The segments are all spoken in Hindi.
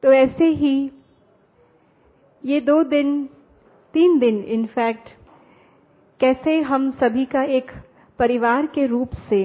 तो ऐसे ही ये 3 दिन इनफैक्ट कैसे हम सभी का एक परिवार के रूप से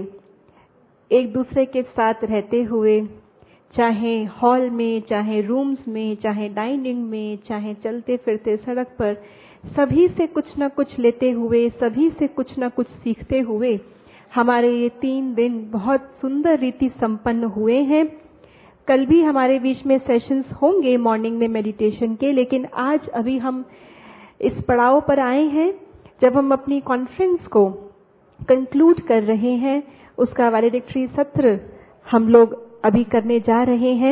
एक दूसरे के साथ रहते हुए, चाहे हॉल में, चाहे रूम्स में, चाहे डाइनिंग में, चाहे चलते फिरते सड़क पर, सभी से कुछ न कुछ लेते हुए, सभी से कुछ न कुछ सीखते हुए हमारे ये 3 दिन बहुत सुंदर रीति संपन्न हुए हैं। कल भी हमारे बीच में सेशंस होंगे मॉर्निंग में मेडिटेशन के, लेकिन आज अभी हम इस पड़ाव पर आए हैं जब हम अपनी कॉन्फ्रेंस को कंक्लूड कर रहे हैं। उसका वैलेडिक्टरी सत्र हम लोग अभी करने जा रहे हैं।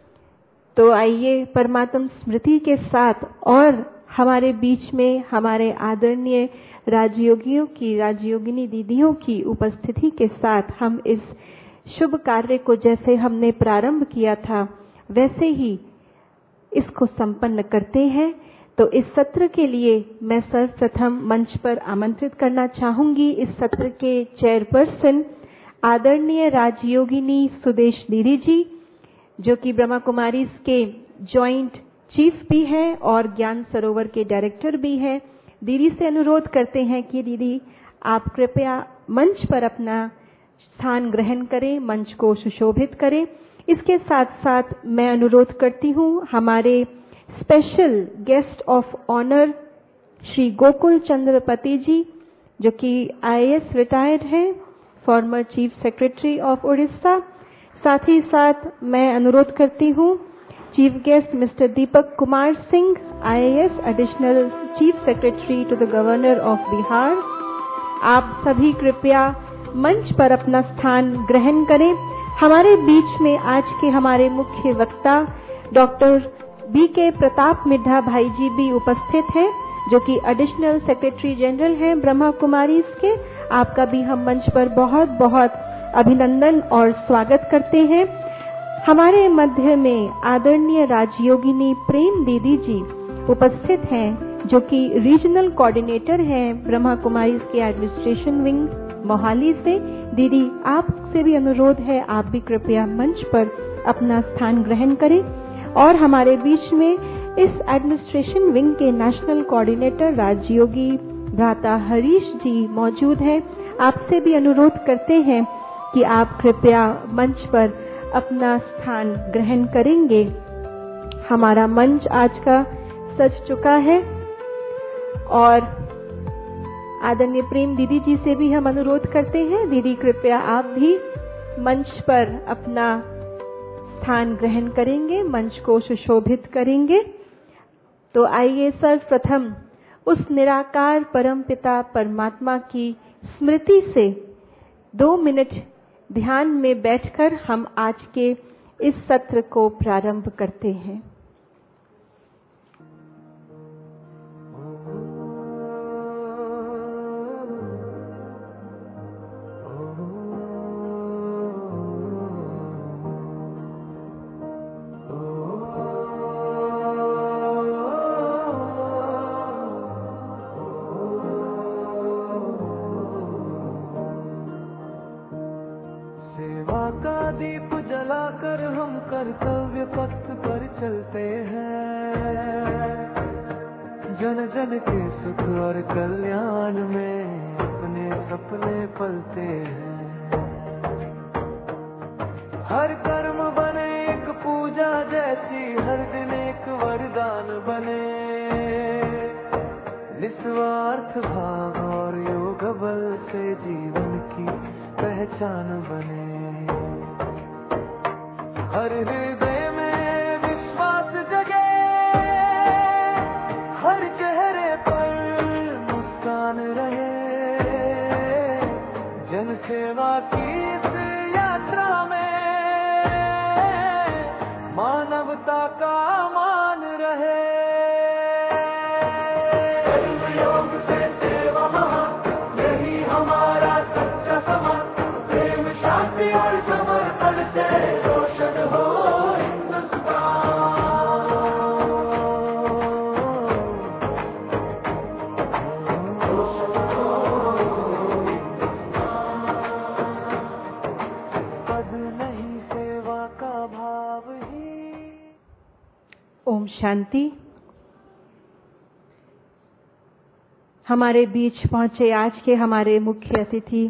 तो आइए परमात्म स्मृति के साथ और हमारे बीच में हमारे आदरणीय राजयोगियों की, राजयोगिनी दीदियों की उपस्थिति के साथ हम इस शुभ कार्य को जैसे हमने प्रारंभ किया था वैसे ही इसको संपन्न करते हैं। तो इस सत्र के लिए मैं सर्वप्रथम मंच पर आमंत्रित करना चाहूंगी इस सत्र के चेयरपर्सन आदरणीय राजयोगिनी सुदेश दीदी जी, जो कि ब्रह्मा कुमारीज के जॉइंट चीफ भी है और ज्ञान सरोवर के डायरेक्टर भी है। दीदी से अनुरोध करते हैं कि दीदी आप कृपया मंच पर अपना स्थान ग्रहण करें, मंच को सुशोभित करें। इसके साथ साथ मैं अनुरोध करती हूँ हमारे special guest of honour Shri Gokul Chandrapati ji, जो कि IAS रिटायर्ड हैं, former chief secretary of Orissa. साथ ही साथ मैं अनुरोध करती हूँ chief guest mister Deepak Kumar Singh, IAS additional chief secretary to the governor of Bihar. आप सभी कृपया मंच पर अपना स्थान ग्रहण करें। हमारे बीच में आज के हमारे मुख्य वक्ता डॉक्टर BK प्रताप मिड्ढा भाई जी भी उपस्थित हैं, जो कि एडिशनल सेक्रेटरी जनरल हैं ब्रह्मा कुमारीज के। आपका भी हम मंच पर बहुत बहुत अभिनंदन और स्वागत करते हैं। हमारे मध्य में आदरणीय राजयोगिनी प्रेम दीदी जी उपस्थित हैं, जो कि रीजनल कोऑर्डिनेटर हैं ब्रह्मा कुमारीज के एडमिनिस्ट्रेशन विंग मोहाली से। दीदी आपसे भी अनुरोध है आप भी कृपया मंच पर अपना स्थान ग्रहण करें। और हमारे बीच में इस एडमिनिस्ट्रेशन विंग के नेशनल कोऑर्डिनेटर राजयोगी भ्राता हरीश जी मौजूद हैं। आपसे भी अनुरोध करते हैं कि आप कृपया मंच पर अपना स्थान ग्रहण करेंगे। हमारा मंच आज का सज चुका है और आदरणीय प्रेम दीदी जी से भी हम अनुरोध करते हैं, दीदी कृपया आप भी मंच पर अपना स्थान ग्रहण करेंगे, मंच को सुशोभित करेंगे। तो आइए सर्वप्रथम उस निराकार परमपिता परमात्मा की स्मृति से 2 मिनट ध्यान में बैठकर हम आज के इस सत्र को प्रारंभ करते हैं। कर्तव्य पथ पर चलते हैं, जन जन के सुख और कल्याण में अपने सपने पलते हैं। हर कर्म बने एक पूजा जैसी, हर दिन एक वरदान बने, निस्वार्थ भाव और योग बल से जीवन की पहचान बने। हर हृदय में विश्वास जगे, हर चेहरे पर मुस्कान रहे, जन सेवा की इस यात्रा में मानवता का मान रहे। कर्मयोग से सेवा महान, यही हमारा सच्चा समान, प्रेम शांति और समर्पण से रोशन हो हिंदुस्तान। पद नहीं सेवा का भाव ही ओम शांति। हमारे बीच पहुंचे आज के हमारे मुख्य अतिथि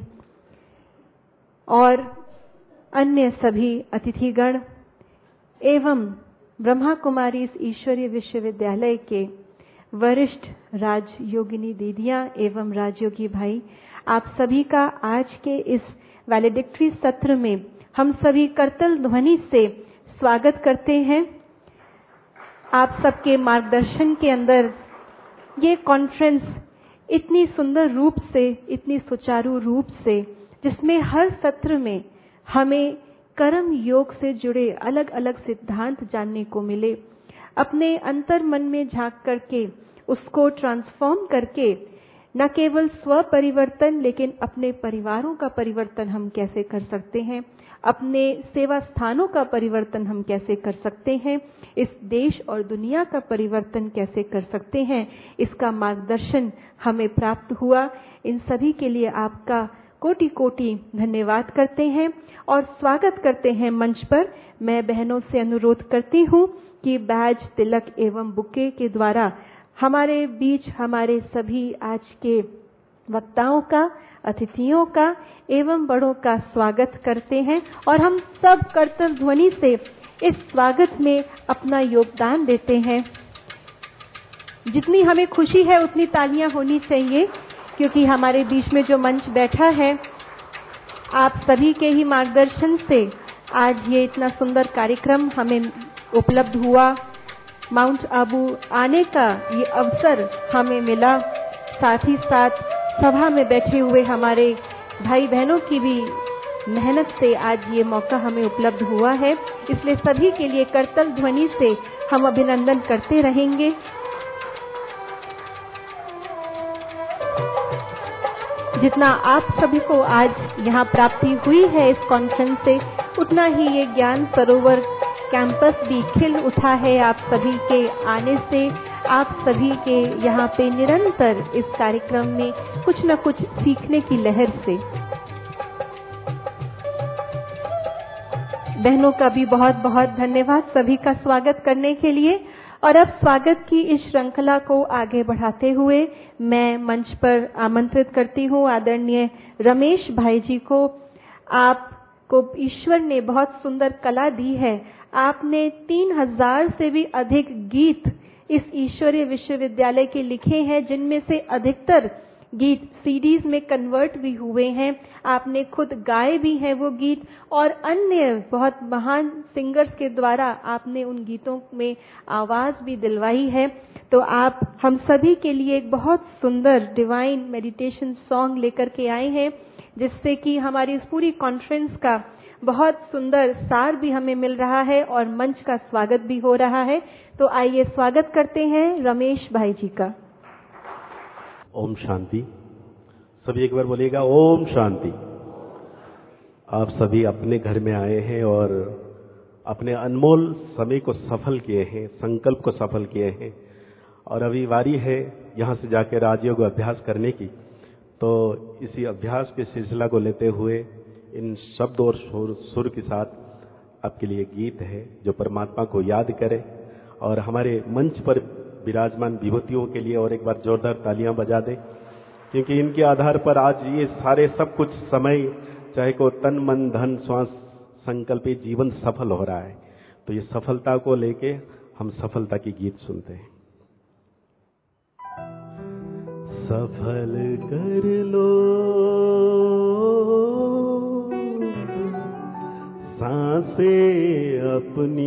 और अन्य सभी अतिथिगण एवं ब्रह्मा कुमारी ईश्वरीय विश्वविद्यालय के वरिष्ठ राजयोगिनी दीदियां एवं राजयोगी भाई, आप सभी का आज के इस वैलेडिक्टरी सत्र में हम सभी करतल ध्वनि से स्वागत करते हैं। आप सबके मार्गदर्शन के अंदर ये कॉन्फ्रेंस इतनी सुंदर रूप से, इतनी सुचारू रूप से, जिसमें हर सत्र में हमें कर्म योग से जुड़े अलग अलग सिद्धांत जानने को मिले, अपने अंतर मन में झांक करके उसको ट्रांसफॉर्म करके न केवल स्व परिवर्तन लेकिन अपने परिवारों का परिवर्तन हम कैसे कर सकते हैं, अपने सेवा स्थानों का परिवर्तन हम कैसे कर सकते हैं, इस देश और दुनिया का परिवर्तन कैसे कर सकते हैं, इसका मार्गदर्शन हमें प्राप्त हुआ। इन सभी के लिए आपका कोटि कोटि धन्यवाद करते हैं और स्वागत करते हैं मंच पर। मैं बहनों से अनुरोध करती हूँ कि बैज, तिलक एवं बुके के द्वारा हमारे बीच हमारे सभी आज के वक्ताओं का, अतिथियों का एवं बड़ों का स्वागत करते हैं और हम सब करतल ध्वनि से इस स्वागत में अपना योगदान देते हैं। जितनी हमें खुशी है उतनी तालियां होनी चाहिए, क्योंकि हमारे बीच में जो मंच बैठा है, आप सभी के ही मार्गदर्शन से आज ये इतना सुंदर कार्यक्रम हमें उपलब्ध हुआ। माउंट आबू आने का ये अवसर हमें मिला, साथ ही साथ सभा में बैठे हुए हमारे भाई बहनों की भी मेहनत से आज ये मौका हमें उपलब्ध हुआ है। इसलिए सभी के लिए करतल ध्वनि से हम अभिनंदन करते रहेंगे। जितना आप सभी को आज यहाँ प्राप्ति हुई है इस कॉन्फ्रेंस से, उतना ही ये ज्ञान सरोवर कैंपस भी खिल उठा है आप सभी के आने से। आप सभी के यहाँ पे निरंतर इस कार्यक्रम में कुछ न कुछ सीखने की लहर से। बहनों का भी बहुत बहुत धन्यवाद सभी का स्वागत करने के लिए। और अब स्वागत की इस श्रृंखला को आगे बढ़ाते हुए मैं मंच पर आमंत्रित करती हूँ आदरणीय रमेश भाई जी को। आपको ईश्वर ने बहुत सुंदर कला दी है। आपने 3000 से भी अधिक गीत इस ईश्वरीय विश्वविद्यालय के लिखे हैं, जिनमें से अधिकतर गीत सीडीज में कन्वर्ट भी हुए हैं। आपने खुद गाए भी हैं वो गीत, और अन्य बहुत महान सिंगर्स के द्वारा आपने उन गीतों में आवाज भी दिलवाई है। तो आप हम सभी के लिए एक बहुत सुंदर डिवाइन मेडिटेशन सॉन्ग लेकर के आए हैं, जिससे कि हमारी इस पूरी कॉन्फ्रेंस का बहुत सुंदर सार भी हमें मिल रहा है और मंच का स्वागत भी हो रहा है। तो आइए स्वागत करते हैं रमेश भाई जी का। ओम शांति। सभी एक बार बोलिएगा ओम शांति। आप सभी अपने घर में आए हैं और अपने अनमोल समय को सफल किए हैं, संकल्प को सफल किए हैं, और अभी बारी है यहाँ से जाकर राजयोग अभ्यास करने की। तो इसी अभ्यास के सिलसिला को लेते हुए इन शब्द और सुर के साथ आपके लिए गीत है जो परमात्मा को याद करे, और हमारे मंच पर विराजमान विभूतियों के लिए और एक बार जोरदार तालियां बजा दें, क्योंकि इनके आधार पर आज ये सारे सब कुछ समय, चाहे को तन मन धन श्वास संकल्पित जीवन सफल हो रहा है। तो ये सफलता को लेके हम सफलता की गीत सुनते हैं। सफल कर लो सांसें अपनी,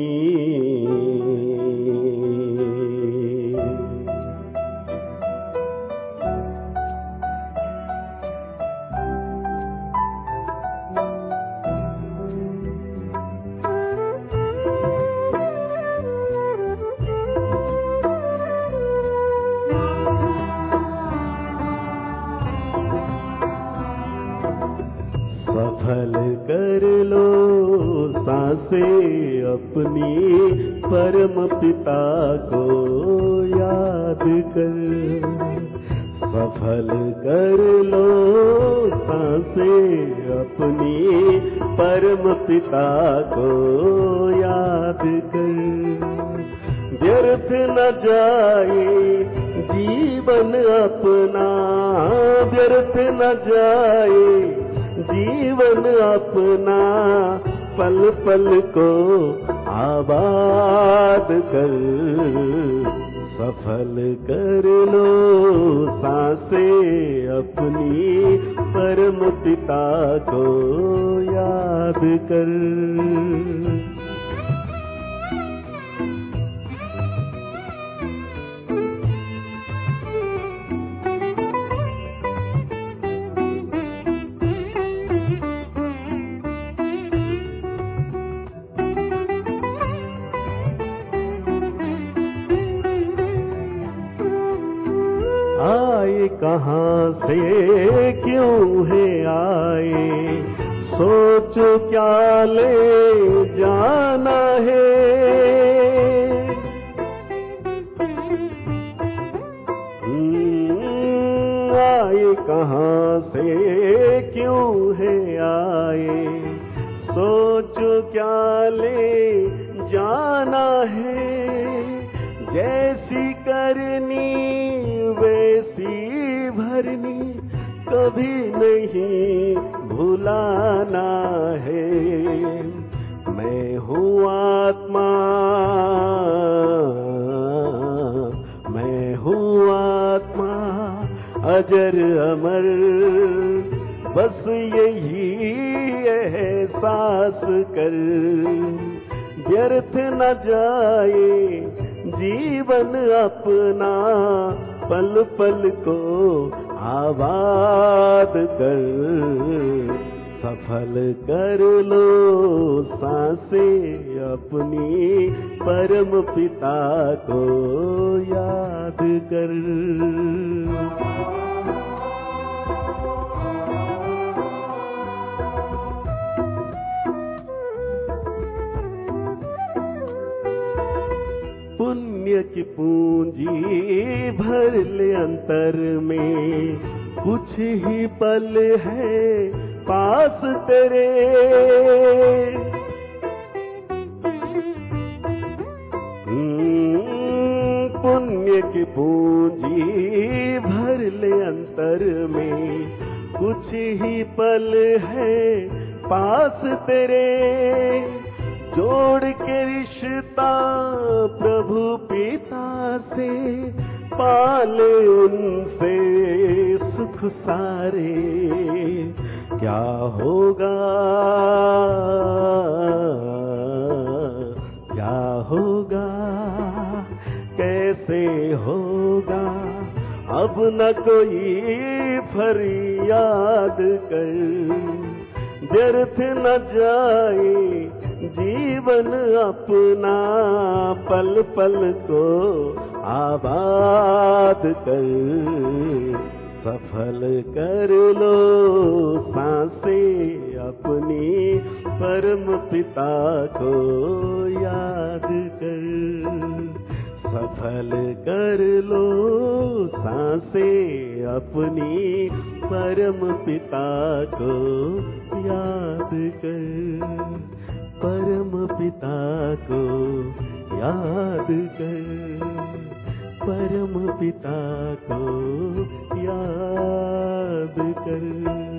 सफल कर लो सांसें अपनी, परम पिता को याद कर। सफल कर लो सांसें अपनी, परम पिता को याद कर। व्यर्थ न जाए जीवन अपना, व्यर्थ न जाए जीवन अपना, पल पल को आबाद कर, सफल कर लो सांसें अपनी, परम पिता को याद कर। आए कहाँ से क्यों है आए, सोचो क्या ले जाना है। आए कहाँ से क्यों है आए, सोचो क्या ले जाना है। जैसी करनी वैसी भरनी, कभी नहीं भुलाना है। मैं हूँ आत्मा, मैं हूँ आत्मा, अजर अमर, बस यही एहसास कर। व्यर्थ न जाए जीवन अपना, पल पल को आबाद कर, सफल कर लो सांसें अपनी, परम पिता को याद कर। पुण्य की पूंजी भर ले अंतर में, कुछ ही पल है पास तेरे। पुण्य की पूंजी भर ले अंतर में, कुछ ही पल है पास तेरे। जोड़ के रिश्ता प्रभु पिता से, पाले उनसे सुख सारे। क्या होगा, क्या होगा, कैसे होगा, अब न कोई फरियाद कर। व्यर्थ न जाए जीवन अपना, पल पल को आबाद कर, सफल कर लो सांसें अपनी, परम पिता को याद कर। सफल कर लो सांसें अपनी, परम पिता को याद कर। परम पिता को याद कर, परम पिता को याद कर।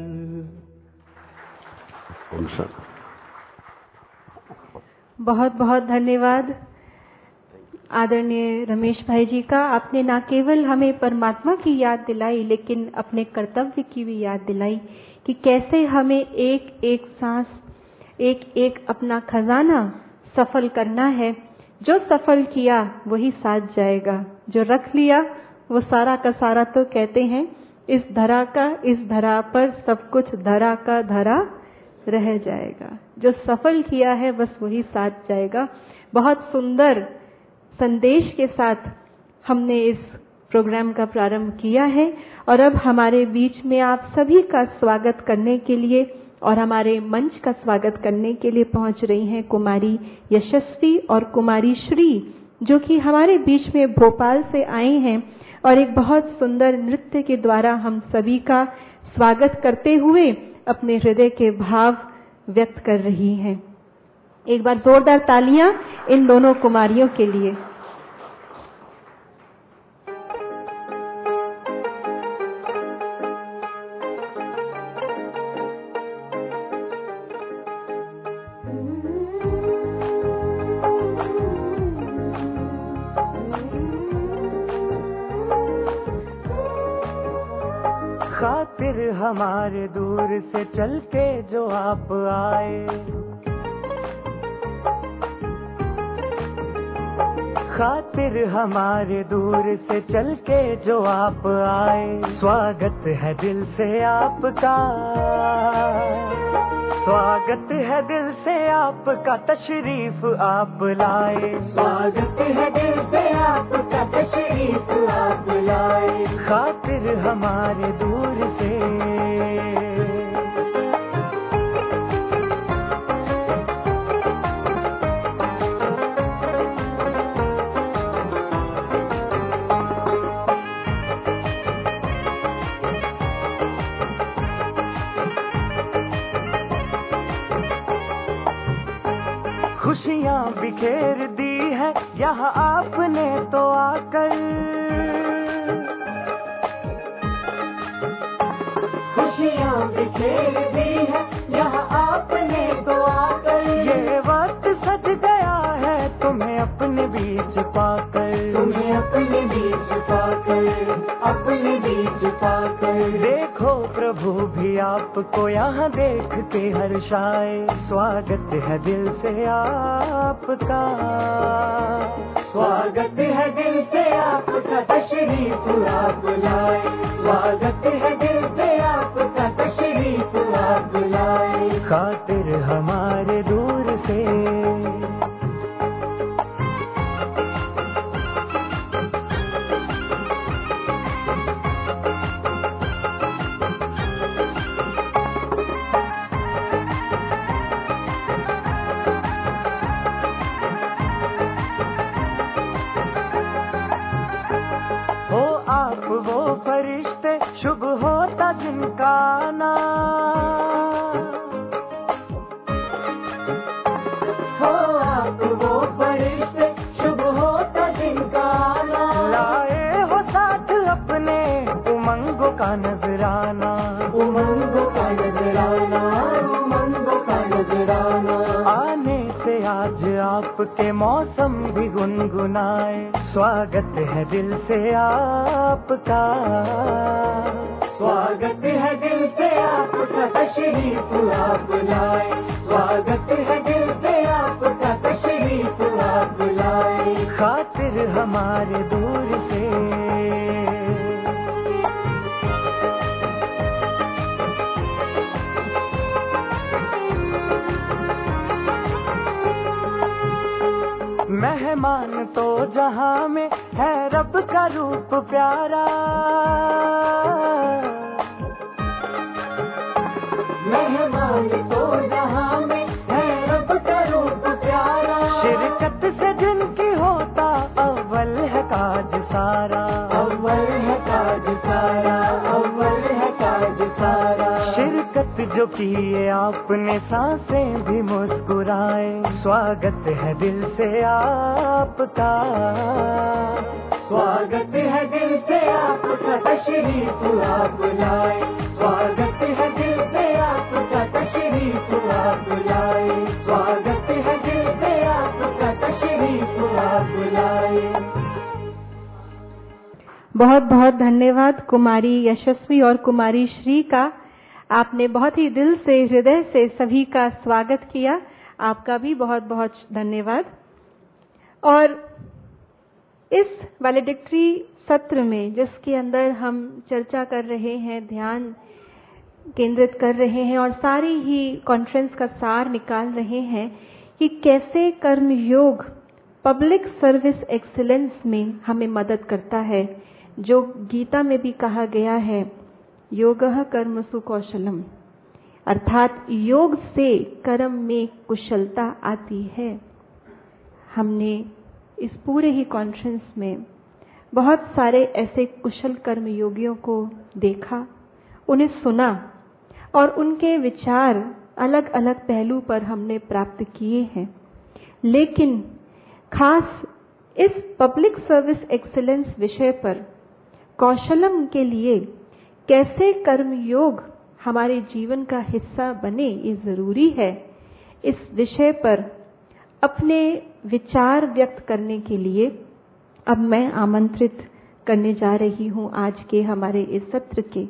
बहुत बहुत धन्यवाद आदरणीय रमेश भाई जी का। आपने न केवल हमें परमात्मा की याद दिलाई, लेकिन अपने कर्तव्य की भी याद दिलाई कि कैसे हमें एक एक सांस, एक एक अपना खजाना सफल करना है। जो सफल किया वही साथ जाएगा, जो रख लिया वो सारा का सारा, तो कहते हैं इस धरा का, इस धरा पर सब कुछ धरा का धरा रह जाएगा। जो सफल किया है बस वही साथ जाएगा। बहुत सुंदर संदेश के साथ हमने इस प्रोग्राम का प्रारंभ किया है और अब हमारे बीच में आप सभी का स्वागत करने के लिए और हमारे मंच का स्वागत करने के लिए पहुंच रही हैं कुमारी यशस्वी और कुमारी श्री, जो कि हमारे बीच में भोपाल से आई हैं और एक बहुत सुंदर नृत्य के द्वारा हम सभी का स्वागत करते हुए अपने हृदय के भाव व्यक्त कर रही हैं। एक बार जोरदार तालियां इन दोनों कुमारियों के लिए। हमारे दूर से चल के जो आप आए, खातिर हमारे दूर से चल के जो आप आए। स्वागत है दिल से आपका, स्वागत है दिल से आपका, तशरीफ आप लाए। स्वागत है दिल से आपका, तशरीफ आप लाए। खातिर हमारे दूर से खुशियाँ बिखेर दी है यहाँ आपने तो आकर, खुशियाँ बिखेर दी है यहाँ आपने तो आकर। ये वक्त सज गया है तुम्हें अपने बीच पाकर, तुम्हें अपने बीच पाकर, अपने बीच पाकर। देखो प्रभु भी आपको यहाँ देख के हर्षाए। स्वागत है दिल से आपका, स्वागत है दिल से आपका, तशरीफ आप लाए। स्वागत है दिल से आपका, तशरीफ आप लाए। खातिर हमारे दूर से वो फरिश्ते शुभ होता जिनका आना, हो आप वो फरिश्ते शुभ होता जिनका आना। लाए हो साथ अपने उमंगों का नजराना, उमंगों का नजराना, उमंगों का नजराना। आने से आज आपके मौसम भी गुनगुनाए। स्वागत है दिल से आपका, स्वागत है दिल से आपका, तशरीफ आप लाए। स्वागत है दिल से आपका, तशरीफ आप लाए। खातिर हमारे दूर से मेहमान तो जहां में है रब का रूप प्यारा, मेहमान तो जहां में है रब का रूप प्यारा। शिरकत से जिनकी होता अव्वल है काज सारा, अव्वल है काज सारा, अव्वल है काज सारा। शिरकत जो किए आपने सांसें भी मुस्कुराए। स्वागत है दिल से आपका, स्वागत है दिल से आपका, तशरीफ आप लाए। स्वागत है दिल से आपका, तशरीफ आप लाए। स्वागत है दिल से आपका, तशरीफ आप लाए। बहुत बहुत धन्यवाद कुमारी यशस्वी और कुमारी श्री का। आपने बहुत ही दिल से, हृदय से सभी का स्वागत किया। आपका भी बहुत बहुत धन्यवाद। और इस वैलेडिक्टरी सत्र में जिसके अंदर हम चर्चा कर रहे हैं, ध्यान केंद्रित कर रहे हैं और सारी ही कॉन्फ्रेंस का सार निकाल रहे हैं कि कैसे कर्म योग पब्लिक सर्विस एक्सीलेंस में हमें मदद करता है, जो गीता में भी कहा गया है, योगः कर्मसु कौशलम, अर्थात योग से कर्म में कुशलता आती है। हमने इस पूरे ही कॉन्फ्रेंस में बहुत सारे ऐसे कुशल कर्म योगियों को देखा, उन्हें सुना और उनके विचार अलग अलग पहलू पर हमने प्राप्त किए हैं। लेकिन खास इस पब्लिक सर्विस एक्सीलेंस विषय पर कौशलम के लिए कैसे कर्म योग हमारे जीवन का हिस्सा बने, ये जरूरी है। इस विषय पर अपने विचार व्यक्त करने के लिए अब मैं आमंत्रित करने जा रही हूं आज के हमारे इस सत्र के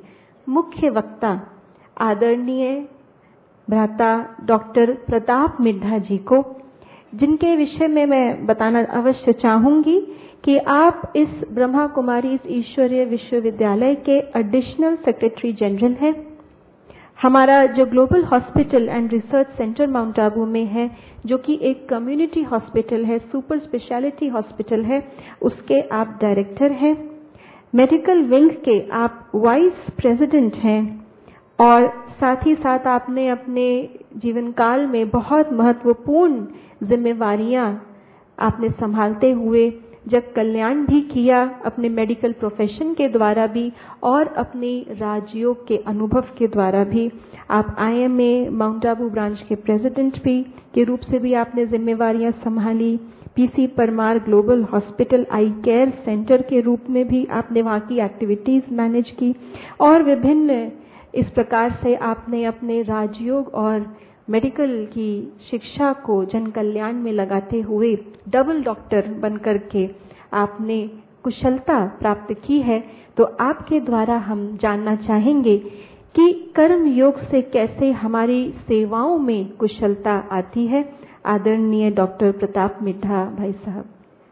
मुख्य वक्ता आदरणीय भ्राता डॉक्टर प्रताप मिड्ढा जी को, जिनके विषय में मैं बताना अवश्य चाहूंगी कि आप इस ब्रह्मा कुमारी ईश्वरीय विश्वविद्यालय के एडिशनल सेक्रेटरी जनरल हैं। हमारा जो global hospital and research centre mount Abu में है, जो कि एक कम्युनिटी हॉस्पिटल है, सुपर स्पेशलिटी हॉस्पिटल है, उसके आप डायरेक्टर हैं। मेडिकल विंग के आप वाइस प्रेसिडेंट हैं और साथ ही साथ आपने अपने जीवन काल में बहुत महत्वपूर्ण जिम्मेवारियां आपने संभालते हुए जग कल्याण भी किया, अपने मेडिकल प्रोफेशन के द्वारा भी और अपनी राजयोग के अनुभव के द्वारा भी। आप IMA माउंट आबू ब्रांच के प्रेसिडेंट भी के रूप से भी आपने जिम्मेवारियां संभाली। PC Parmar global hospital eye care centre के रूप में भी आपने वहाँ की एक्टिविटीज मैनेज की और विभिन्न इस प्रकार से आपने अपने राजयोग और मेडिकल की शिक्षा को जन कल्याण में लगाते हुए डबल डॉक्टर बनकर के आपने कुशलता प्राप्त की है। तो आपके द्वारा हम जानना चाहेंगे कि कर्म योग से कैसे हमारी सेवाओं में कुशलता आती है। आदरणीय डॉक्टर प्रताप मिड्ढा भाई साहब।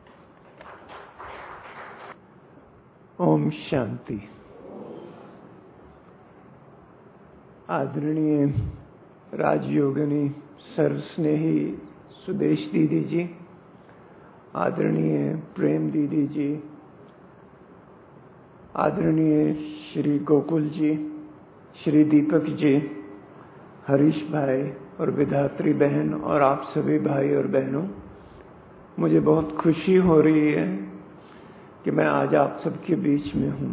ओम शांति। आदरणीय राजयोगिनी सर्वस्नेही सुदेश दीदी जी, आदरणीय प्रेम दीदी जी, आदरणीय श्री गोकुल जी, श्री दीपक जी, हरीश भाई और विधात्री बहन और आप सभी भाई और बहनों, मुझे बहुत खुशी हो रही है कि मैं आज आप सबके बीच में हूँ।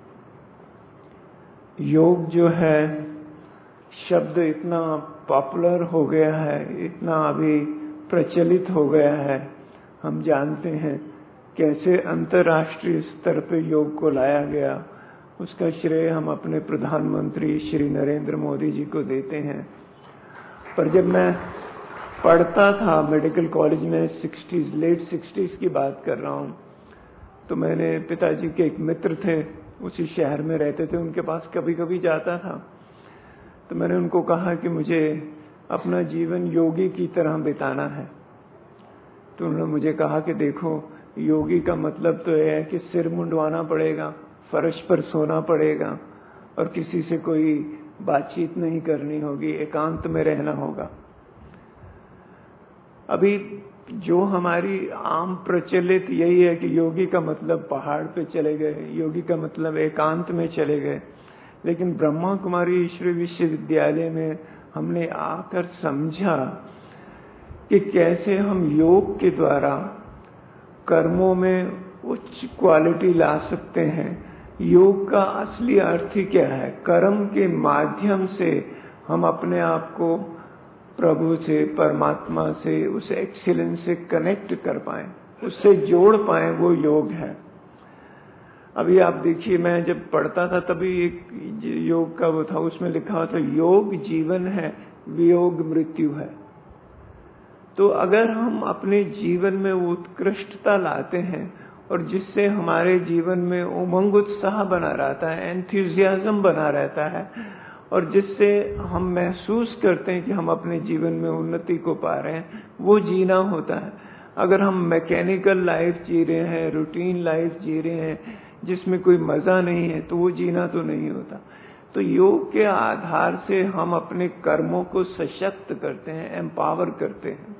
योग जो है शब्द इतना पॉपुलर हो गया है, इतना अभी प्रचलित हो गया है। हम जानते हैं कैसे अंतर्राष्ट्रीय स्तर पर योग को लाया गया। उसका श्रेय हम अपने प्रधानमंत्री श्री नरेंद्र मोदी जी को देते हैं। पर जब मैं पढ़ता था मेडिकल कॉलेज में, लेट 60s की बात कर रहा हूँ, तो मैंने पिताजी के एक मित्र थे, उसी शहर में रहते थे, उनके पास कभी कभी जाता था। तो मैंने उनको कहा कि मुझे अपना जीवन योगी की तरह बिताना है। तो उन्होंने मुझे कहा कि देखो, योगी का मतलब तो यह है कि सिर मुंडवाना पड़ेगा, फर्श पर सोना पड़ेगा और किसी से कोई बातचीत नहीं करनी होगी, एकांत में रहना होगा। अभी जो हमारी आम प्रचलित यही है कि योगी का मतलब पहाड़ पे चले गए, योगी का मतलब एकांत में चले गए। लेकिन ब्रह्मा कुमारी ईश्वरीय विश्वविद्यालय में हमने आकर समझा कि कैसे हम योग के द्वारा कर्मों में उच्च क्वालिटी ला सकते हैं। योग का असली अर्थ ही क्या है? कर्म के माध्यम से हम अपने आप को प्रभु से, परमात्मा से, उस एक्सीलेंस से कनेक्ट कर पाए, उससे जोड़ पाए, वो योग है। अभी आप देखिए, मैं जब पढ़ता था तभी एक योग का वो था, उसमें लिखा हुआ था योग जीवन है, वियोग मृत्यु है। तो अगर हम अपने जीवन में उत्कृष्टता लाते हैं और जिससे हमारे जीवन में उमंग उत्साह बना रहता है, एंथुसियाज्म बना रहता है, और जिससे हम महसूस करते हैं कि हम अपने जीवन में उन्नति को पा रहे हैं, वो जीना होता है। अगर हम मैकेनिकल लाइफ जी रहे हैं, रूटीन लाइफ जी रहे हैं जिसमें कोई मजा नहीं है, तो वो जीना तो नहीं होता। तो योग के आधार से हम अपने कर्मों को सशक्त करते हैं, एम्पावर करते हैं।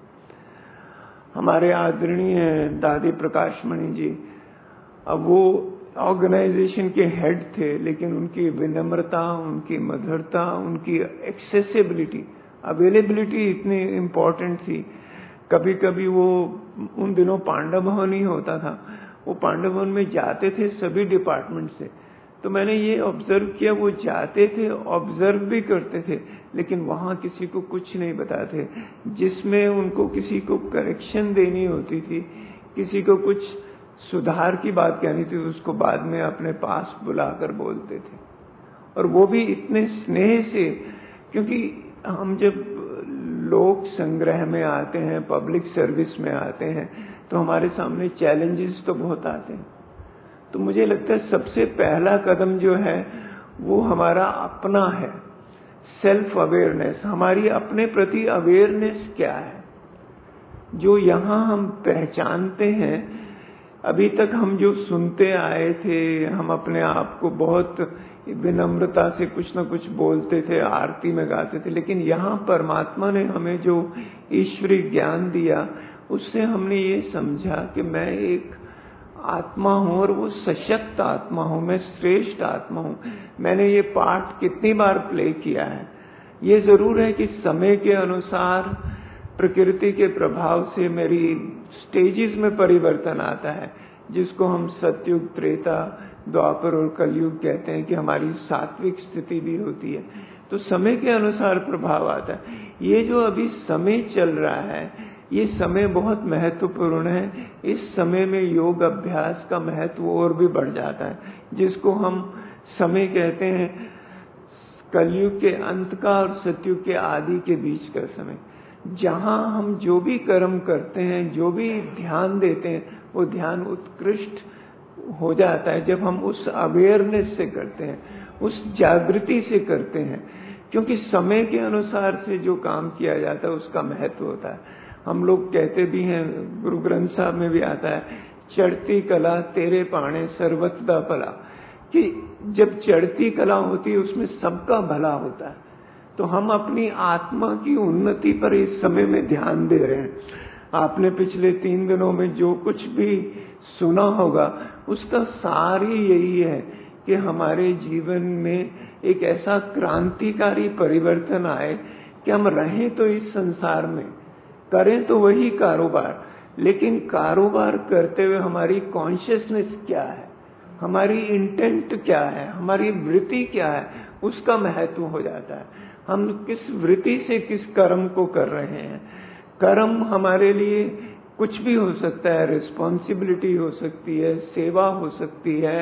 हमारे आदरणीय दादी प्रकाशमणि जी, अब वो ऑर्गेनाइजेशन के हेड थे, लेकिन उनकी विनम्रता, उनकी मधुरता, उनकी एक्सेसिबिलिटी, अवेलेबिलिटी इतनी इम्पोर्टेंट थी। कभी कभी वो, उन दिनों पांडव भवन ही होता था, वो पांडव भवन में जाते थे सभी डिपार्टमेंट से। तो मैंने ये ऑब्जर्व किया, वो जाते थे, ऑब्जर्व भी करते थे, लेकिन वहां किसी को कुछ नहीं बताते। जिसमें उनको किसी को करेक्शन देनी होती थी, किसी को कुछ सुधार की बात कहनी थी, उसको बाद में अपने पास बुलाकर बोलते थे। और वो भी इतने स्नेह से, क्योंकि हम जब लोक संग्रह में आते हैं, पब्लिक सर्विस में आते हैं, तो हमारे सामने चैलेंजेस तो बहुत आते हैं। तो मुझे लगता है सबसे पहला कदम जो है वो हमारा अपना है। सेल्फ अवेयरनेस, हमारी अपने प्रति अवेयरनेस क्या है, जो यहाँ हम पहचानते हैं। अभी तक हम जो सुनते आए थे, हम अपने आप को बहुत विनम्रता से कुछ न कुछ बोलते थे, आरती में गाते थे, लेकिन यहाँ परमात्मा ने हमें जो ईश्वरीय ज्ञान दिया, उससे हमने ये समझा कि मैं एक आत्मा हूँ और वो सशक्त आत्मा हूँ, मैं श्रेष्ठ आत्मा हूँ। मैंने ये पार्ट कितनी बार प्ले किया है। ये जरूर है कि समय के अनुसार प्रकृति के प्रभाव से मेरी स्टेजेस में परिवर्तन आता है, जिसको हम सतयुग, त्रेता, द्वापर और कलयुग कहते हैं कि हमारी सात्विक स्थिति भी होती है। तो समय के अनुसार प्रभाव आता है। ये जो अभी समय चल रहा है, ये समय बहुत महत्वपूर्ण है। इस समय में योग अभ्यास का महत्व और भी बढ़ जाता है, जिसको हम समय कहते हैं कलयुग के अंत का और सतयुग के आदि के बीच का समय। जहाँ हम जो भी कर्म करते हैं, जो भी ध्यान देते हैं, वो ध्यान उत्कृष्ट हो जाता है जब हम उस अवेयरनेस से करते हैं, उस जागृति से करते हैं। क्योंकि समय के अनुसार से जो काम किया जाता है उसका महत्व होता है। हम लोग कहते भी हैं, गुरु ग्रंथ साहब में भी आता है, चढ़ती कला तेरे पाणे सर्वतदा भला, कि जब चढ़ती कला होती है उसमें सबका भला होता है। तो हम अपनी आत्मा की उन्नति पर इस समय में ध्यान दे रहे हैं। आपने पिछले 3 दिनों में जो कुछ भी सुना होगा, उसका सार ही यही है कि हमारे जीवन में एक ऐसा क्रांतिकारी परिवर्तन आए कि हम रहें तो इस संसार में, करें तो वही कारोबार, लेकिन कारोबार करते हुए हमारी कॉन्शियसनेस क्या है, हमारी इंटेंट क्या है, हमारी वृत्ति क्या है, उसका महत्व हो जाता है। हम किस वृत्ति से किस कर्म को कर रहे हैं। कर्म हमारे लिए कुछ भी हो सकता है, रिस्पॉन्सिबिलिटी हो सकती है, सेवा हो सकती है,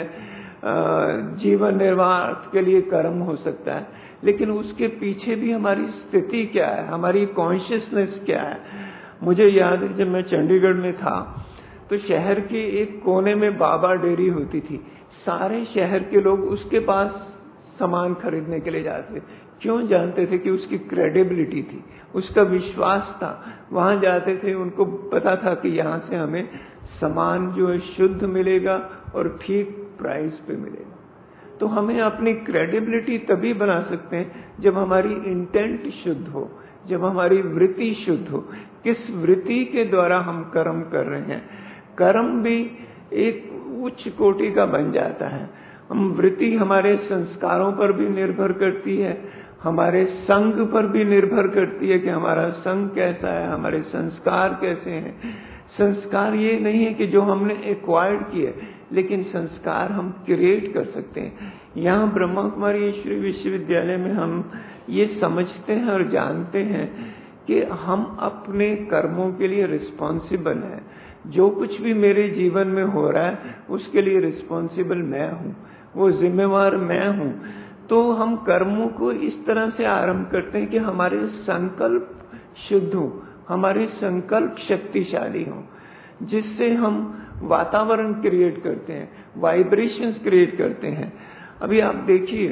जीवन निर्वाह के लिए कर्म हो सकता है, लेकिन उसके पीछे भी हमारी स्थिति क्या है, हमारी कॉन्शियसनेस क्या है। मुझे याद है जब मैं चंडीगढ़ में था तो शहर के एक कोने में बाबा डेयरी होती थी। सारे शहर के लोग उसके पास सामान खरीदने के लिए जाते थे। क्यों? जानते थे कि उसकी क्रेडिबिलिटी थी, उसका विश्वास था। वहां जाते थे, उनको पता था कि यहाँ से हमें सामान जो है शुद्ध मिलेगा और ठीक प्राइस पे मिलेगा। तो हमें अपनी क्रेडिबिलिटी तभी बना सकते हैं जब हमारी इंटेंट शुद्ध हो, जब हमारी वृत्ति शुद्ध हो। किस वृत्ति के द्वारा हम कर्म कर रहे हैं, कर्म भी एक उच्च कोटि का बन जाता है। हम वृत्ति हमारे संस्कारों पर भी निर्भर करती है, हमारे संग पर भी निर्भर करती है कि हमारा संग कैसा है, हमारे संस्कार कैसे हैं। संस्कार ये नहीं है कि जो हमने एक्वायर्ड किए, लेकिन संस्कार हम क्रिएट कर सकते हैं। यहाँ ब्रह्मा कुमारी ईश्वरीय विश्वविद्यालय में हम ये समझते हैं और जानते हैं कि हम अपने कर्मों के लिए रिस्पॉन्सिबल हैं। जो कुछ भी मेरे जीवन में हो रहा है उसके लिए रिस्पॉन्सिबल मैं हूँ, वो जिम्मेवार मैं हूँ। तो हम कर्मों को इस तरह से आरंभ करते हैं कि हमारे संकल्प शुद्ध हो, हमारे संकल्प शक्तिशाली हो, जिससे हम वातावरण क्रिएट करते हैं, वाइब्रेशंस क्रिएट करते हैं। अभी आप देखिए,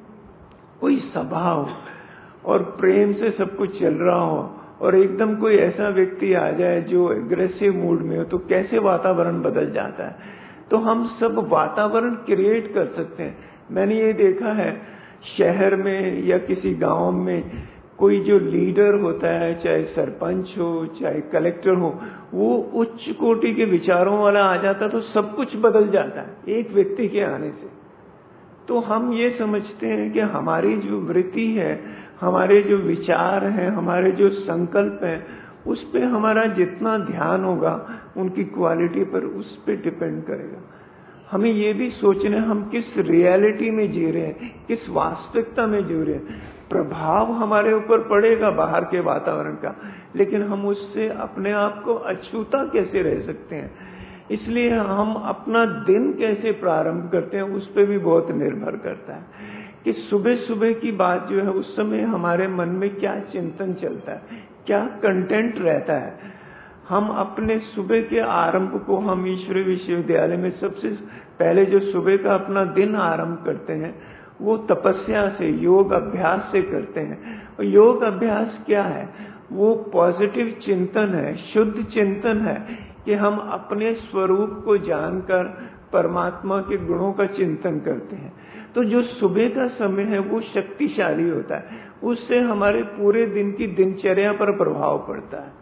कोई सभा हो और प्रेम से सब कुछ चल रहा हो और एकदम कोई ऐसा व्यक्ति आ जाए जो एग्रेसिव मूड में हो, तो कैसे वातावरण बदल जाता है। तो हम सब वातावरण क्रिएट कर सकते हैं। मैंने ये देखा है शहर में या किसी गांव में कोई जो लीडर होता है, चाहे सरपंच हो चाहे कलेक्टर हो, वो उच्च कोटि के विचारों वाला आ जाता तो सब कुछ बदल जाता है एक व्यक्ति के आने से। तो हम ये समझते हैं कि हमारी जो वृत्ति है, हमारे जो विचार हैं, हमारे जो संकल्प हैं, उस पे हमारा जितना ध्यान होगा उनकी क्वालिटी पर उस पे डिपेंड करेगा। हमें ये भी सोचना है हम किस रियलिटी में जी रहे हैं, किस वास्तविकता में जी रहे हैं। प्रभाव हमारे ऊपर पड़ेगा बाहर के वातावरण का, लेकिन हम उससे अपने आप को अछूता कैसे रह सकते हैं। इसलिए हम अपना दिन कैसे प्रारंभ करते हैं उस पर भी बहुत निर्भर करता है कि सुबह सुबह की बात जो है उस समय हमारे मन में क्या चिंतन चलता है, क्या कंटेंट रहता है। हम अपने सुबह के आरंभ को हम ईश्वरीय विश्वविद्यालय में सबसे पहले जो सुबह का अपना दिन आरंभ करते हैं वो तपस्या से, योग अभ्यास से करते हैं। और योग अभ्यास क्या है? वो पॉजिटिव चिंतन है, शुद्ध चिंतन है कि हम अपने स्वरूप को जानकर परमात्मा के गुणों का चिंतन करते हैं। तो जो सुबह का समय है वो शक्तिशाली होता है, उससे हमारे पूरे दिन की दिनचर्या पर प्रभाव पड़ता है।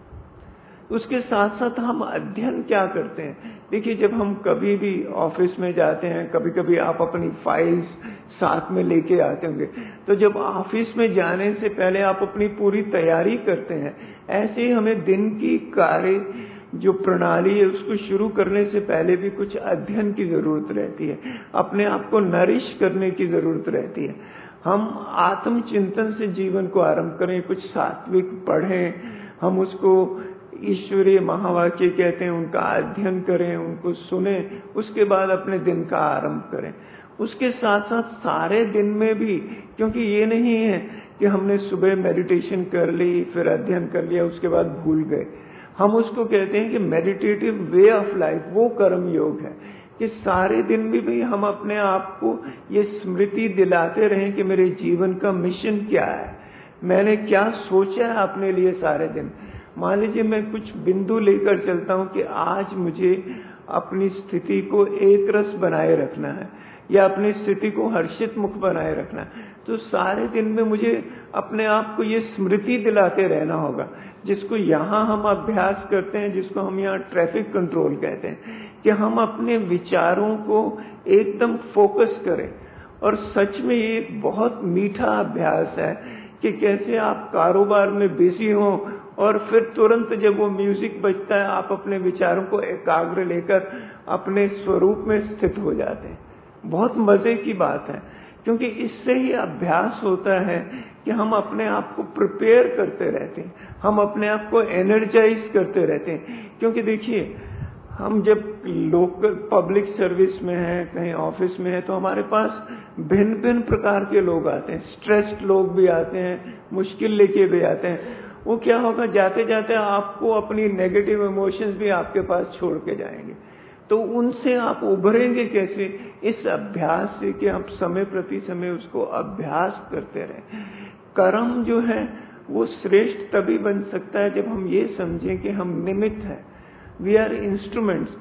उसके साथ साथ हम अध्ययन क्या करते हैं? देखिए, जब हम कभी भी ऑफिस में जाते हैं, कभी कभी आप अपनी फाइल्स साथ में लेके आते होंगे, तो जब ऑफिस में जाने से पहले आप अपनी पूरी तैयारी करते हैं, ऐसे ही हमें दिन की कार्य जो प्रणाली है उसको शुरू करने से पहले भी कुछ अध्ययन की जरूरत रहती है, अपने आप को नरिश करने की जरूरत रहती है। हम आत्मचिंतन से जीवन को आरंभ करें, कुछ सात्विक पढ़ें, हम उसको ईश्वरीय महावाक्य कहते हैं, उनका अध्ययन करें, उनको सुने, उसके बाद अपने दिन का आरंभ करें। उसके साथ साथ सारे दिन में भी, क्योंकि ये नहीं है कि हमने सुबह मेडिटेशन कर ली, फिर अध्ययन कर लिया, उसके बाद भूल गए। हम उसको कहते हैं कि मेडिटेटिव वे ऑफ लाइफ, वो कर्म योग है कि सारे दिन में भी हम अपने आप को ये स्मृति दिलाते रहें कि मेरे जीवन का मिशन क्या है, मैंने क्या सोचा है अपने लिए सारे दिन। मान लीजिए मैं कुछ बिंदु लेकर चलता हूं कि आज मुझे अपनी स्थिति को एक रस बनाए रखना है या अपनी स्थिति को हर्षित मुख बनाए रखना है, तो सारे दिन में मुझे अपने आप को ये स्मृति दिलाते रहना होगा, जिसको यहाँ हम अभ्यास करते हैं, जिसको हम यहाँ ट्रैफिक कंट्रोल कहते हैं, कि हम अपने विचारों को एकदम फोकस करें। और सच में ये एक बहुत मीठा अभ्यास है कि कैसे आप कारोबार में बिजी हो और फिर तुरंत जब वो म्यूजिक बजता है आप अपने विचारों को एकाग्र लेकर अपने स्वरूप में स्थित हो जाते हैं। बहुत मजे की बात है, क्योंकि इससे ही अभ्यास होता है कि हम अपने आप को प्रिपेयर करते रहते हैं, हम अपने आप को एनर्जाइज करते रहते हैं। क्योंकि देखिए, हम जब लोकल पब्लिक सर्विस में हैं, कहीं ऑफिस में हैं, तो हमारे पास भिन्न भिन्न प्रकार के लोग आते हैं, स्ट्रेस्ड लोग भी आते हैं, मुश्किल लेके भी आते हैं। वो क्या होगा, जाते जाते आपको अपनी नेगेटिव इमोशंस भी आपके पास छोड़ के जाएंगे। तो उनसे आप उभरेंगे कैसे? इस अभ्यास से कि आप समय प्रति समय उसको अभ्यास करते रहें। कर्म जो है वो श्रेष्ठ तभी बन सकता है जब हम ये समझें कि हम निमित्त हैं, वी आर इंस्ट्रूमेंट्स।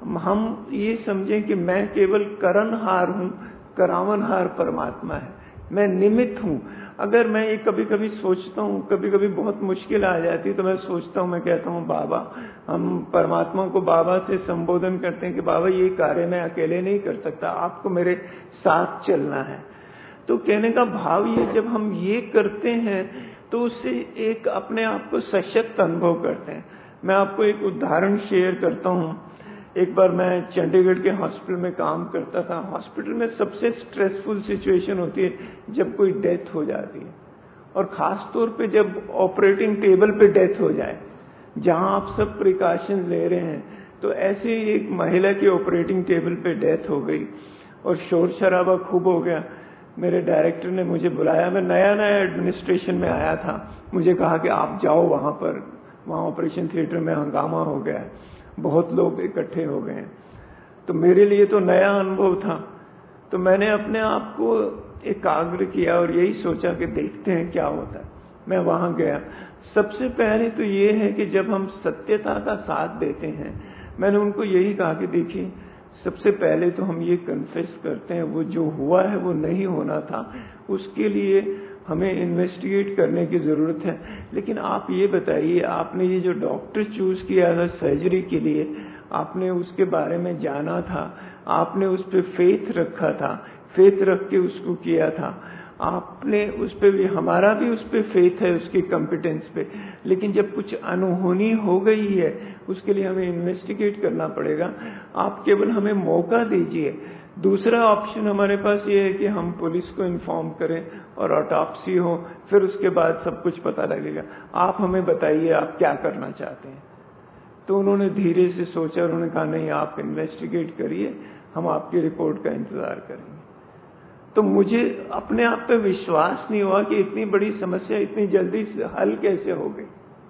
हम ये समझें कि मैं केवल करणहार हूँ, करावनहार परमात्मा है, मैं निमित्त हूँ। अगर मैं ये कभी कभी सोचता हूँ, कभी कभी बहुत मुश्किल आ जाती है, तो मैं सोचता हूँ, मैं कहता हूँ बाबा, हम परमात्मा को बाबा से संबोधन करते हैं कि बाबा ये कार्य मैं अकेले नहीं कर सकता, आपको मेरे साथ चलना है। तो कहने का भाव ये, जब हम ये करते हैं तो उससे एक अपने आप को सशक्त अनुभव करते हैं। मैं आपको एक उदाहरण शेयर करता हूँ। एक बार मैं चंडीगढ़ के हॉस्पिटल में काम करता था। हॉस्पिटल में सबसे स्ट्रेसफुल सिचुएशन होती है जब कोई डेथ हो जाती है, और खास तौर पे जब ऑपरेटिंग टेबल पे डेथ हो जाए, जहां आप सब प्रिकॉशन ले रहे हैं। तो ऐसे ही एक महिला की ऑपरेटिंग टेबल पे डेथ हो गई और शोर शराबा खूब हो गया। मेरे डायरेक्टर ने मुझे बुलाया, मैं नया नया एडमिनिस्ट्रेशन में आया था। मुझे कहा कि आप जाओ वहां पर, वहां ऑपरेशन थिएटर में हंगामा हो गया है, बहुत लोग इकट्ठे हो गए हैं। तो मेरे लिए तो नया अनुभव था, तो मैंने अपने आप को एकाग्र किया और यही सोचा कि देखते हैं क्या होता है। मैं वहां गया। सबसे पहले तो ये है कि जब हम सत्यता का साथ देते हैं, मैंने उनको यही कहा कि देखिए, सबसे पहले तो हम ये कन्फेस करते हैं वो जो हुआ है वो नहीं होना था, उसके लिए हमें इन्वेस्टिगेट करने की जरूरत है। लेकिन आप ये बताइए, आपने ये जो डॉक्टर चूज किया था सर्जरी के लिए, आपने उसके बारे में जाना था, आपने उस पर फेथ रखा था, फेथ रख के उसको किया था, आपने उस पे भी, हमारा भी उस पे फेथ है, उसकी कॉम्पिटेंस पे। लेकिन जब कुछ अनहोनी हो गई है, उसके लिए हमें इन्वेस्टिगेट करना पड़ेगा। आप केवल हमें मौका दीजिए। दूसरा ऑप्शन हमारे पास ये है कि हम पुलिस को इन्फॉर्म करें और ऑटोप्सी हो, फिर उसके बाद सब कुछ पता लगेगा। आप हमें बताइए आप क्या करना चाहते हैं। तो उन्होंने धीरे से सोचा, उन्होंने कहा नहीं, आप इन्वेस्टिगेट करिए, हम आपकी रिपोर्ट का इंतजार करेंगे। तो मुझे अपने आप पे विश्वास नहीं हुआ कि इतनी बड़ी समस्या इतनी जल्दी से हल कैसे हो गई।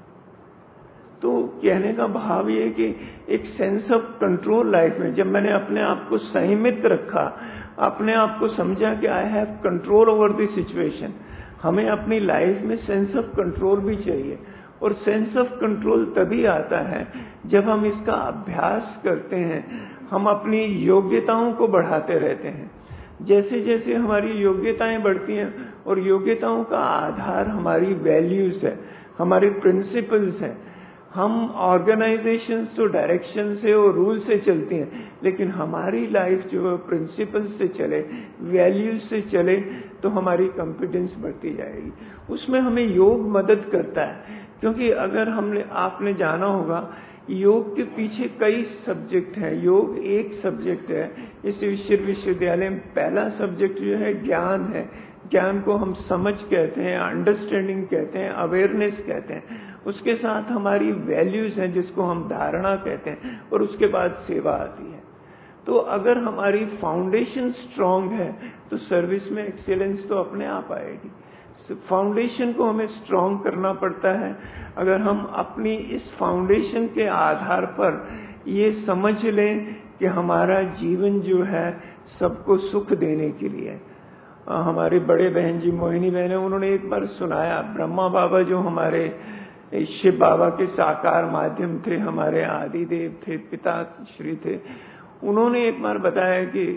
तो कहने का भाव ये कि एक सेंस ऑफ कंट्रोल लाइफ में, जब मैंने अपने आप को संयमित रखा अपने आप को समझा कि I have control over the situation. हमें अपनी लाइफ में सेंस ऑफ कंट्रोल भी चाहिए, और सेंस ऑफ कंट्रोल तभी आता है जब हम इसका अभ्यास करते हैं, हम अपनी योग्यताओं को बढ़ाते रहते हैं। जैसे जैसे हमारी योग्यताएं बढ़ती हैं, और योग्यताओं का आधार हमारी वैल्यूज है, हमारी प्रिंसिपल्स है। हम ऑर्गेनाइजेशन तो डायरेक्शन से और रूल से चलती हैं, लेकिन हमारी लाइफ जो प्रिंसिपल से चले, वैल्यूज से चले, तो हमारी कॉन्फिडेंस बढ़ती जाएगी। उसमें हमें योग मदद करता है, क्योंकि अगर आपने जाना होगा योग के पीछे कई सब्जेक्ट हैं, योग एक सब्जेक्ट है। इस विश्वविद्यालय में पहला सब्जेक्ट जो है ज्ञान है। ज्ञान को हम समझ कहते हैं, अंडरस्टैंडिंग कहते हैं, अवेयरनेस कहते हैं। उसके साथ हमारी वैल्यूज हैं जिसको हम धारणा कहते हैं, और उसके बाद सेवा आती है। तो अगर हमारी फाउंडेशन स्ट्रांग है तो सर्विस में एक्सीलेंस तो अपने आप आएगी। फाउंडेशन को हमें स्ट्रांग करना पड़ता है। अगर हम अपनी इस फाउंडेशन के आधार पर ये समझ लें कि हमारा जीवन जो है सबको सुख देने के लिए। हमारे बड़े बहन जी मोहिनी बहन है, उन्होंने एक बार सुनाया, ब्रह्मा बाबा जो हमारे शिव बाबा के साकार माध्यम थे, हमारे आदि देव थे, पिता श्री थे, उन्होंने एक बार बताया कि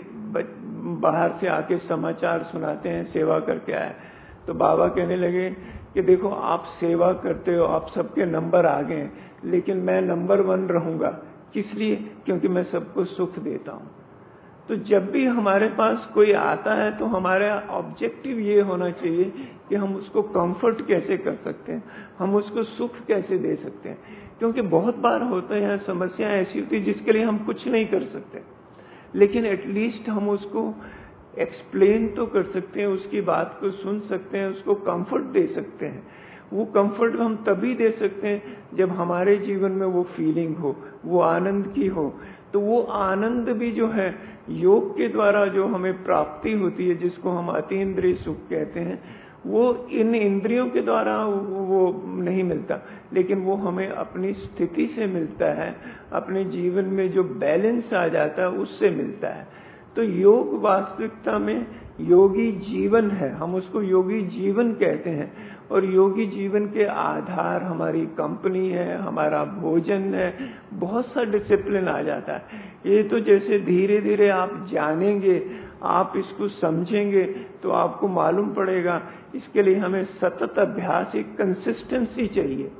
बाहर से आके समाचार सुनाते हैं, सेवा करके आए। तो बाबा कहने लगे कि देखो आप सेवा करते हो, आप सबके नंबर आ गए, लेकिन मैं नंबर 1 रहूंगा। किस लिए? क्योंकि मैं सबको सुख देता हूँ। तो जब भी हमारे पास कोई आता है तो हमारा ऑब्जेक्टिव ये होना चाहिए कि हम उसको कंफर्ट कैसे कर सकते हैं, हम उसको सुख कैसे दे सकते हैं। क्योंकि बहुत बार होते हैं समस्याएं ऐसी होती है जिसके लिए हम कुछ नहीं कर सकते, लेकिन एटलीस्ट हम उसको एक्सप्लेन तो कर सकते हैं, उसकी बात को सुन सकते हैं, उसको कंफर्ट दे सकते हैं। वो कंफर्ट हम तभी दे सकते हैं जब हमारे जीवन में वो फीलिंग हो, वो आनंद की हो। तो वो आनंद भी जो है योग के द्वारा जो हमें प्राप्ति होती है, जिसको हम अतीन्द्रिय सुख कहते हैं, वो इन इंद्रियों के द्वारा वो नहीं मिलता, लेकिन वो हमें अपनी स्थिति से मिलता है, अपने जीवन में जो बैलेंस आ जाता है उससे मिलता है। तो योग वास्तविकता में योगी जीवन है, हम उसको योगी जीवन कहते हैं। और योगी जीवन के आधार हमारी कंपनी है, हमारा भोजन है, बहुत सा डिसिप्लिन आ जाता है। ये तो जैसे धीरे धीरे आप जानेंगे, आप इसको समझेंगे तो आपको मालूम पड़ेगा। इसके लिए हमें सतत अभ्यास, एक कंसिस्टेंसी चाहिए।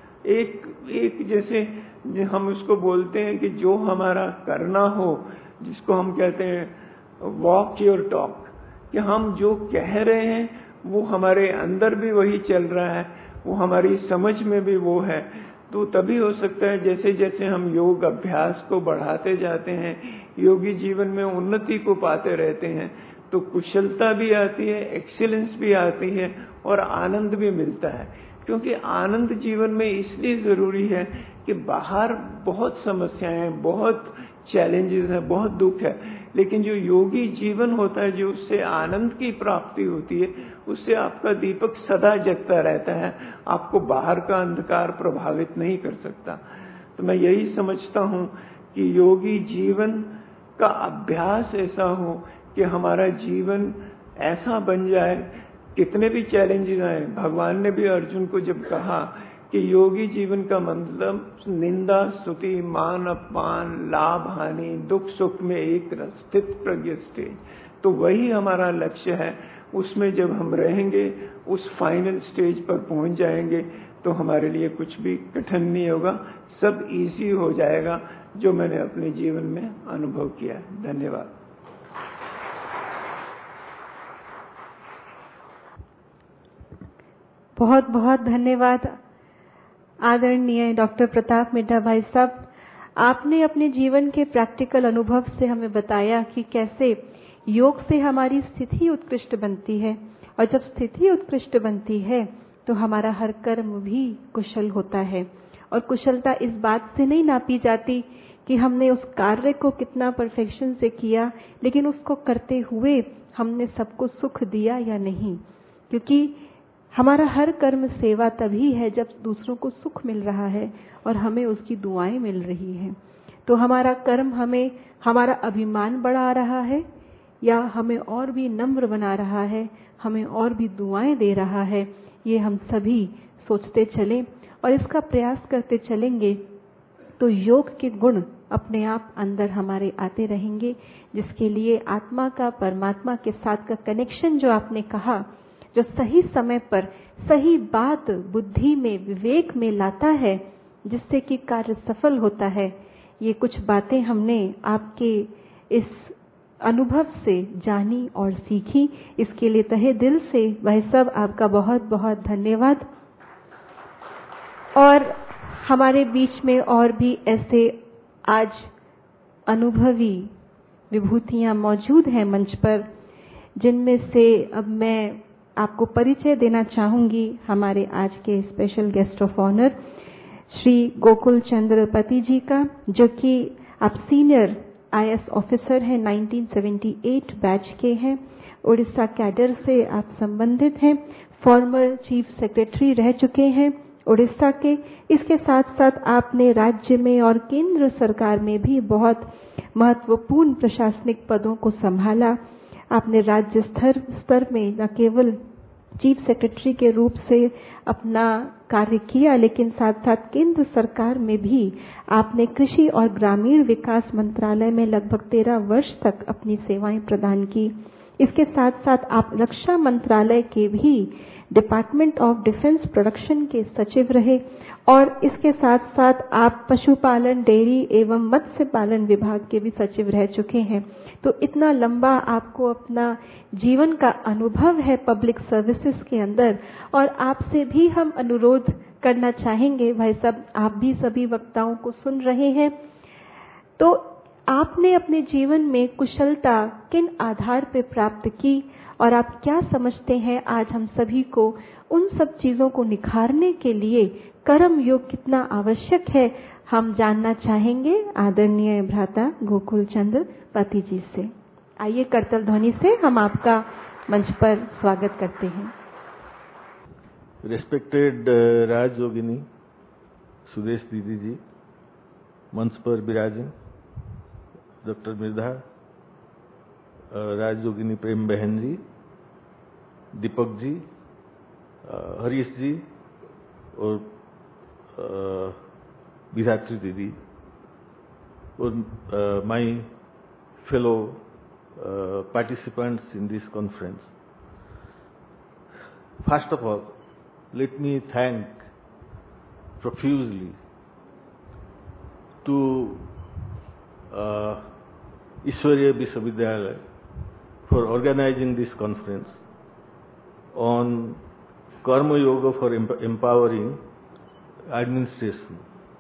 एक जैसे हम उसको बोलते हैं कि जो हमारा करना हो, जिसको हम कहते हैं वॉक योर टॉक, कि हम जो कह रहे हैं वो हमारे अंदर भी वही चल रहा है, वो हमारी समझ में भी वो है। तो तभी हो सकता है जैसे जैसे हम योग अभ्यास को बढ़ाते जाते हैं, योगी जीवन में उन्नति को पाते रहते हैं, तो कुशलता भी आती है, एक्सीलेंस भी आती है, और आनंद भी मिलता है। क्योंकि आनंद जीवन में इसलिए जरूरी है कि बाहर बहुत समस्याएं हैं, बहुत चैलेंजेस हैं, बहुत दुख है, लेकिन जो योगी जीवन होता है, जो उससे आनंद की प्राप्ति होती है, उससे आपका दीपक सदा जगता रहता है, आपको बाहर का अंधकार प्रभावित नहीं कर सकता। तो मैं यही समझता हूँ कि योगी जीवन का अभ्यास ऐसा हो कि हमारा जीवन ऐसा बन जाए, कितने भी चैलेंजेस आए। भगवान ने भी अर्जुन को जब कहा कि योगी जीवन का मतलब निंदा स्तुति मान अपमान लाभ हानि दुख सुख में एक रस स्थित प्रज्ञ स्टेज, तो वही हमारा लक्ष्य है। उसमें जब हम रहेंगे, उस फाइनल स्टेज पर पहुंच जाएंगे, तो हमारे लिए कुछ भी कठिन नहीं होगा, सब इजी हो जाएगा, जो मैंने अपने जीवन में अनुभव किया। धन्यवाद। बहुत बहुत धन्यवाद आदरणीय डॉक्टर प्रताप मिड्ढा भाई साहब। आपने अपने जीवन के प्रैक्टिकल अनुभव से हमें बताया कि कैसे योग से हमारी स्थिति उत्कृष्ट बनती है, और जब स्थिति उत्कृष्ट बनती है तो हमारा हर कर्म भी कुशल होता है। और कुशलता इस बात से नहीं नापी जाती कि हमने उस कार्य को कितना परफेक्शन से किया, लेकिन उसको करते हुए हमने सबको सुख दिया या नहीं। क्योंकि हमारा हर कर्म सेवा तभी है जब दूसरों को सुख मिल रहा है और हमें उसकी दुआएं मिल रही हैं। तो हमारा कर्म हमें हमारा अभिमान बढ़ा रहा है या हमें और भी नम्र बना रहा है, हमें और भी दुआएं दे रहा है, ये हम सभी सोचते चलें और इसका प्रयास करते चलेंगे तो योग के गुण अपने आप अंदर हमारे आते रहेंगे, जिसके लिए आत्मा का परमात्मा के साथ का कनेक्शन जो आपने कहा, जो सही समय पर सही बात बुद्धि में विवेक में लाता है, जिससे कि कार्य सफल होता है, ये कुछ बातें हमने आपके इस अनुभव से जानी और सीखी। इसके लिए तहे दिल से भाई साहब आपका बहुत बहुत धन्यवाद। और हमारे बीच में और भी ऐसे आज अनुभवी विभूतियां मौजूद हैं मंच पर, जिनमें से अब मैं आपको परिचय देना चाहूंगी हमारे आज के special guest of honour Shri Gokul Chandrapati ji का, जो कि आप सीनियर IAS ऑफिसर हैं, 1978 बैच के हैं, उड़ीसा कैडर से आप संबंधित हैं, फॉर्मर चीफ सेक्रेटरी रह चुके हैं उड़ीसा के। इसके साथ साथ आपने राज्य में और केंद्र सरकार में भी बहुत महत्वपूर्ण प्रशासनिक पदों को संभाला। आपने राज्य स्तर में न केवल चीफ सेक्रेटरी के रूप से अपना कार्य किया, लेकिन साथ साथ केंद्र सरकार में भी आपने कृषि और ग्रामीण विकास मंत्रालय में लगभग 13 वर्ष तक अपनी सेवाएं प्रदान की। इसके साथ साथ आप रक्षा मंत्रालय के भी डिपार्टमेंट ऑफ डिफेंस प्रोडक्शन के सचिव रहे, और इसके साथ साथ आप पशुपालन, डेयरी एवं मत्स्य पालन विभाग के भी सचिव रह चुके हैं। तो इतना लंबा आपको अपना जीवन का अनुभव है पब्लिक सर्विसेज के अंदर, और आपसे भी हम अनुरोध करना चाहेंगे, भाई साहब आप भी सभी वक्ताओं को सुन रहे हैं, तो आपने अपने जीवन में कुशलता किन आधार पर प्राप्त की और आप क्या समझते हैं आज हम सभी को उन सब चीजों को निखारने के लिए कर्म योग कितना आवश्यक है, हम जानना चाहेंगे आदरणीय भ्राता गोकुल चंद्र पति जी से। आइए करतल ध्वनि से हम आपका मंच पर स्वागत करते हैं। रेस्पेक्टेड राज योगिनी सुदेश दीदी जी, मंच पर विराजें, डॉक्टर मिर्धा, राज योगिनी प्रेम बहन जी, दीपक जी, हरीश जी और विधात्री दीदी और my fellow participants in this conference. First of all, let me thank profusely to Ishwariya Vishwavidyalaya for organizing this conference on Karma Yoga for empowering administration.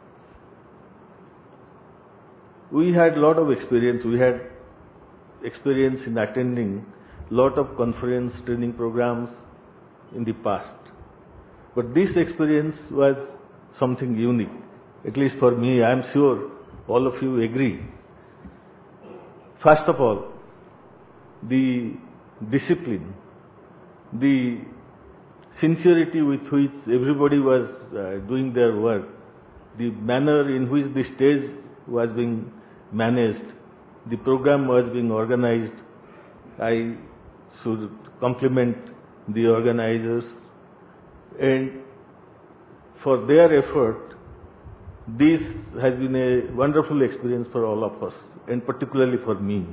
We had a lot of experience. We had experience in attending lot of conference training programs in the past. But this experience was something unique, at least for me. I am sure all of you agree. First of all, the discipline, the sincerity with which everybody was doing their work, the manner in which the stage was being managed, the program was being organized, I should compliment the organizers, and for their effort, this has been a wonderful experience for all of us, and particularly for me.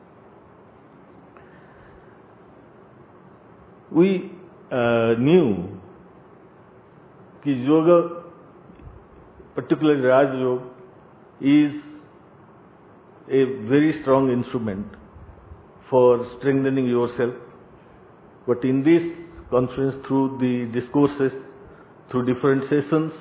We knew that yoga, particularly Raj Yoga, is a very strong instrument for strengthening yourself. But in this conference, through the discourses, through different sessions,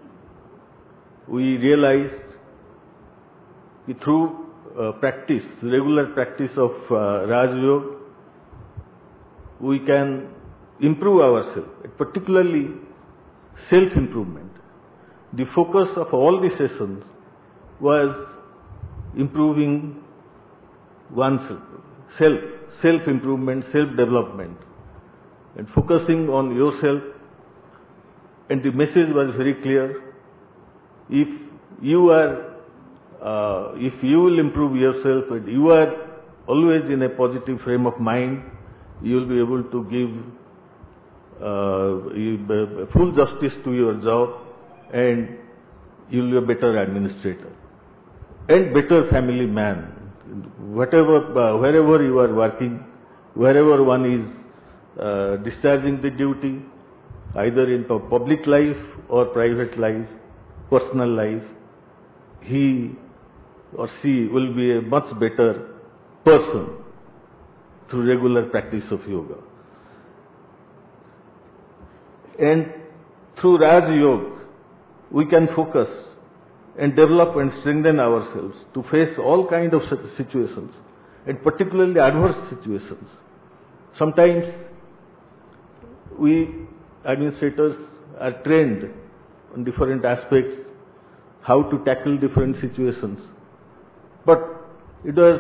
we realized that through practice, regular practice of Raj Yoga, we can improve ourselves, particularly self-improvement. The focus of all the sessions was improving oneself, self-improvement, self-development, and focusing on yourself. And the message was very clear. If you will improve yourself and you are always in a positive frame of mind, you will be able to give full justice to your job, and you will be a better administrator and better family man. Wherever you are working, wherever one is discharging the duty, either in public life or private life, personal life, he or she will be a much better person through regular practice of yoga. And through Raj Yoga, we can focus and develop and strengthen ourselves to face all kinds of situations, and particularly adverse situations. Sometimes we administrators are trained on different aspects, how to tackle different situations, but it was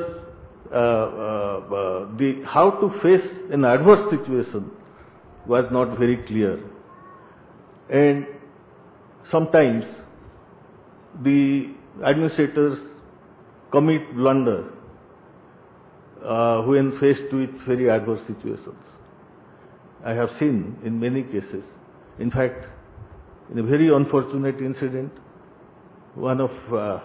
how to face an adverse situation was not very clear, and sometimes the administrators commit blunder when faced with very adverse situations. I have seen in many cases. In fact, in a very unfortunate incident, one of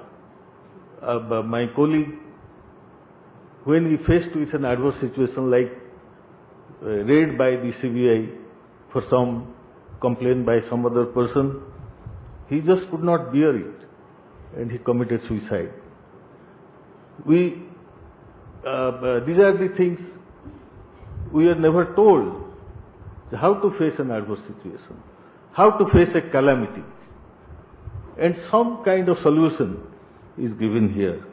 my colleague, when he faced with an adverse situation like raid by the CBI for some complaint by some other person, he just could not bear it, and he committed suicide. These are the things we are never told, how to face an adverse situation, how to face a calamity, and some kind of solution is given here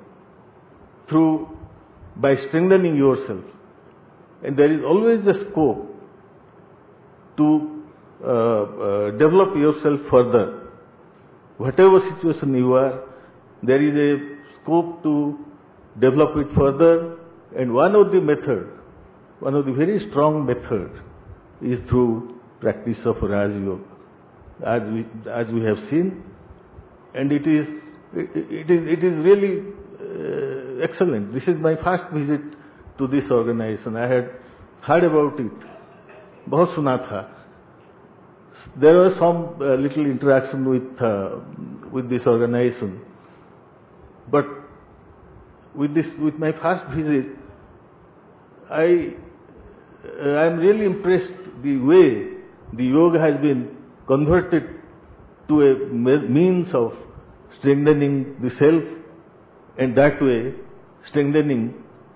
by strengthening yourself. And there is always a scope to develop yourself further. Whatever situation you are, there is a scope to develop it further, and one of the very strong methods is through practice of Raj Yoga, as we have seen, and it is really excellent. This is my first visit to this organization. I had heard about it, बहुत सुना था. There was some little interaction with this organization, but with my first visit, I am really impressed the way the yoga has been converted to a means of strengthening the self, and that way strengthening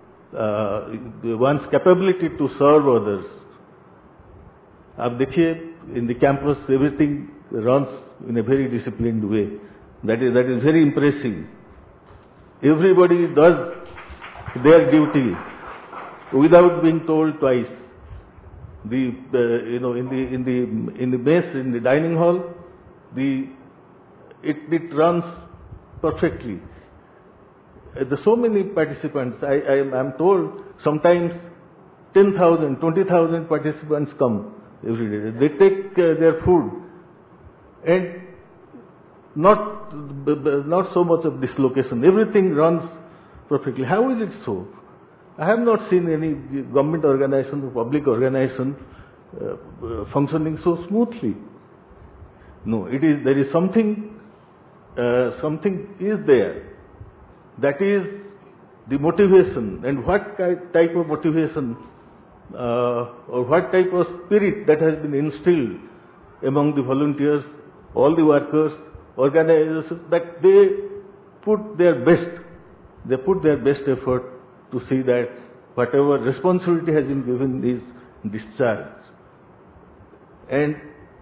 one's capability to serve others. आप देखिए, in the campus everything runs in a very disciplined way. That is very impressive. Everybody does their duty without being told twice. In the mess, in the dining hall, it runs perfectly. There's so many participants. I am told sometimes 10,000, 20,000 participants come every day. They take their food, and not so much of dislocation. Everything runs perfectly. How is it so? I have not seen any government organization or public organization functioning so smoothly. No, there is something is there. That is the motivation, and what type of motivation or what type of spirit that has been instilled among the volunteers, all the workers, organizers, that they put their best effort to see that whatever responsibility has been given is discharged. And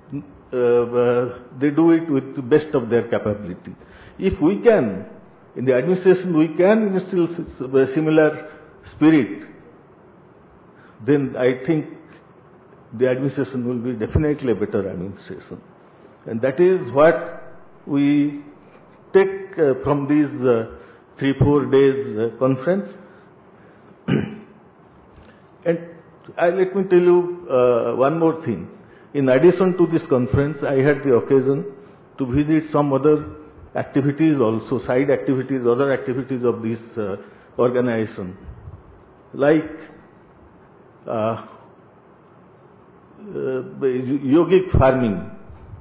they do it with the best of their capability. If we can, in the administration, we can instill a similar spirit, then I think the administration will be definitely a better administration. And that is what we take from these 3-4 days conference. And let me tell you one more thing. In addition to this conference, I had the occasion to visit some other activities also, side activities, other activities of this organization. like yogic farming.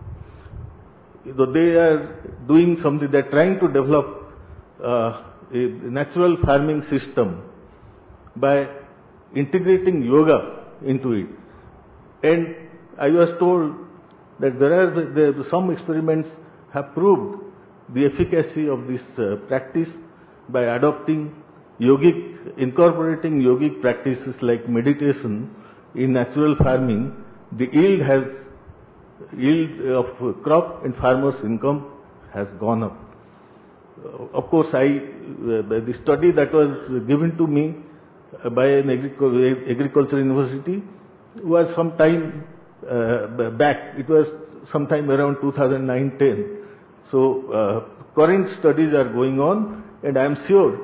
They are doing something, they are trying to develop a natural farming system by integrating yoga into it. And I was told that there some experiments have proved the efficacy of this practice by incorporating yogic practices like meditation in natural farming. The yield of crop and farmers' income has gone up. Of course, the study that was given to me by an agriculture university was some time back. It was sometime around 2009-10. So current studies are going on, and I am sure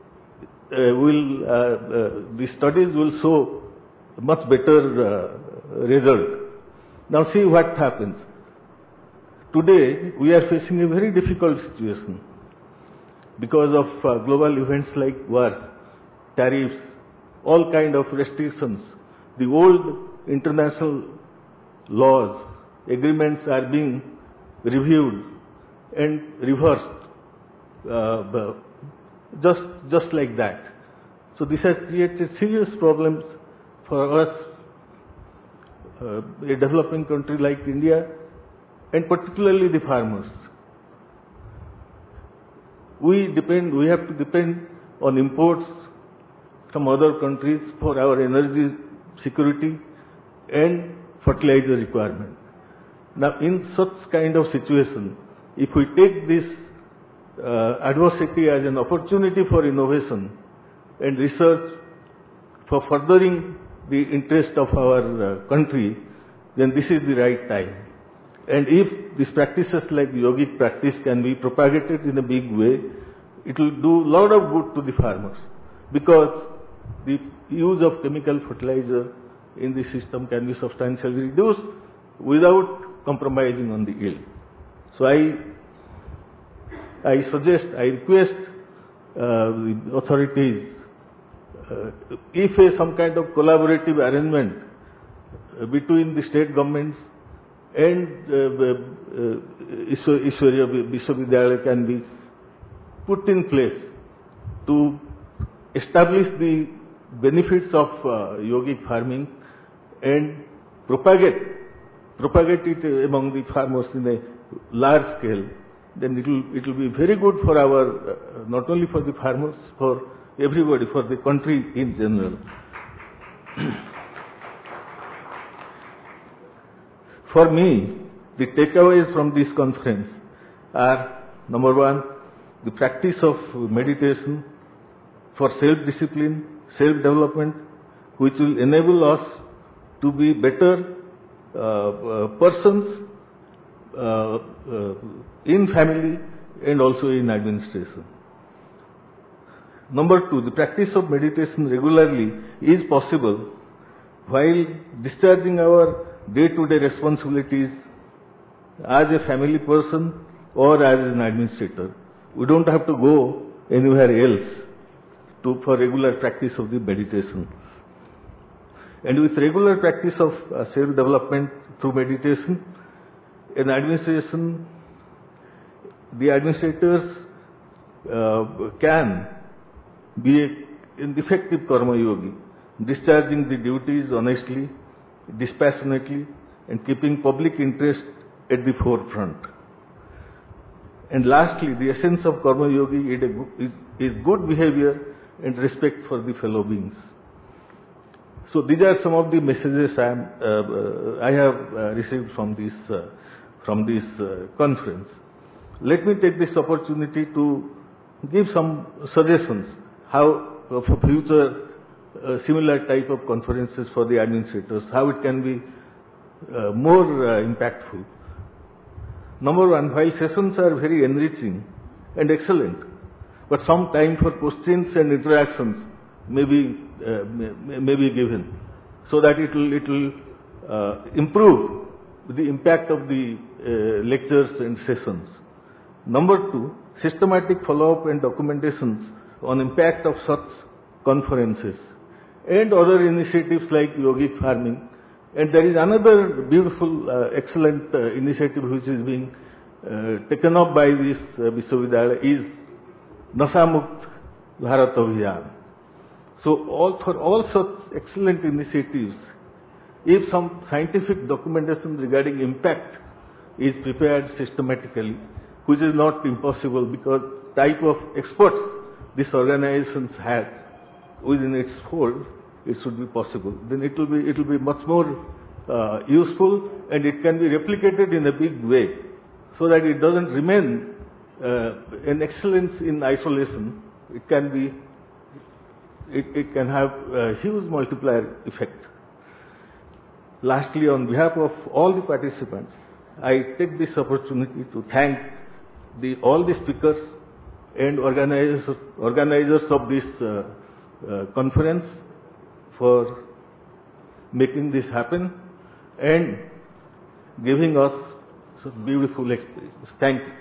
the studies will show much better result. Now see what happens. Today we are facing a very difficult situation because of global events like wars, tariffs, all kind of restrictions. The old international laws, agreements are being reviewed and reversed just like that. So this has created serious problems for us, a developing country like India, and particularly the farmers. We have to depend on imports from other countries for our energy security and fertilizer requirement. Now, in such kind of situation, if we take this adversity as an opportunity for innovation and research for furthering the interest of our country, then this is the right time. And if these practices like yogic practice can be propagated in a big way, it will do a lot of good to the farmers, because the use of chemical fertilizer in the system can be substantially reduced without compromising on the yield. So I request the authorities, if some kind of collaborative arrangement between the state governments and Ishwarya Vishwavidyalaya can be put in place to establish the benefits of yogic farming and propagate it among the farmers in a large scale, then it will be very good for our, not only for the farmers, for everybody, for the country in general. For me, the takeaways from this conference are: number one, the practice of meditation for self-discipline, self-development, which will enable us to be better persons in family and also in administration. Number two, the practice of meditation regularly is possible while discharging our day-to-day responsibilities as a family person or as an administrator. We don't have to go anywhere else for regular practice of the meditation. And with regular practice of self-development through meditation, in administration, the administrators can be an effective karma yogi, discharging the duties honestly, dispassionately, and keeping public interest at the forefront. And lastly, the essence of karma yogi is good behavior and respect for the fellow beings. So these are some of the messages I have received from this conference. Let me take this opportunity to give some suggestions how for future similar type of conferences for the administrators, how it can be more impactful. Number one, while sessions are very enriching and excellent, but some time for questions and interactions may be given, so that it will improve the impact of the lectures and sessions. Number two, systematic follow-up and documentations on impact of such conferences and other initiatives like yogic farming. And there is another beautiful, excellent initiative which is being taken up by this Vishwavidhyalaya is Nasha Mukt Bharat Abhiyan. So for all such excellent initiatives, if some scientific documentation regarding impact is prepared systematically, which is not impossible because type of experts these organizations have within its fold, it should be possible. Then it will be much more useful, and it can be replicated in a big way, so that it doesn't remain an excellence in isolation. It can have a huge multiplier effect. Lastly, on behalf of all the participants, I take this opportunity to thank all the speakers and organizers of this conference for making this happen and giving us such beautiful experience. Thank you.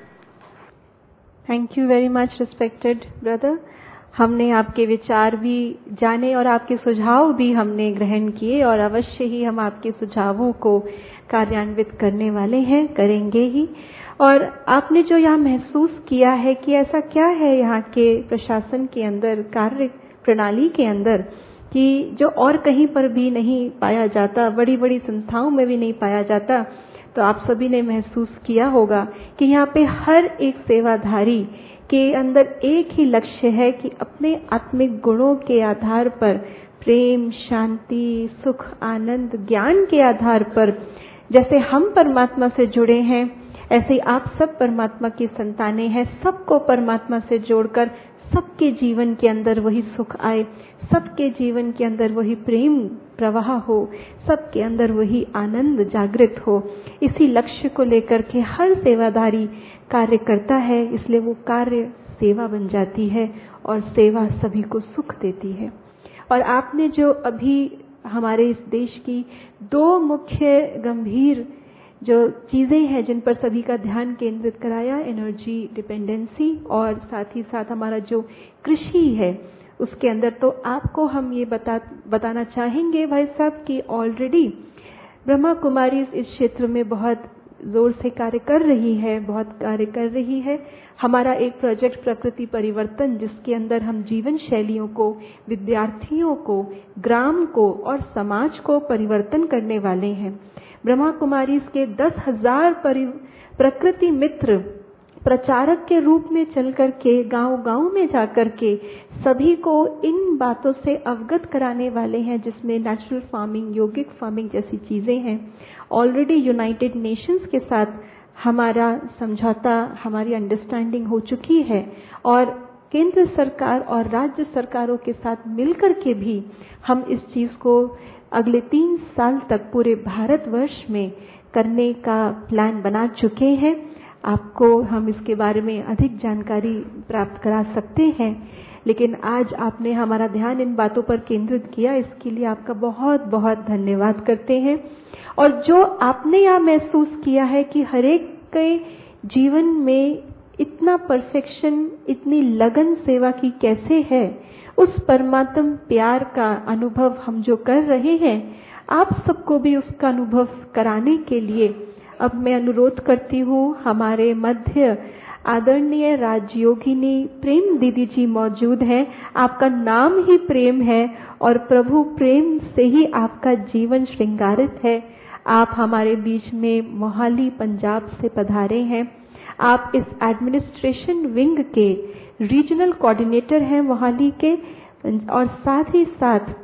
Thank you very much respected brother. हमने आपके विचार भी जाने और आपके सुझाव भी हमने ग्रहण किए, और अवश्य ही हम आपके सुझावों को कार्यान्वित करने वाले हैं, करेंगे ही। और आपने जो यहाँ महसूस किया है कि ऐसा क्या है यहाँ के प्रशासन के अंदर, कार्य प्रणाली के अंदर, कि जो और कहीं पर भी नहीं पाया जाता, बड़ी बड़ी संस्थाओं में भी नहीं पाया जाता, तो आप सभी ने महसूस किया होगा कि यहाँ पे हर एक सेवाधारी के अंदर एक ही लक्ष्य है कि अपने आत्मिक गुणों के आधार पर, प्रेम, शांति, सुख, आनंद, ज्ञान के आधार पर, जैसे हम परमात्मा से जुड़े हैं, ऐसे ही आप सब परमात्मा की संतानें हैं। सबको परमात्मा से जोड़कर सबके जीवन के अंदर वही सुख आए, सबके जीवन के अंदर वही प्रेम प्रवाह हो, सबके अंदर वही आनंद जागृत हो। इसी लक्ष्य को लेकर के हर सेवाधारी कार्य करता है, इसलिए वो कार्य सेवा बन जाती है और सेवा सभी को सुख देती है। और आपने जो अभी हमारे इस देश की दो मुख्य गंभीर जो चीज़ें हैं जिन पर सभी का ध्यान केंद्रित कराया, एनर्जी डिपेंडेंसी और साथ ही साथ हमारा जो कृषि है उसके अंदर, तो आपको हम ये बताना चाहेंगे भाई साहब कि ऑलरेडी ब्रह्मा कुमारी इस क्षेत्र में बहुत जोर से कार्य कर रही है, बहुत कार्य कर रही है। हमारा एक प्रोजेक्ट प्रकृति परिवर्तन, जिसके अंदर हम जीवन शैलियों को, विद्यार्थियों को, ग्राम को और समाज को परिवर्तन करने वाले हैं। ब्रह्मा कुमारी के 10,000 प्रकृति मित्र प्रचारक के रूप में चल करके गांव-गांव में जाकर के सभी को इन बातों से अवगत कराने वाले हैं, जिसमें नेचुरल फार्मिंग, योगिक फार्मिंग जैसी चीजें हैं। ऑलरेडी यूनाइटेड नेशंस के साथ हमारा समझौता, हमारी अंडरस्टैंडिंग हो चुकी है, और केंद्र सरकार और राज्य सरकारों के साथ मिलकर के भी हम इस चीज को अगले 3 साल तक पूरे भारतवर्ष में करने का प्लान बना चुके हैं। आपको हम इसके बारे में अधिक जानकारी प्राप्त करा सकते हैं, लेकिन आज आपने हमारा ध्यान इन बातों पर केंद्रित किया, इसके लिए आपका बहुत बहुत धन्यवाद करते हैं। और जो आपने यह महसूस किया है कि हर एक के जीवन में इतना परफेक्शन, इतनी लगन सेवा की कैसे है, उस परमात्म प्यार का अनुभव हम जो कर रहे हैं, आप सबको भी उसका अनुभव कराने के लिए अब मैं अनुरोध करती हूँ, हमारे मध्य आदरणीय राजयोगिनी प्रेम दीदी जी मौजूद हैं। आपका नाम ही प्रेम है और प्रभु प्रेम से ही आपका जीवन श्रृंगारित है। आप हमारे बीच में मोहाली पंजाब से पधारे हैं। आप इस एडमिनिस्ट्रेशन विंग के रीजनल कोऑर्डिनेटर हैं मोहाली के, और साथ ही साथ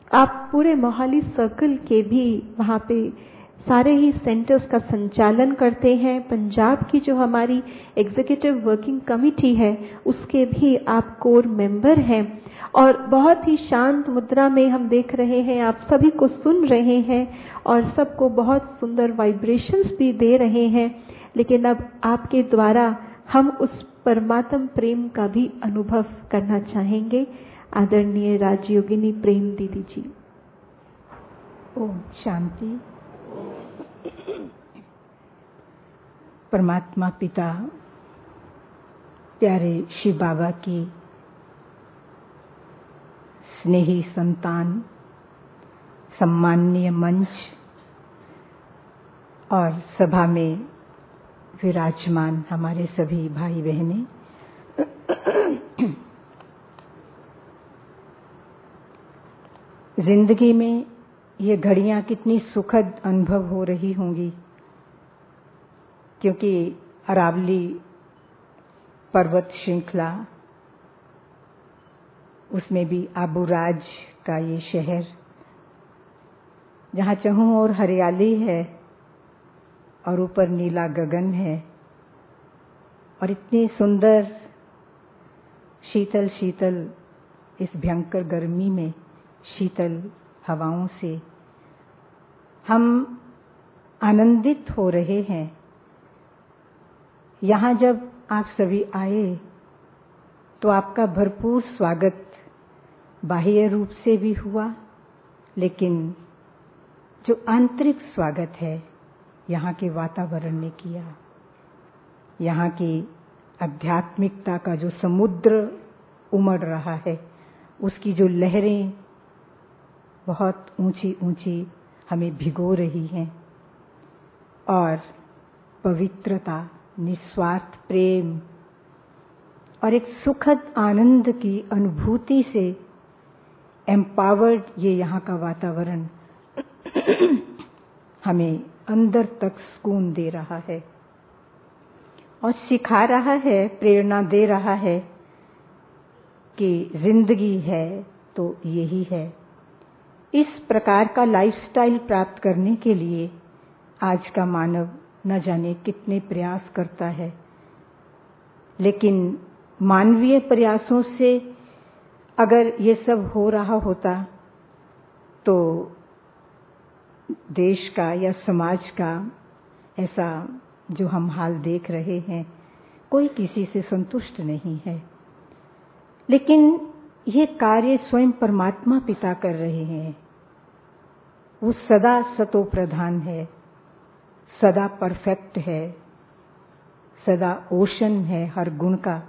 आप पूरे मोहाली सर्कल के भी वहाँ पे सारे ही सेंटर्स का संचालन करते हैं। पंजाब की जो हमारी एग्जीक्यूटिव वर्किंग कमेटी है उसके भी आप कोर मेंबर हैं, और बहुत ही शांत मुद्रा में हम देख रहे हैं, आप सभी को सुन रहे हैं और सबको बहुत सुंदर वाइब्रेशंस भी दे रहे हैं। लेकिन अब आपके द्वारा हम उस परमात्म प्रेम का भी अनुभव करना चाहेंगे। आदरणीय राजयोगिनी प्रेम दीदी जी। ओम शांति। परमात्मा पिता प्यारे शिव बाबा की स्नेही संतान, सम्माननीय मंच और सभा में विराजमान हमारे सभी भाई बहनें, जिंदगी में ये घड़ियां कितनी सुखद अनुभव हो रही होंगी, क्योंकि अरावली पर्वत श्रृंखला, उसमें भी आबूराज का ये शहर, जहाँ चहुं ओर हरियाली है और ऊपर नीला गगन है और इतनी सुंदर शीतल शीतल इस भयंकर गर्मी में शीतल हवाओं से हम आनंदित हो रहे हैं। यहाँ जब आप सभी आए तो आपका भरपूर स्वागत बाह्य रूप से भी हुआ, लेकिन जो आंतरिक स्वागत है यहाँ के वातावरण ने किया। यहाँ की आध्यात्मिकता का जो समुद्र उमड़ रहा है, उसकी जो लहरें बहुत ऊंची ऊंची हमें भिगो रही हैं, और पवित्रता, निस्वार्थ प्रेम और एक सुखद आनंद की अनुभूति से एम्पावर्ड ये यहाँ का वातावरण हमें अंदर तक सुकून दे रहा है और सिखा रहा है, प्रेरणा दे रहा है कि जिंदगी है तो यही है। इस प्रकार का लाइफस्टाइल प्राप्त करने के लिए आज का मानव न जाने कितने प्रयास करता है, लेकिन मानवीय प्रयासों से अगर ये सब हो रहा होता तो देश का या समाज का ऐसा जो हम हाल देख रहे हैं, कोई किसी से संतुष्ट नहीं है। लेकिन ये कार्य स्वयं परमात्मा पिता कर रहे हैं। वो सदा सतो प्रधान है, सदा परफेक्ट है, सदा ओशन है हर गुण का,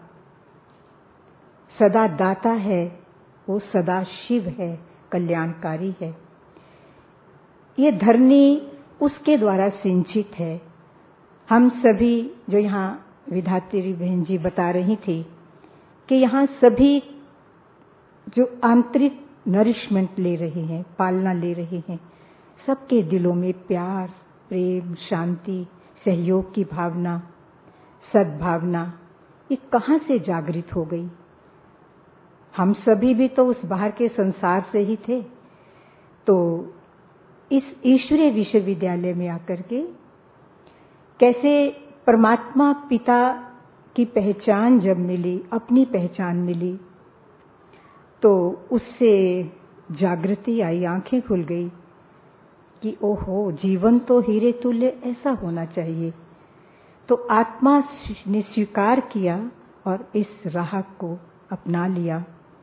सदा दाता है, वो सदा शिव है, कल्याणकारी है। ये धरनी उसके द्वारा सिंचित है। हम सभी जो यहाँ विधात्री बहन जी बता रही थी कि यहाँ सभी जो आंतरिक नरिशमेंट ले रहे हैं, पालना ले रहे हैं, सबके दिलों में प्यार, प्रेम, शांति, सहयोग की भावना, सद्भावना, ये कहाँ से जागृत हो गई? हम सभी भी तो उस बाहर के संसार से ही थे। तो इस ईश्वरीय विश्वविद्यालय में आकर के कैसे परमात्मा पिता की पहचान जब मिली, अपनी पहचान मिली, तो उससे जागृति आई, आंखें खुल गई कि ओहो, जीवन तो हीरे तुल्य ऐसा होना चाहिए। तो आत्मा ने स्वीकार किया और इस राह को अपना लिया।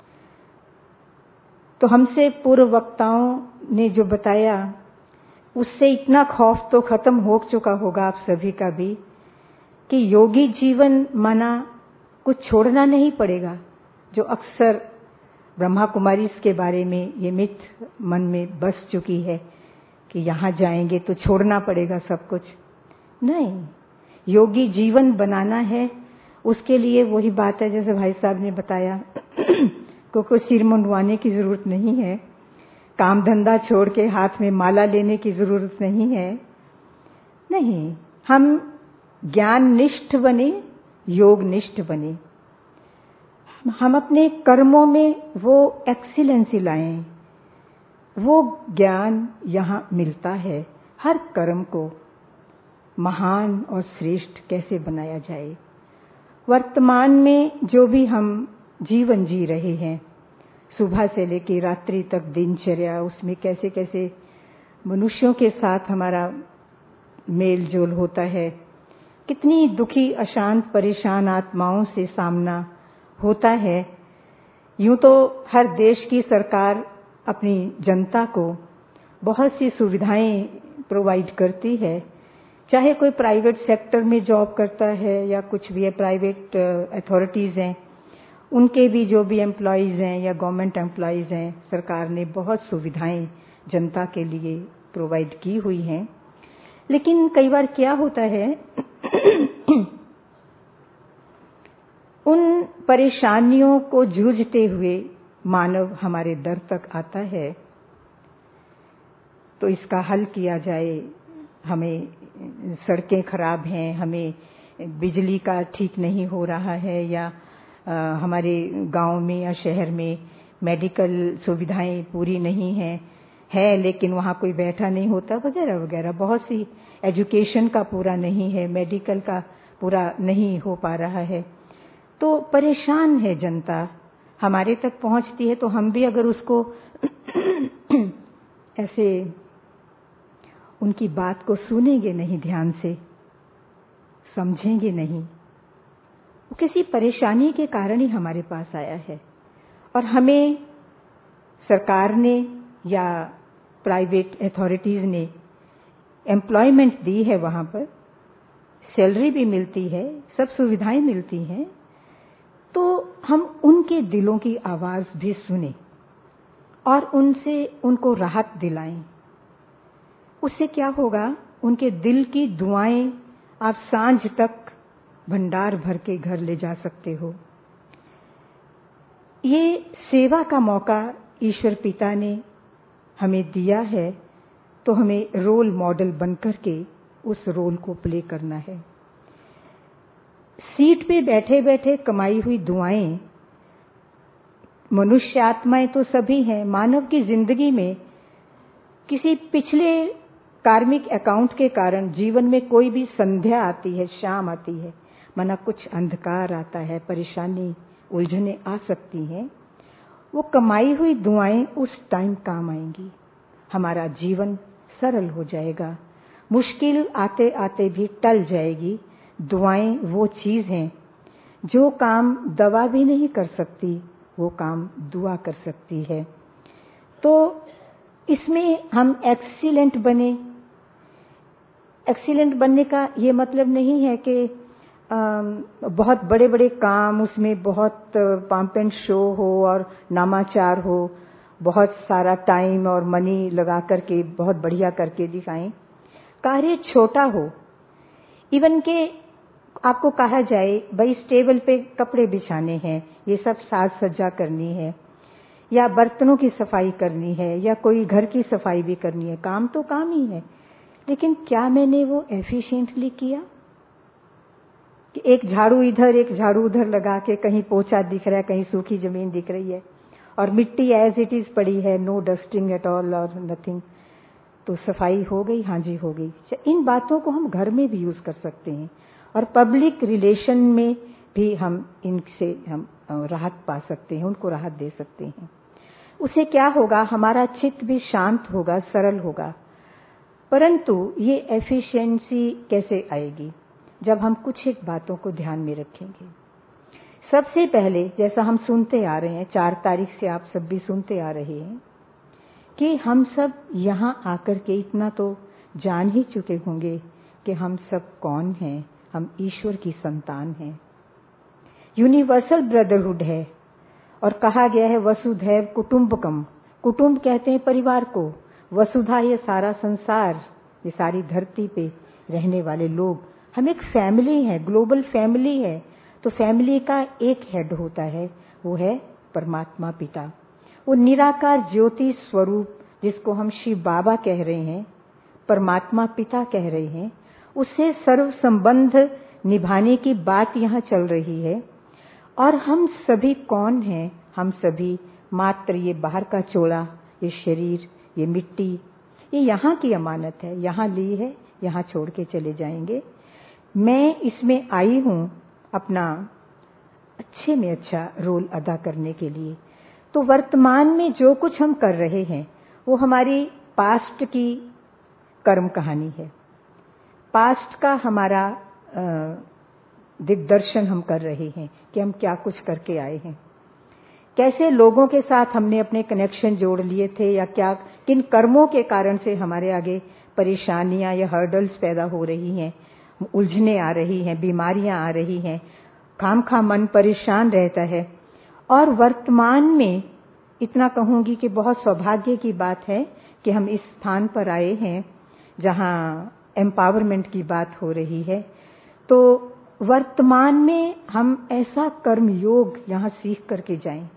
तो हमसे पूर्व वक्ताओं ने जो बताया, उससे इतना खौफ तो खत्म हो चुका होगा आप सभी का भी कि योगी जीवन माना कुछ छोड़ना नहीं पड़ेगा। जो अक्सर ब्रह्मा कुमारी के बारे में ये मिथ मन में बस चुकी है कि यहाँ जाएंगे तो छोड़ना पड़ेगा सब कुछ। नहीं, योगी जीवन बनाना है, उसके लिए वही बात है जैसे भाई साहब ने बताया कोई सिर मुंडवाने की जरूरत नहीं है, काम धंधा छोड़ के हाथ में माला लेने की जरूरत नहीं है। नहीं, हम ज्ञान निष्ठ बने, योग निष्ठ बने। हम अपने कर्मों में वो एक्सीलेंसी लाएं। वो ज्ञान यहाँ मिलता है। हर कर्म को महान और श्रेष्ठ कैसे बनाया जाए। वर्तमान में जो भी हम जीवन जी रहे हैं, सुबह से लेकर रात्रि तक दिनचर्या, उसमें कैसे कैसे मनुष्यों के साथ हमारा मेल जोल होता है, कितनी दुखी, अशांत, परेशान आत्माओं से सामना होता है। यूं तो हर देश की सरकार अपनी जनता को बहुत सी सुविधाएं प्रोवाइड करती है, चाहे कोई प्राइवेट सेक्टर में जॉब करता है या कुछ भी है, प्राइवेट अथॉरिटीज हैं, उनके भी जो भी एम्प्लॉइज हैं या गवर्नमेंट एम्प्लॉइज हैं, सरकार ने बहुत सुविधाएं जनता के लिए प्रोवाइड की हुई हैं। लेकिन कई बार क्या होता है उन परेशानियों को जूझते हुए मानव हमारे दर तक आता है तो इसका हल किया जाए। हमें सड़कें खराब हैं, हमें बिजली का ठीक नहीं हो रहा है, या हमारे गांव में या शहर में मेडिकल सुविधाएं पूरी नहीं है लेकिन वहां कोई बैठा नहीं होता, वगैरह वगैरह। बहुत सी एजुकेशन का पूरा नहीं है, मेडिकल का पूरा नहीं हो पा रहा है, तो परेशान है जनता। हमारे तक पहुंचती है तो हम भी अगर उसको ऐसे उनकी बात को सुनेंगे नहीं, ध्यान से समझेंगे नहीं, वो किसी परेशानी के कारण ही हमारे पास आया है और हमें सरकार ने या प्राइवेट अथॉरिटीज ने एम्प्लॉयमेंट दी है, वहां पर सैलरी भी मिलती है, सब सुविधाएं मिलती हैं, तो हम उनके दिलों की आवाज भी सुने और उनसे उनको राहत दिलाएं। उससे क्या होगा, उनके दिल की दुआएं आप सांझ तक भंडार भर के घर ले जा सकते हो। ये सेवा का मौका ईश्वर पिता ने हमें दिया है, तो हमें रोल मॉडल बनकर के उस रोल को प्ले करना है। सीट पे बैठे बैठे कमाई हुई दुआएं, मनुष्य आत्माएं तो सभी हैं। मानव की जिंदगी में किसी पिछले कार्मिक अकाउंट के कारण जीवन में कोई भी संध्या आती है, शाम आती है, माना कुछ अंधकार आता है, परेशानी उलझने आ सकती हैं, वो कमाई हुई दुआएं उस टाइम काम आएंगी। हमारा जीवन सरल हो जाएगा, मुश्किल आते आते भी टल जाएगी। दुआएं वो चीज हैं जो काम दवा भी नहीं कर सकती, वो काम दुआ कर सकती है। तो इसमें हम एक्सीलेंट बने। एक्सीलेंट बनने का ये मतलब नहीं है कि बहुत बड़े बड़े काम, उसमें बहुत पंप एंड शो हो और नामाचार हो, बहुत सारा टाइम और मनी लगा करके बहुत बढ़िया करके दिखाएं। कार्य छोटा हो, इवन के आपको कहा जाए भाई इस टेबल पे कपड़े बिछाने हैं, ये सब साज सज्जा करनी है, या बर्तनों की सफाई करनी है, या कोई घर की सफाई भी करनी है, काम तो काम ही है। लेकिन क्या मैंने वो एफिशिएंटली किया कि एक झाड़ू इधर एक झाड़ू उधर लगा के कहीं पोछा दिख रहा है, कहीं सूखी जमीन दिख रही है और मिट्टी एज इट इज पड़ी है, नो डस्टिंग एट ऑल और नथिंग, तो सफाई हो गई? हाँ जी हो गई। इन बातों को हम घर में भी यूज कर सकते हैं और पब्लिक रिलेशन में भी हम इनसे हम राहत पा सकते हैं, उनको राहत दे सकते हैं। उससे क्या होगा, हमारा चित्त भी शांत होगा, सरल होगा। परंतु ये एफिशिएंसी कैसे आएगी? जब हम कुछ एक बातों को ध्यान में रखेंगे। सबसे पहले, जैसा हम सुनते आ रहे हैं, 4 तारीख से आप सब भी सुनते आ रहे हैं कि हम सब यहाँ आकर के इतना तो जान ही चुके होंगे कि हम सब कौन हैं। हम ईश्वर की संतान हैं। यूनिवर्सल ब्रदरहुड है और कहा गया है वसुधैव कुटुंबकम। कुटुंब कहते हैं परिवार को, वसुधा ये सारा संसार, ये सारी धरती पे रहने वाले लोग। हम एक फैमिली है, ग्लोबल फैमिली है। तो फैमिली का एक हेड होता है, वो है परमात्मा पिता। वो निराकार ज्योति स्वरूप जिसको हम शिव बाबा कह रहे हैं, परमात्मा पिता कह रहे हैं, उससे सर्व संबंध निभाने की बात यहाँ चल रही है। और हम सभी कौन हैं? हम सभी मात्र ये बाहर का चोला, ये शरीर, ये मिट्टी, ये यहाँ की अमानत है, यहाँ ली है, यहाँ छोड़ के चले जाएंगे। मैं इसमें आई हूँ अपना अच्छे में अच्छा रोल अदा करने के लिए। तो वर्तमान में जो कुछ हम कर रहे हैं वो हमारी पास्ट की कर्म कहानी है। पास्ट का हमारा दिग्दर्शन हम कर रहे हैं कि हम क्या कुछ करके आए हैं, कैसे लोगों के साथ हमने अपने कनेक्शन जोड़ लिए थे, या क्या किन कर्मों के कारण से हमारे आगे परेशानियां या हर्डल्स पैदा हो रही हैं, उलझने आ रही हैं, बीमारियां आ रही हैं, खामखा मन परेशान रहता है। और वर्तमान में इतना कहूंगी कि बहुत सौभाग्य की बात है कि हम इस स्थान पर आए हैं जहां एम्पावरमेंट की बात हो रही है। तो वर्तमान में हम ऐसा कर्म योग यहां सीख करके जाएं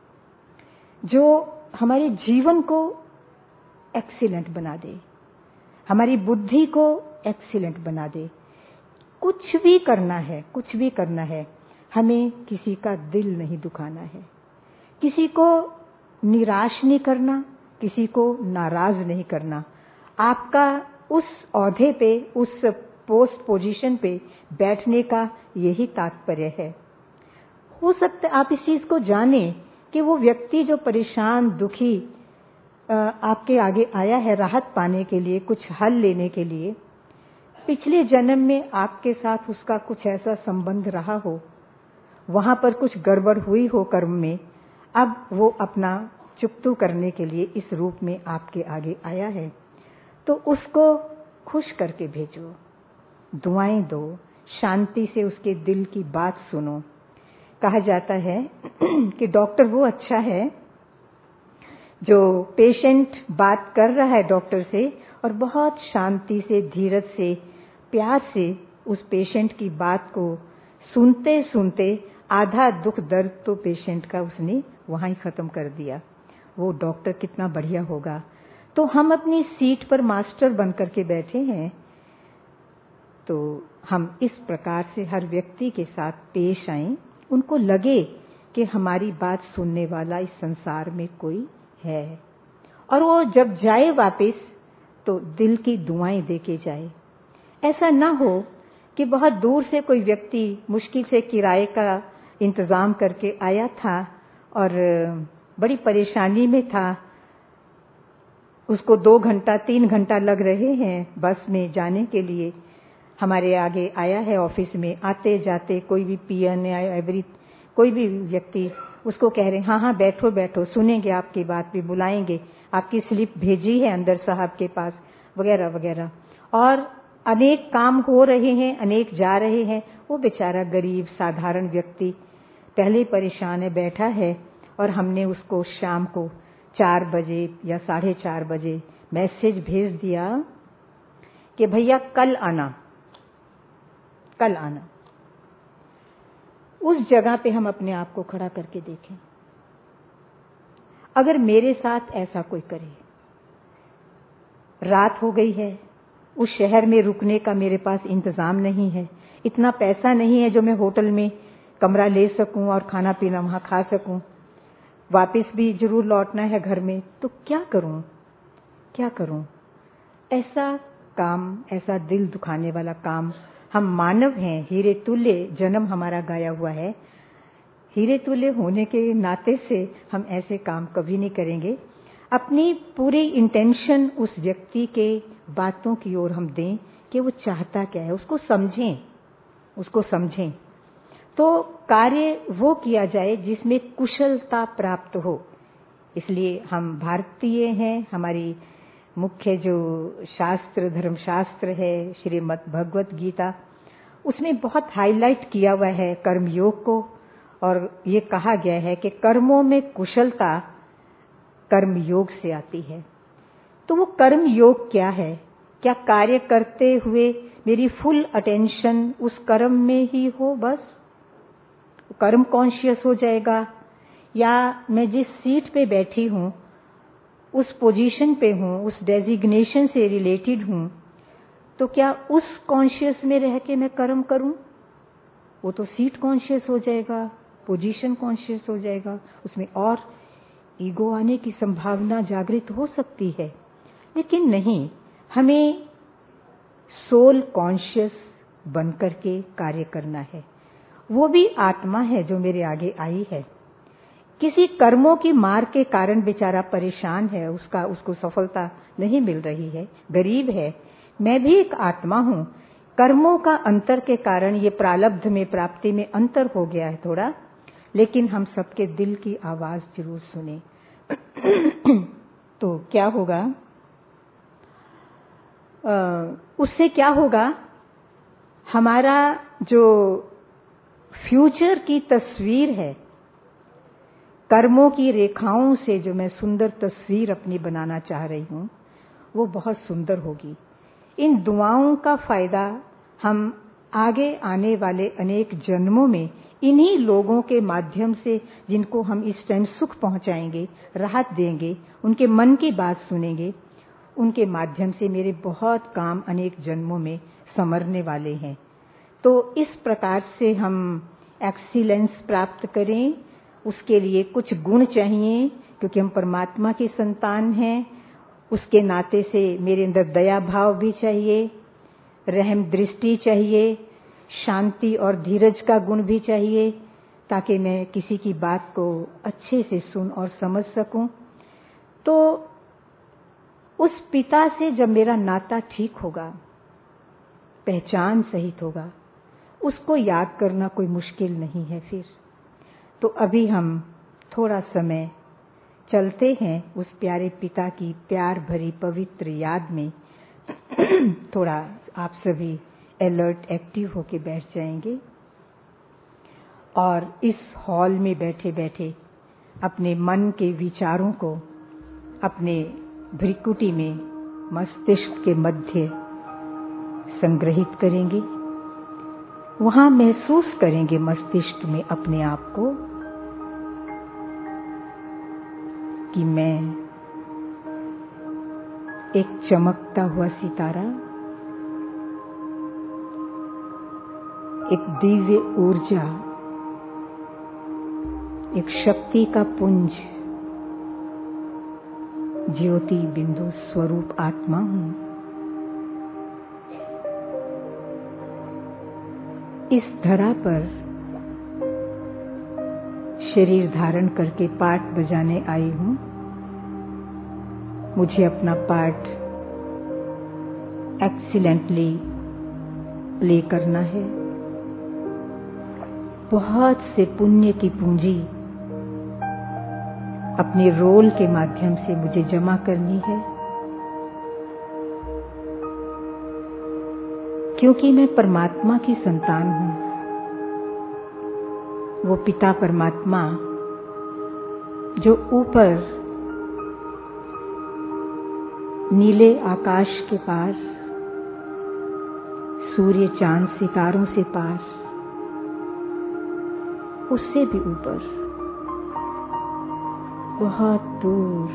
जो हमारे जीवन को एक्सीलेंट बना दे, हमारी बुद्धि को एक्सीलेंट बना दे। कुछ भी करना है, कुछ भी करना है, हमें किसी का दिल नहीं दुखाना है, किसी को निराश नहीं करना, किसी को नाराज नहीं करना। आपका उस ओहदे पे, उस पोस्ट पोजीशन पे बैठने का यही तात्पर्य है। हो सकता है आप इस चीज को जाने कि वो व्यक्ति जो परेशान दुखी आपके आगे आया है राहत पाने के लिए, कुछ हल लेने के लिए, पिछले जन्म में आपके साथ उसका कुछ ऐसा संबंध रहा हो, वहां पर कुछ गड़बड़ हुई हो कर्म में, अब वो अपना चुकतू करने के लिए इस रूप में आपके आगे आया है। तो उसको खुश करके भेजो, दुआएं दो, शांति से उसके दिल की बात सुनो। कहा जाता है कि डॉक्टर वो अच्छा है जो पेशेंट बात कर रहा है डॉक्टर से और बहुत शांति से, धीरज से, प्यार से उस पेशेंट की बात को सुनते सुनते आधा दुख दर्द तो पेशेंट का उसने वहां ही खत्म कर दिया। वो डॉक्टर कितना बढ़िया होगा। तो हम अपनी सीट पर मास्टर बन करके बैठे हैं, तो हम इस प्रकार से हर व्यक्ति के साथ पेश आएं, उनको लगे कि हमारी बात सुनने वाला इस संसार में कोई है, और वो जब जाए वापस तो दिल की दुआएं देके जाए। ऐसा ना हो कि बहुत दूर से कोई व्यक्ति मुश्किल से किराए का इंतजाम करके आया था और बड़ी परेशानी में था, उसको 2 घंटा 3 घंटा लग रहे हैं बस में जाने के लिए, हमारे आगे आया है ऑफिस में, आते जाते कोई भी पीएन या कोई भी व्यक्ति उसको कह रहे हैं हाँ हाँ बैठो बैठो, सुनेंगे आपकी बात भी, बुलाएंगे, आपकी स्लिप भेजी है अंदर साहब के पास, वगैरह वगैरह। और अनेक काम हो रहे हैं, अनेक जा रहे हैं, वो बेचारा गरीब साधारण व्यक्ति पहले परेशान है, बैठा है, और हमने उसको शाम को 4 बजे या 4:30 बजे मैसेज भेज दिया कि भैया कल आना, कल आना। उस जगह पे हम अपने आप को खड़ा करके देखें। अगर मेरे साथ ऐसा कोई करे, रात हो गई है, उस शहर में रुकने का मेरे पास इंतजाम नहीं है, इतना पैसा नहीं है जो मैं होटल में कमरा ले सकूं और खाना पीना वहां खा सकूं, वापस भी जरूर लौटना है घर में, तो क्या करूं, क्या करूं? ऐसा काम, ऐसा दिल दुखाने वाला काम, हम मानव हैं, हीरे तुल्य जन्म हमारा गाया हुआ है, हीरे तुल्य होने के नाते से हम ऐसे काम कभी नहीं करेंगे। अपनी पूरी इंटेंशन उस व्यक्ति के बातों की ओर हम दें कि वो चाहता क्या है, उसको समझें, उसको समझें। तो कार्य वो किया जाए जिसमें कुशलता प्राप्त हो। इसलिए हम भारतीय हैं, हमारी मुख्य जो शास्त्र, धर्मशास्त्र है, श्रीमद् भगवत गीता, उसमें बहुत हाईलाइट किया हुआ है कर्मयोग को, और ये कहा गया है कि कर्मों में कुशलता कर्मयोग से आती है। तो वो कर्मयोग क्या है? क्या कार्य करते हुए मेरी फुल अटेंशन उस कर्म में ही हो, बस कर्म कॉन्शियस हो जाएगा, या मैं जिस सीट पे बैठी हूं, उस पोजीशन पे हूं, उस डेजिग्नेशन से रिलेटेड हूं, तो क्या उस कॉन्शियस में रह के मैं कर्म करूं? वो तो सीट कॉन्शियस हो जाएगा, पोजीशन कॉन्शियस हो जाएगा, उसमें और ईगो आने की संभावना जागृत हो सकती है। लेकिन नहीं, हमें सोल कॉन्शियस बनकर के कार्य करना है। वो भी आत्मा है जो मेरे आगे आई है, किसी कर्मों की मार के कारण बेचारा परेशान है, उसको सफलता नहीं मिल रही है, गरीब है। मैं भी एक आत्मा हूं, कर्मों का अंतर के कारण ये प्रारब्ध में, प्राप्ति में अंतर हो गया है थोड़ा, लेकिन हम सबके दिल की आवाज जरूर सुने। तो क्या होगा, उससे क्या होगा, हमारा जो फ्यूचर की तस्वीर है कर्मों की रेखाओं से जो मैं सुंदर तस्वीर अपनी बनाना चाह रही हूँ, वो बहुत सुंदर होगी। इन दुआओं का फायदा हम आगे आने वाले अनेक जन्मों में इन्हीं लोगों के माध्यम से, जिनको हम इस टाइम सुख पहुंचाएंगे, राहत देंगे, उनके मन की बात सुनेंगे, उनके माध्यम से मेरे बहुत काम अनेक जन्मों में संवरने वाले हैं। तो इस प्रकार से हम एक्सीलेंस प्राप्त करें, उसके लिए कुछ गुण चाहिए, क्योंकि हम परमात्मा की संतान हैं। उसके नाते से मेरे अंदर दया भाव भी चाहिए, रहम दृष्टि चाहिए, शांति और धीरज का गुण भी चाहिए, ताकि मैं किसी की बात को अच्छे से सुन और समझ सकूं। तो उस पिता से जब मेरा नाता ठीक होगा, पहचान सहित होगा, उसको याद करना कोई मुश्किल नहीं है फिर। तो अभी हम थोड़ा समय चलते हैं उस प्यारे पिता की प्यार भरी पवित्र याद में। थोड़ा आप सभी अलर्ट, एक्टिव होके बैठ जाएंगे और इस हॉल में बैठे बैठे अपने मन के विचारों को अपने भ्रिकुटी में, मस्तिष्क के मध्य संग्रहित करेंगे। वहां महसूस करेंगे मस्तिष्क में अपने आप को कि मैं एक चमकता हुआ सितारा, एक दिव्य ऊर्जा, एक शक्ति का पुंज, ज्योति बिंदु स्वरूप आत्मा हूं। इस धरा पर शरीर धारण करके पाठ बजाने आई हूं। मुझे अपना पाठ एक्सीलेंटली प्ले करना है। बहुत से पुण्य की पूंजी अपने रोल के माध्यम से मुझे जमा करनी है, क्योंकि मैं परमात्मा की संतान हूं। वो पिता परमात्मा जो ऊपर नीले आकाश के पास, सूर्य चांद सितारों से पास, उससे भी ऊपर, बहुत दूर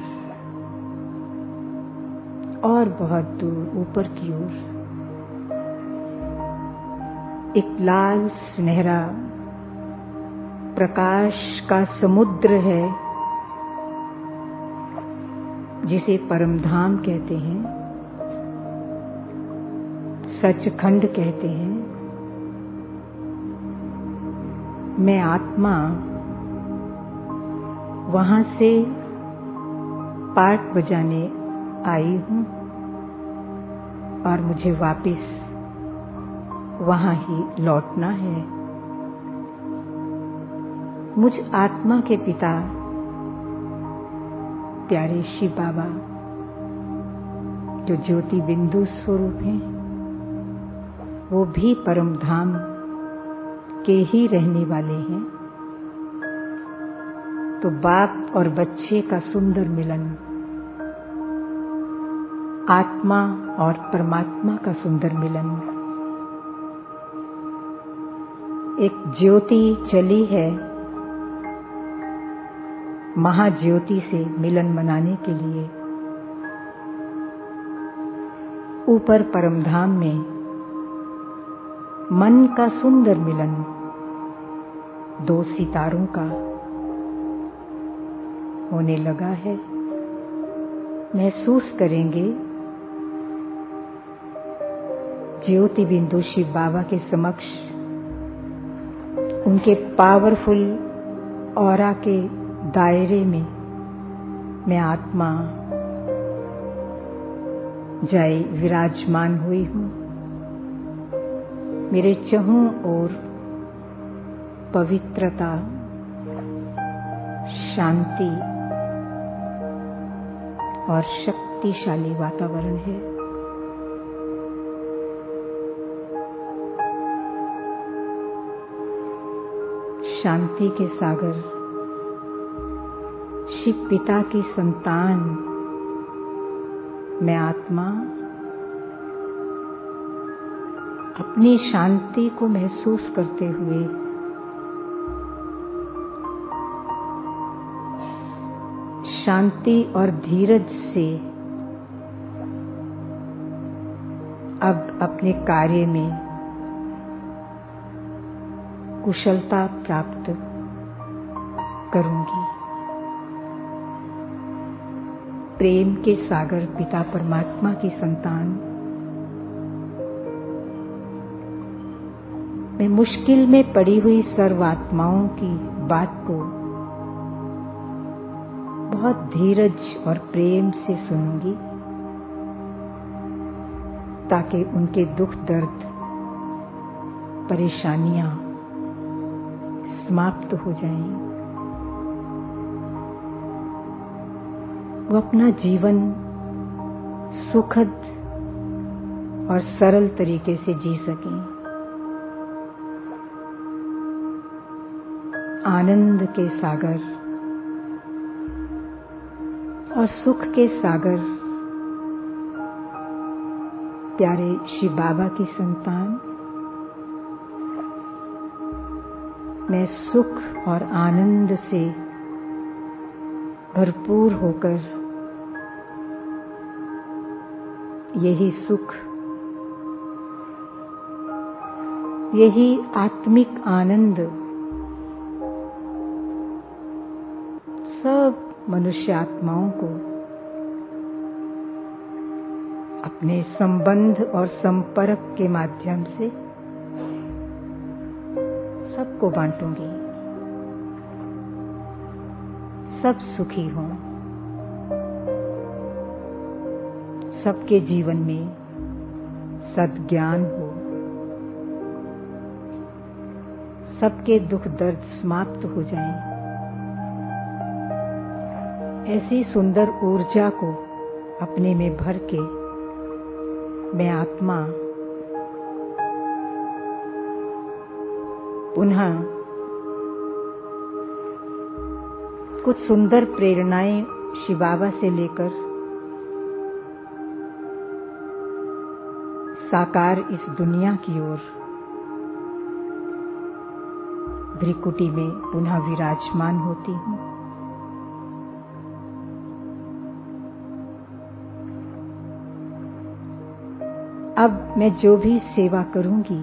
और बहुत दूर ऊपर की ओर एक लाल सुनहरा प्रकाश का समुद्र है, जिसे परमधाम कहते हैं, सचखंड कहते हैं। मैं आत्मा वहां से पाठ बजाने आई हूं और मुझे वापस वहां ही लौटना है। मुझ आत्मा के पिता प्यारे शिव बाबा, जो ज्योति बिंदु स्वरूप हैं, वो भी परम धाम के ही रहने वाले हैं। तो बाप और बच्चे का सुंदर मिलन, आत्मा और परमात्मा का सुंदर मिलन, एक ज्योति चली है महाज्योति से मिलन मनाने के लिए। ऊपर परमधाम में मन का सुंदर मिलन दो सितारों का होने लगा है। महसूस करेंगे ज्योति बिंदु शिव बाबा के समक्ष, उनके पावरफुल ऑरा के दायरे में मैं आत्मा जाए विराजमान हुई हूं। मेरे चहुं ओर पवित्रता, शांति और शक्तिशाली वातावरण है। शांति के सागर अलौकिक पिता की संतान मैं आत्मा अपनी शांति को महसूस करते हुए शांति और धीरज से अब अपने कार्य में कुशलता प्राप्त करूंगी। प्रेम के सागर पिता परमात्मा की संतान मैं मुश्किल में पड़ी हुई सर्वात्माओं की बात को बहुत धीरज और प्रेम से सुनूंगी ताकि उनके दुख दर्द परेशानियां समाप्त हो जाएं। वो अपना जीवन सुखद और सरल तरीके से जी सकें। आनंद के सागर और सुख के सागर प्यारे शिव बाबा की संतान मैं सुख और आनंद से भरपूर होकर यही सुख, यही आत्मिक आनंद सब मनुष्य आत्माओं को अपने संबंध और संपर्क के माध्यम से सबको बांटूंगी। सब सुखी हों, सबके जीवन में सद्ज्ञान हो, सबके दुख दर्द समाप्त हो जाएं। ऐसी सुंदर ऊर्जा को अपने में भर के मैं आत्मा पुनः कुछ सुंदर प्रेरणाएं शिव बाबा से लेकर साकार इस दुनिया की ओर भ्रिकुटी में पुनः विराजमान होती हूँ। अब मैं जो भी सेवा करूंगी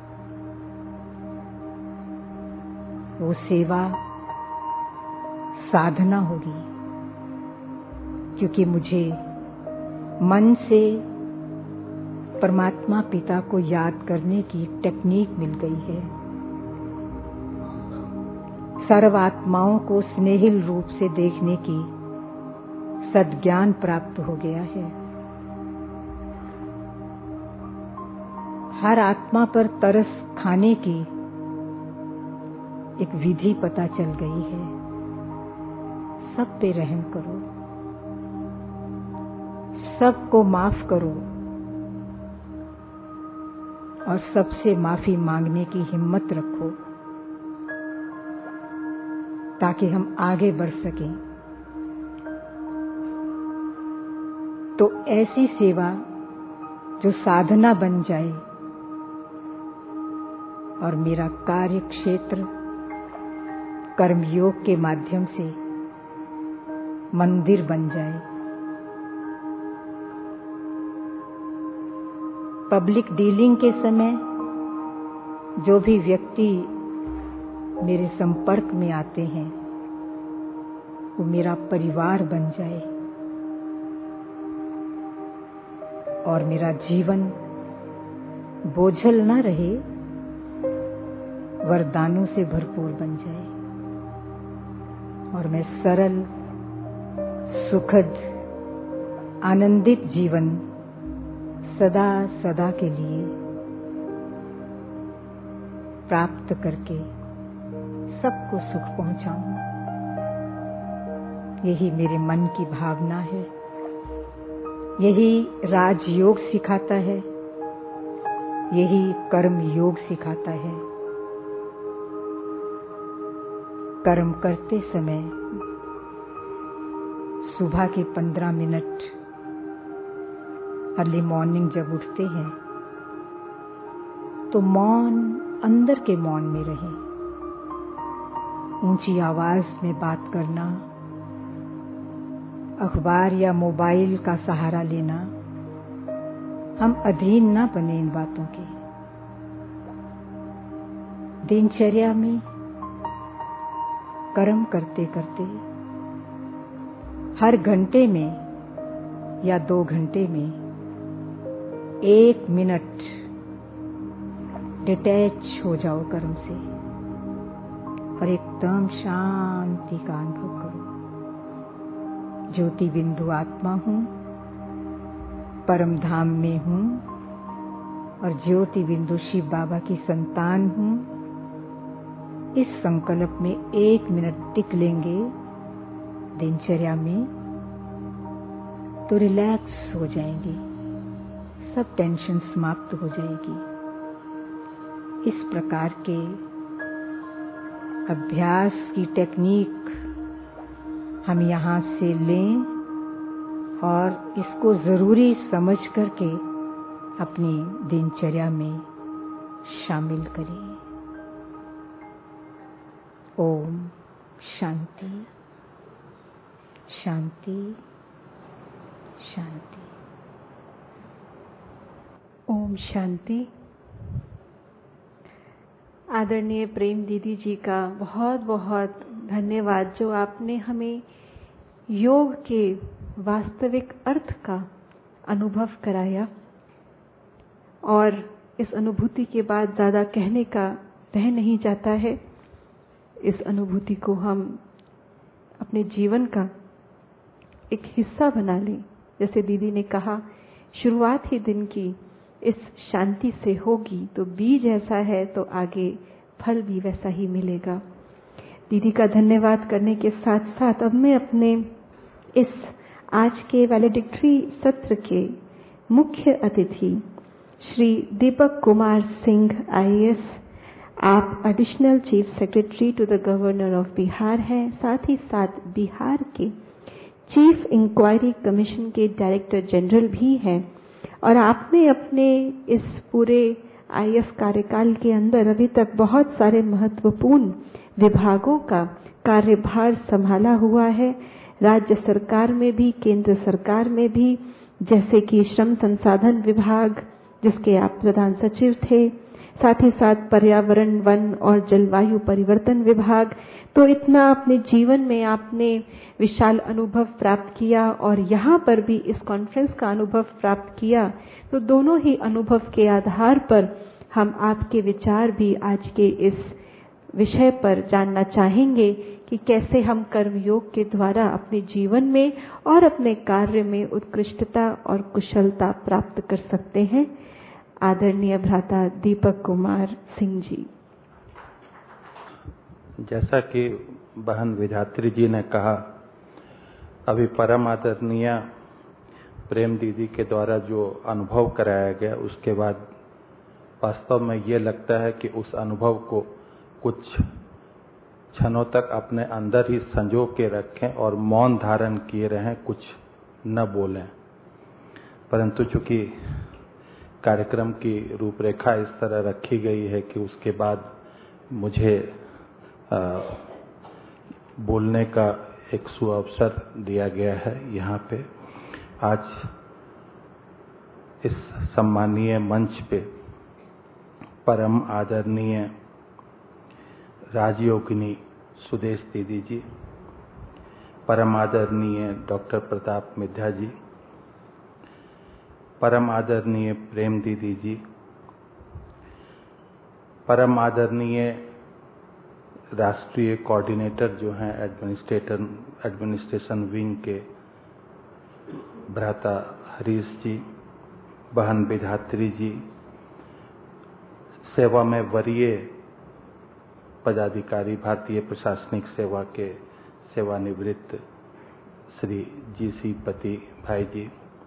वो सेवा साधना होगी, क्योंकि मुझे मन से परमात्मा पिता को याद करने की टेक्निक मिल गई है। सर्व आत्माओं को स्नेहिल रूप से देखने की सद्ज्ञान प्राप्त हो गया है। हर आत्मा पर तरस खाने की एक विधि पता चल गई है। सब पे रहम करो, सबको माफ करो और सबसे माफी मांगने की हिम्मत रखो ताकि हम आगे बढ़ सकें। तो ऐसी सेवा जो साधना बन जाए और मेरा कार्य क्षेत्र कर्मयोग के माध्यम से मंदिर बन जाए। पब्लिक डीलिंग के समय जो भी व्यक्ति मेरे संपर्क में आते हैं वो मेरा परिवार बन जाए और मेरा जीवन बोझल न रहे, वरदानों से भरपूर बन जाए और मैं सरल, सुखद, आनंदित जीवन सदा सदा के लिए प्राप्त करके सबको सुख पहुंचाऊं। यही मेरे मन की भावना है, यही राजयोग सिखाता है, यही कर्म योग सिखाता है। कर्म करते समय सुबह के 15 मिनट अर्ली मॉर्निंग जब उठते हैं तो मौन, अंदर के मौन में रहें। ऊंची आवाज में बात करना, अखबार या मोबाइल का सहारा लेना, हम अधीन ना बने इन बातों के। दिनचर्या में कर्म करते करते हर घंटे में या 2 घंटे में 1 मिनट डिटैच हो जाओ कर्म से और एकदम शांति का अनुभव करो। ज्योति बिंदु आत्मा हूं, परम धाम में हूं और ज्योति बिंदु शिव बाबा की संतान हूं। इस संकल्प में 1 मिनट टिक लेंगे दिनचर्या में तो रिलैक्स हो जाएंगे, सब टेंशन समाप्त हो जाएगी। इस प्रकार के अभ्यास की टेक्निक हम यहाँ से लें और इसको जरूरी समझ करके अपनी दिनचर्या में शामिल करें। ओम शांति शांति शांति। ओम शांति। आदरणीय प्रेम दीदी जी का बहुत बहुत धन्यवाद, जो आपने हमें योग के वास्तविक अर्थ का अनुभव कराया। और इस अनुभूति के बाद ज़्यादा कहने का रह नहीं जाता है। इस अनुभूति को हम अपने जीवन का एक हिस्सा बना लें। जैसे दीदी ने कहा, शुरुआत ही दिन की इस शांति से होगी तो बीज ऐसा है तो आगे फल भी वैसा ही मिलेगा। दीदी का धन्यवाद करने के साथ साथ अब मैं अपने इस आज के वैलेडिक्टरी सत्र के मुख्य अतिथि श्री दीपक कुमार सिंह IAS, आप additional chief secretary to the governor of Bihar हैं, साथ ही साथ बिहार के चीफ इंक्वायरी कमीशन के डायरेक्टर जनरल भी हैं। और आपने अपने इस पूरे IAS कार्यकाल के अंदर अभी तक बहुत सारे महत्वपूर्ण विभागों का कार्यभार संभाला हुआ है, राज्य सरकार में भी, केंद्र सरकार में भी, जैसे कि श्रम संसाधन विभाग जिसके आप प्रधान सचिव थे, साथ ही साथ पर्यावरण, वन और जलवायु परिवर्तन विभाग। तो इतना अपने जीवन में आपने विशाल अनुभव प्राप्त किया और यहाँ पर भी इस कॉन्फ्रेंस का अनुभव प्राप्त किया। तो दोनों ही अनुभव के आधार पर हम आपके विचार भी आज के इस विषय पर जानना चाहेंगे कि कैसे हम कर्मयोग के द्वारा अपने जीवन में और अपने कार्य में उत्कृष्टता और कुशलता प्राप्त कर सकते हैं। आदरणीय भ्राता दीपक कुमार सिंह जी। जैसा कि बहन विधात्री जी ने कहा, अभी परम आदरणीय प्रेम दीदी के द्वारा जो अनुभव कराया गया, उसके बाद वास्तव में ये लगता है कि उस अनुभव को कुछ क्षणों तक अपने अंदर ही संजो के रखें और मौन धारण किए रहें, कुछ न बोलें। परंतु चूंकि कार्यक्रम की रूपरेखा इस तरह रखी गई है कि उसके बाद मुझे बोलने का एक सुअवसर दिया गया है यहाँ पे। आज इस सम्मानीय मंच पे परम आदरणीय राजयोगिनी सुदेश दीदी जी, परम आदरणीय डॉक्टर प्रताप मिध्या जी, परम आदरणीय प्रेम दीदी जी, परम आदरणीय राष्ट्रीय कोऑर्डिनेटर जो हैं एडमिनिस्ट्रेशन विंग के भ्राता हरीश जी, बहन विधात्री जी, सेवा में वरीय पदाधिकारी भारतीय प्रशासनिक सेवा के सेवानिवृत्त श्री GC पति भाई जी,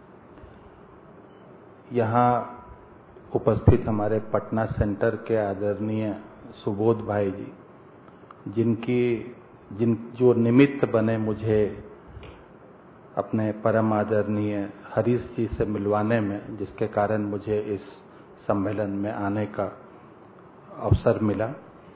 यहाँ उपस्थित हमारे पटना सेंटर के आदरणीय सुबोध भाई जी, जो निमित्त बने मुझे अपने परम आदरणीय हरीश जी से मिलवाने में, जिसके कारण मुझे इस सम्मेलन में आने का अवसर मिला।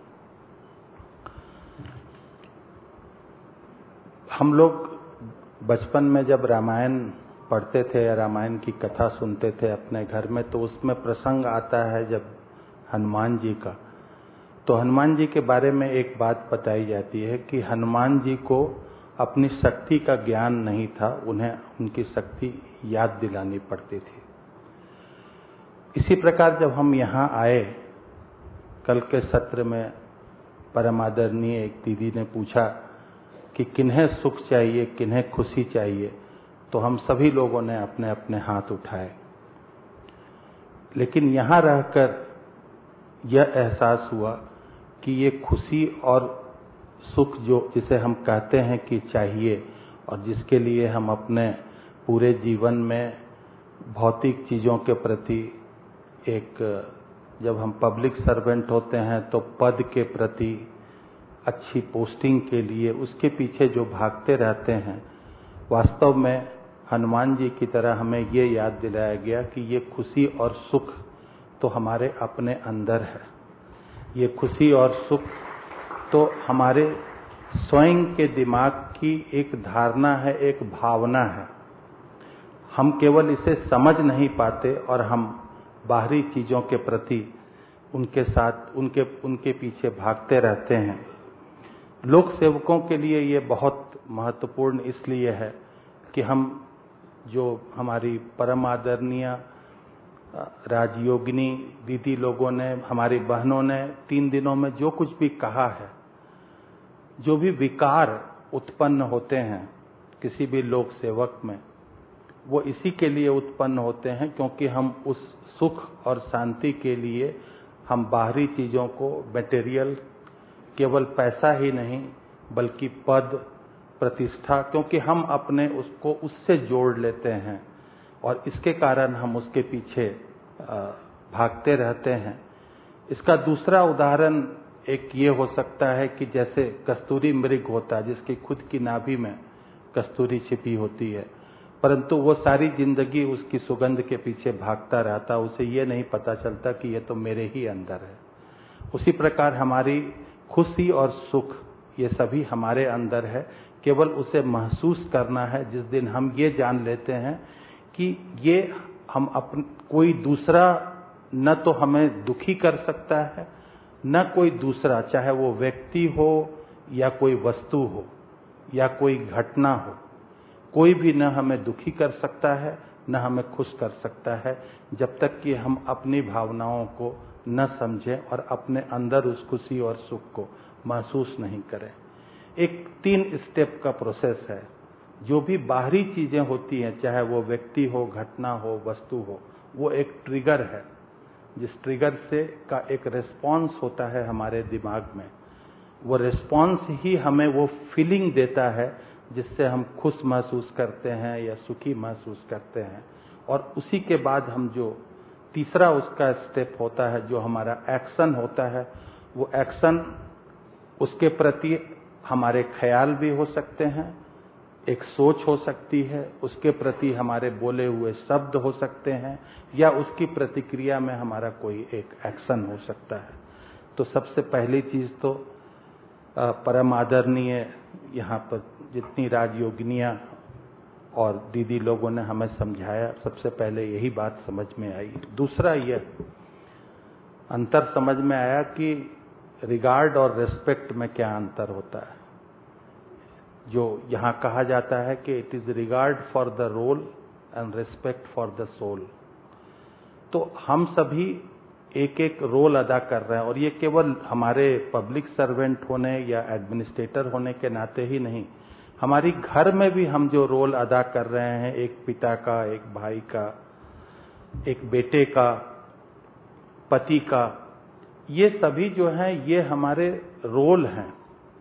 हम लोग बचपन में जब रामायण पढ़ते थे या रामायण की कथा सुनते थे अपने घर में, तो उसमें प्रसंग आता है जब हनुमान जी का, तो हनुमान जी के बारे में एक बात बताई जाती है कि हनुमान जी को अपनी शक्ति का ज्ञान नहीं था, उन्हें उनकी शक्ति याद दिलानी पड़ती थी। इसी प्रकार जब हम यहाँ आए, कल के सत्र में परम आदरणीय एक दीदी ने पूछा कि किन्हें सुख चाहिए, किन्हें खुशी चाहिए, तो हम सभी लोगों ने अपने अपने हाथ उठाए। लेकिन यहाँ रहकर यह एहसास हुआ कि ये खुशी और सुख जो जिसे हम कहते हैं कि चाहिए, और जिसके लिए हम अपने पूरे जीवन में भौतिक चीज़ों के प्रति, एक जब हम पब्लिक सर्वेंट होते हैं तो पद के प्रति, अच्छी पोस्टिंग के लिए, उसके पीछे जो भागते रहते हैं, वास्तव में हनुमान जी की तरह हमें ये याद दिलाया गया कि ये खुशी और सुख तो हमारे अपने अंदर है। ये खुशी और सुख तो हमारे स्वयं के दिमाग की एक धारणा है, एक भावना है। हम केवल इसे समझ नहीं पाते और हम बाहरी चीज़ों के प्रति उनके साथ उनके पीछे भागते रहते हैं। लोक सेवकों के लिए ये बहुत महत्वपूर्ण इसलिए है कि हम जो हमारी परम आदरणीय राजयोगिनी दीदी लोगों ने, हमारी बहनों ने 3 दिनों में जो कुछ भी कहा है, जो भी विकार उत्पन्न होते हैं किसी भी लोक सेवक में, वो इसी के लिए उत्पन्न होते हैं क्योंकि हम उस सुख और शांति के लिए हम बाहरी चीज़ों को, मटेरियल, केवल पैसा ही नहीं बल्कि पद, प्रतिष्ठा, क्योंकि हम अपने उसको उससे जोड़ लेते हैं और इसके कारण हम उसके पीछे भागते रहते हैं। इसका दूसरा उदाहरण एक ये हो सकता है कि जैसे कस्तूरी मृग होता है जिसकी खुद की नाभि में कस्तूरी छिपी होती है, परंतु वो सारी जिंदगी उसकी सुगंध के पीछे भागता रहता, उसे ये नहीं पता चलता कि ये तो मेरे ही अंदर है। उसी प्रकार हमारी खुशी और सुख ये सभी हमारे अंदर है, केवल उसे महसूस करना है। जिस दिन हम ये जान लेते हैं कि ये हम कोई दूसरा न तो हमें दुखी कर सकता है, न कोई दूसरा, चाहे वो व्यक्ति हो या कोई वस्तु हो या कोई घटना हो, कोई भी न हमें दुखी कर सकता है न हमें खुश कर सकता है, जब तक कि हम अपनी भावनाओं को न समझें और अपने अंदर उस खुशी और सुख को महसूस नहीं करें। एक 3 स्टेप का प्रोसेस है। जो भी बाहरी चीजें होती हैं, चाहे वो व्यक्ति हो, घटना हो, वस्तु हो, वो एक ट्रिगर है, जिस ट्रिगर से का एक रिस्पॉन्स होता है हमारे दिमाग में। वो रिस्पॉन्स ही हमें वो फीलिंग देता है जिससे हम खुश महसूस करते हैं या सुखी महसूस करते हैं। और उसी के बाद हम जो तीसरा उसका स्टेप होता है, जो हमारा एक्शन होता है, वो एक्शन, उसके प्रति हमारे ख्याल भी हो सकते हैं, एक सोच हो सकती है, उसके प्रति हमारे बोले हुए शब्द हो सकते हैं, या उसकी प्रतिक्रिया में हमारा कोई एक एक्शन हो सकता है। तो सबसे पहली चीज तो परम आदरणीय यहाँ पर जितनी राजयोगिनियां और दीदी लोगों ने हमें समझाया, सबसे पहले यही बात समझ में आई। दूसरा यह अंतर समझ में आया कि रिगार्ड और रेस्पेक्ट में क्या अंतर होता है। जो यहाँ कहा जाता है कि it is regard for the role and respect for the soul. तो हम सभी एक एक रोल अदा कर रहे हैं, और ये केवल हमारे पब्लिक सर्वेंट होने या एडमिनिस्ट्रेटर होने के नाते ही नहीं, हमारी घर में भी हम जो रोल अदा कर रहे हैं, एक पिता का, एक भाई का, एक बेटे का, पति का, ये सभी जो हैं ये हमारे रोल हैं।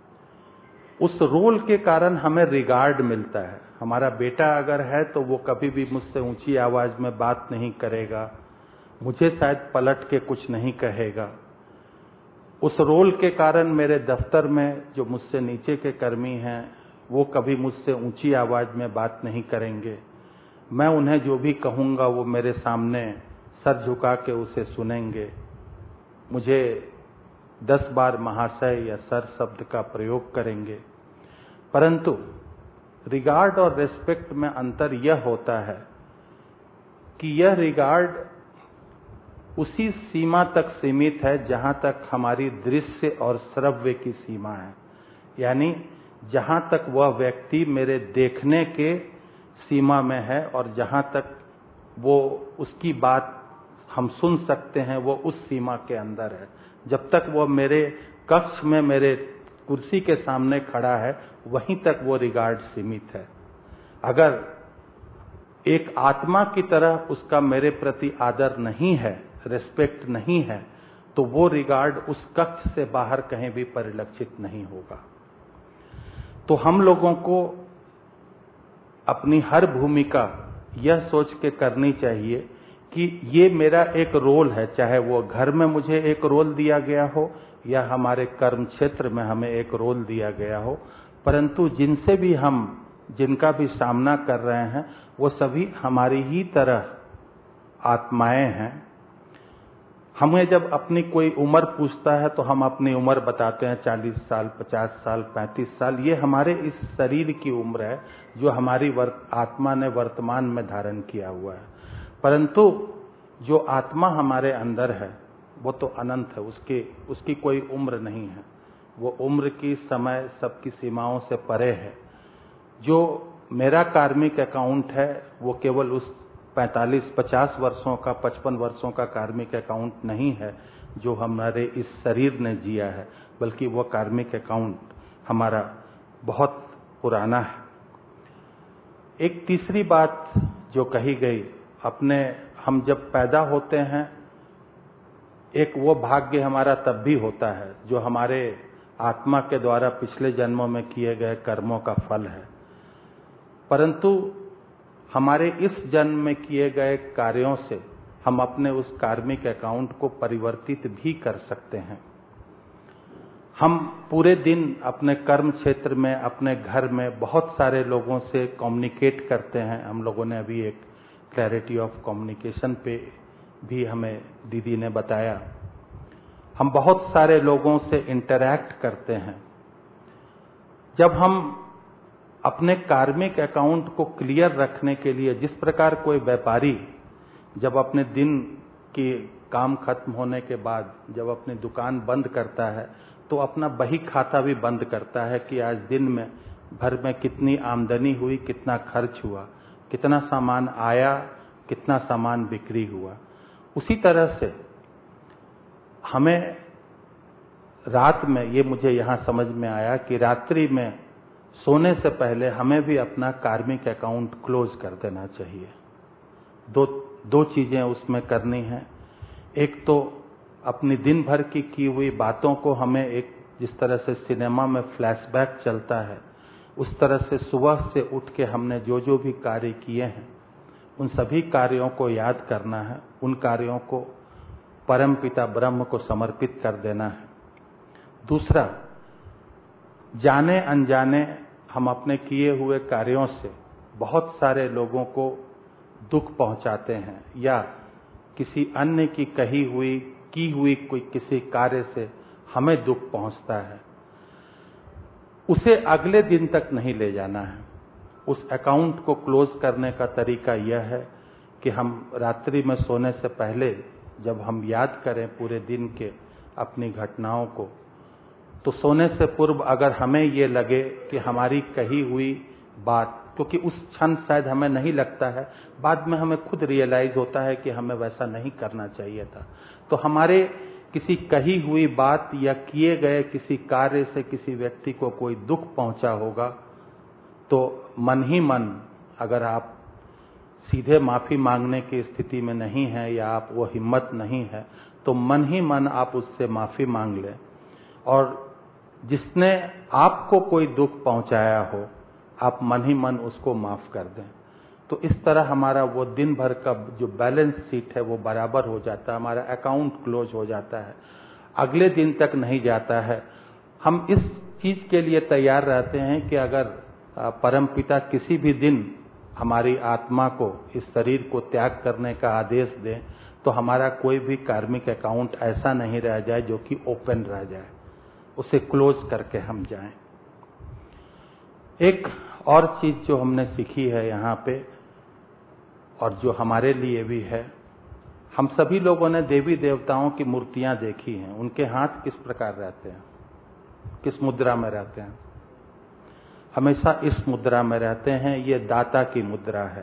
उस रोल के कारण हमें रिगार्ड मिलता है। हमारा बेटा अगर है तो वो कभी भी मुझसे ऊंची आवाज में बात नहीं करेगा, मुझे शायद पलट के कुछ नहीं कहेगा। उस रोल के कारण मेरे दफ्तर में जो मुझसे नीचे के कर्मी हैं वो कभी मुझसे ऊंची आवाज में बात नहीं करेंगे। मैं उन्हें जो भी कहूंगा वो मेरे सामने सर झुका के उसे सुनेंगे। मुझे 10 बार महाशय या सर शब्द का प्रयोग करेंगे। परंतु रिगार्ड और रेस्पेक्ट में अंतर यह होता है कि यह रिगार्ड उसी सीमा तक सीमित है जहां तक हमारी दृश्य और श्रव्य की सीमा है, यानी जहां तक वह व्यक्ति मेरे देखने के सीमा में है और जहां तक वो उसकी बात हम सुन सकते हैं वो उस सीमा के अंदर है। जब तक वो मेरे कक्ष में मेरे कुर्सी के सामने खड़ा है वहीं तक वो रिगार्ड सीमित है। अगर एक आत्मा की तरह उसका मेरे प्रति आदर नहीं है, रेस्पेक्ट नहीं है, तो वो रिगार्ड उस कक्ष से बाहर कहीं भी परिलक्षित नहीं होगा। तो हम लोगों को अपनी हर भूमिका यह सोच के करनी चाहिए कि ये मेरा एक रोल है, चाहे वो घर में मुझे एक रोल दिया गया हो या हमारे कर्म क्षेत्र में हमें एक रोल दिया गया हो, परंतु जिनसे भी हम जिनका भी सामना कर रहे हैं वो सभी हमारी ही तरह आत्माएं हैं। हमें जब अपनी कोई उम्र पूछता है तो हम अपनी उम्र बताते हैं 40 साल, 50 साल, 35 साल। ये हमारे इस शरीर की उम्र है जो हमारी आत्मा ने वर्तमान में धारण किया हुआ है। परंतु जो आत्मा हमारे अंदर है वो तो अनंत है, उसकी कोई उम्र नहीं है। वो उम्र की, समय, सबकी सीमाओं से परे है। जो मेरा कार्मिक अकाउंट है वो केवल उस 45-50 वर्षों का, 55 वर्षों का कार्मिक अकाउंट नहीं है जो हमारे इस शरीर ने जिया है, बल्कि वो कार्मिक अकाउंट हमारा बहुत पुराना है। एक तीसरी बात जो कही गई, हम जब पैदा होते हैं एक वो भाग्य हमारा तब भी होता है जो हमारे आत्मा के द्वारा पिछले जन्मों में किए गए कर्मों का फल है। परंतु हमारे इस जन्म में किए गए कार्यों से हम अपने उस कार्मिक अकाउंट को परिवर्तित भी कर सकते हैं। हम पूरे दिन अपने कर्म क्षेत्र में, अपने घर में बहुत सारे लोगों से कम्युनिकेट करते हैं। हम लोगों ने अभी एक क्लैरिटी ऑफ कम्युनिकेशन पे भी हमें दीदी ने बताया। हम बहुत सारे लोगों से इंटरैक्ट करते हैं। जब हम अपने कार्मिक अकाउंट को क्लियर रखने के लिए, जिस प्रकार कोई व्यापारी जब अपने दिन की काम खत्म होने के बाद जब अपनी दुकान बंद करता है तो अपना बही खाता भी बंद करता है कि आज दिन में भर में कितनी आमदनी हुई, कितना खर्च हुआ, कितना सामान आया, कितना सामान बिक्री हुआ। उसी तरह से हमें रात में, ये मुझे यहाँ समझ में आया कि रात्रि में सोने से पहले हमें भी अपना कार्मिक अकाउंट क्लोज कर देना चाहिए। दो चीजें उसमें करनी है। एक तो अपनी दिन भर की हुई बातों को हमें, एक जिस तरह से सिनेमा में फ्लैशबैक चलता है उस तरह से सुबह से उठ के हमने जो जो भी कार्य किए हैं उन सभी कार्यों को याद करना है। उन कार्यों को परमपिता ब्रह्म को समर्पित कर देना है। दूसरा, जाने अनजाने हम अपने किए हुए कार्यों से बहुत सारे लोगों को दुख पहुंचाते हैं या किसी अन्य की की हुई कोई किसी कार्य से हमें दुख पहुंचता है, उसे अगले दिन तक नहीं ले जाना है। उस अकाउंट को क्लोज करने का तरीका यह है कि हम रात्रि में सोने से पहले जब हम याद करें पूरे दिन के अपनी घटनाओं को, तो सोने से पूर्व अगर हमें ये लगे कि हमारी कही हुई बात, क्योंकि उस क्षण शायद हमें नहीं लगता है, बाद में हमें खुद रियलाइज होता है कि हमें वैसा नहीं करना चाहिए था, तो हमारे किसी कही हुई बात या किए गए किसी कार्य से किसी व्यक्ति को कोई दुख पहुंचा होगा, तो मन ही मन, अगर आप सीधे माफी मांगने की स्थिति में नहीं है या आप वो हिम्मत नहीं है, तो मन ही मन आप उससे माफी मांग लें और जिसने आपको कोई दुख पहुंचाया हो आप मन ही मन उसको माफ कर दें। तो इस तरह हमारा वो दिन भर का जो बैलेंस शीट है वो बराबर हो जाता है, हमारा अकाउंट क्लोज हो जाता है, अगले दिन तक नहीं जाता है। हम इस चीज के लिए तैयार रहते हैं कि अगर परमपिता किसी भी दिन हमारी आत्मा को, इस शरीर को त्याग करने का आदेश दें तो हमारा कोई भी कार्मिक अकाउंट ऐसा नहीं रह जाए जो कि ओपन रह जाए, उसे क्लोज करके हम जाएं। एक और चीज जो हमने सीखी है यहाँ पे और जो हमारे लिए भी है, हम सभी लोगों ने देवी देवताओं की मूर्तियां देखी हैं। उनके हाथ किस प्रकार रहते हैं, किस मुद्रा में रहते हैं? हमेशा इस मुद्रा में रहते हैं। ये दाता की मुद्रा है।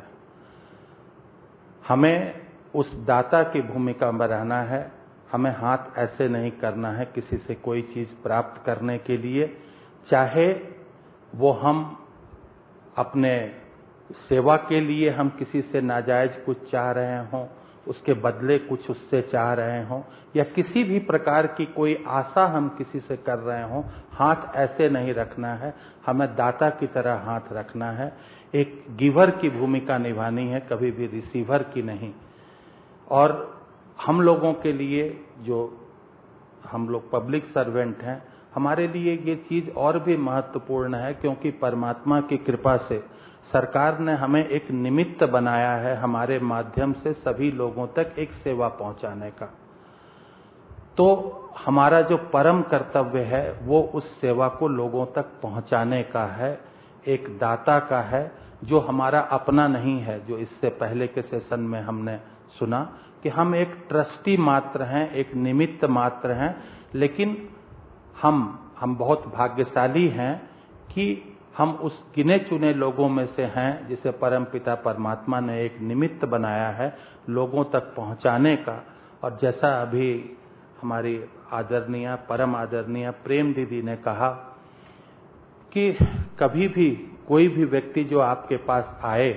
हमें उस दाता की भूमिका में रहना है। हमें हाथ ऐसे नहीं करना है किसी से कोई चीज प्राप्त करने के लिए, चाहे वो हम अपने सेवा के लिए हम किसी से नाजायज कुछ चाह रहे हों, उसके बदले कुछ उससे चाह रहे हों, या किसी भी प्रकार की कोई आशा हम किसी से कर रहे हों, हाथ ऐसे नहीं रखना है। हमें दाता की तरह हाथ रखना है। एक गिवर की भूमिका निभानी है, कभी भी रिसीवर की नहीं। और हम लोगों के लिए, जो हम लोग पब्लिक सर्वेंट हैं, हमारे लिए ये चीज और भी महत्वपूर्ण है, क्योंकि परमात्मा की कृपा से सरकार ने हमें एक निमित्त बनाया है हमारे माध्यम से सभी लोगों तक एक सेवा पहुंचाने का। तो हमारा जो परम कर्तव्य है वो उस सेवा को लोगों तक पहुंचाने का है, एक दाता का है, जो हमारा अपना नहीं है। जो इससे पहले के सेशन में हमने सुना कि हम एक ट्रस्टी मात्र हैं, एक निमित्त मात्र हैं, लेकिन हम बहुत भाग्यशाली हैं कि हम उस गिने चुने लोगों में से हैं जिसे परमपिता परमात्मा ने एक निमित्त बनाया है लोगों तक पहुंचाने का। और जैसा अभी हमारी आदरणीय, परम आदरणीय प्रेम दीदी ने कहा कि कभी भी कोई भी व्यक्ति जो आपके पास आए,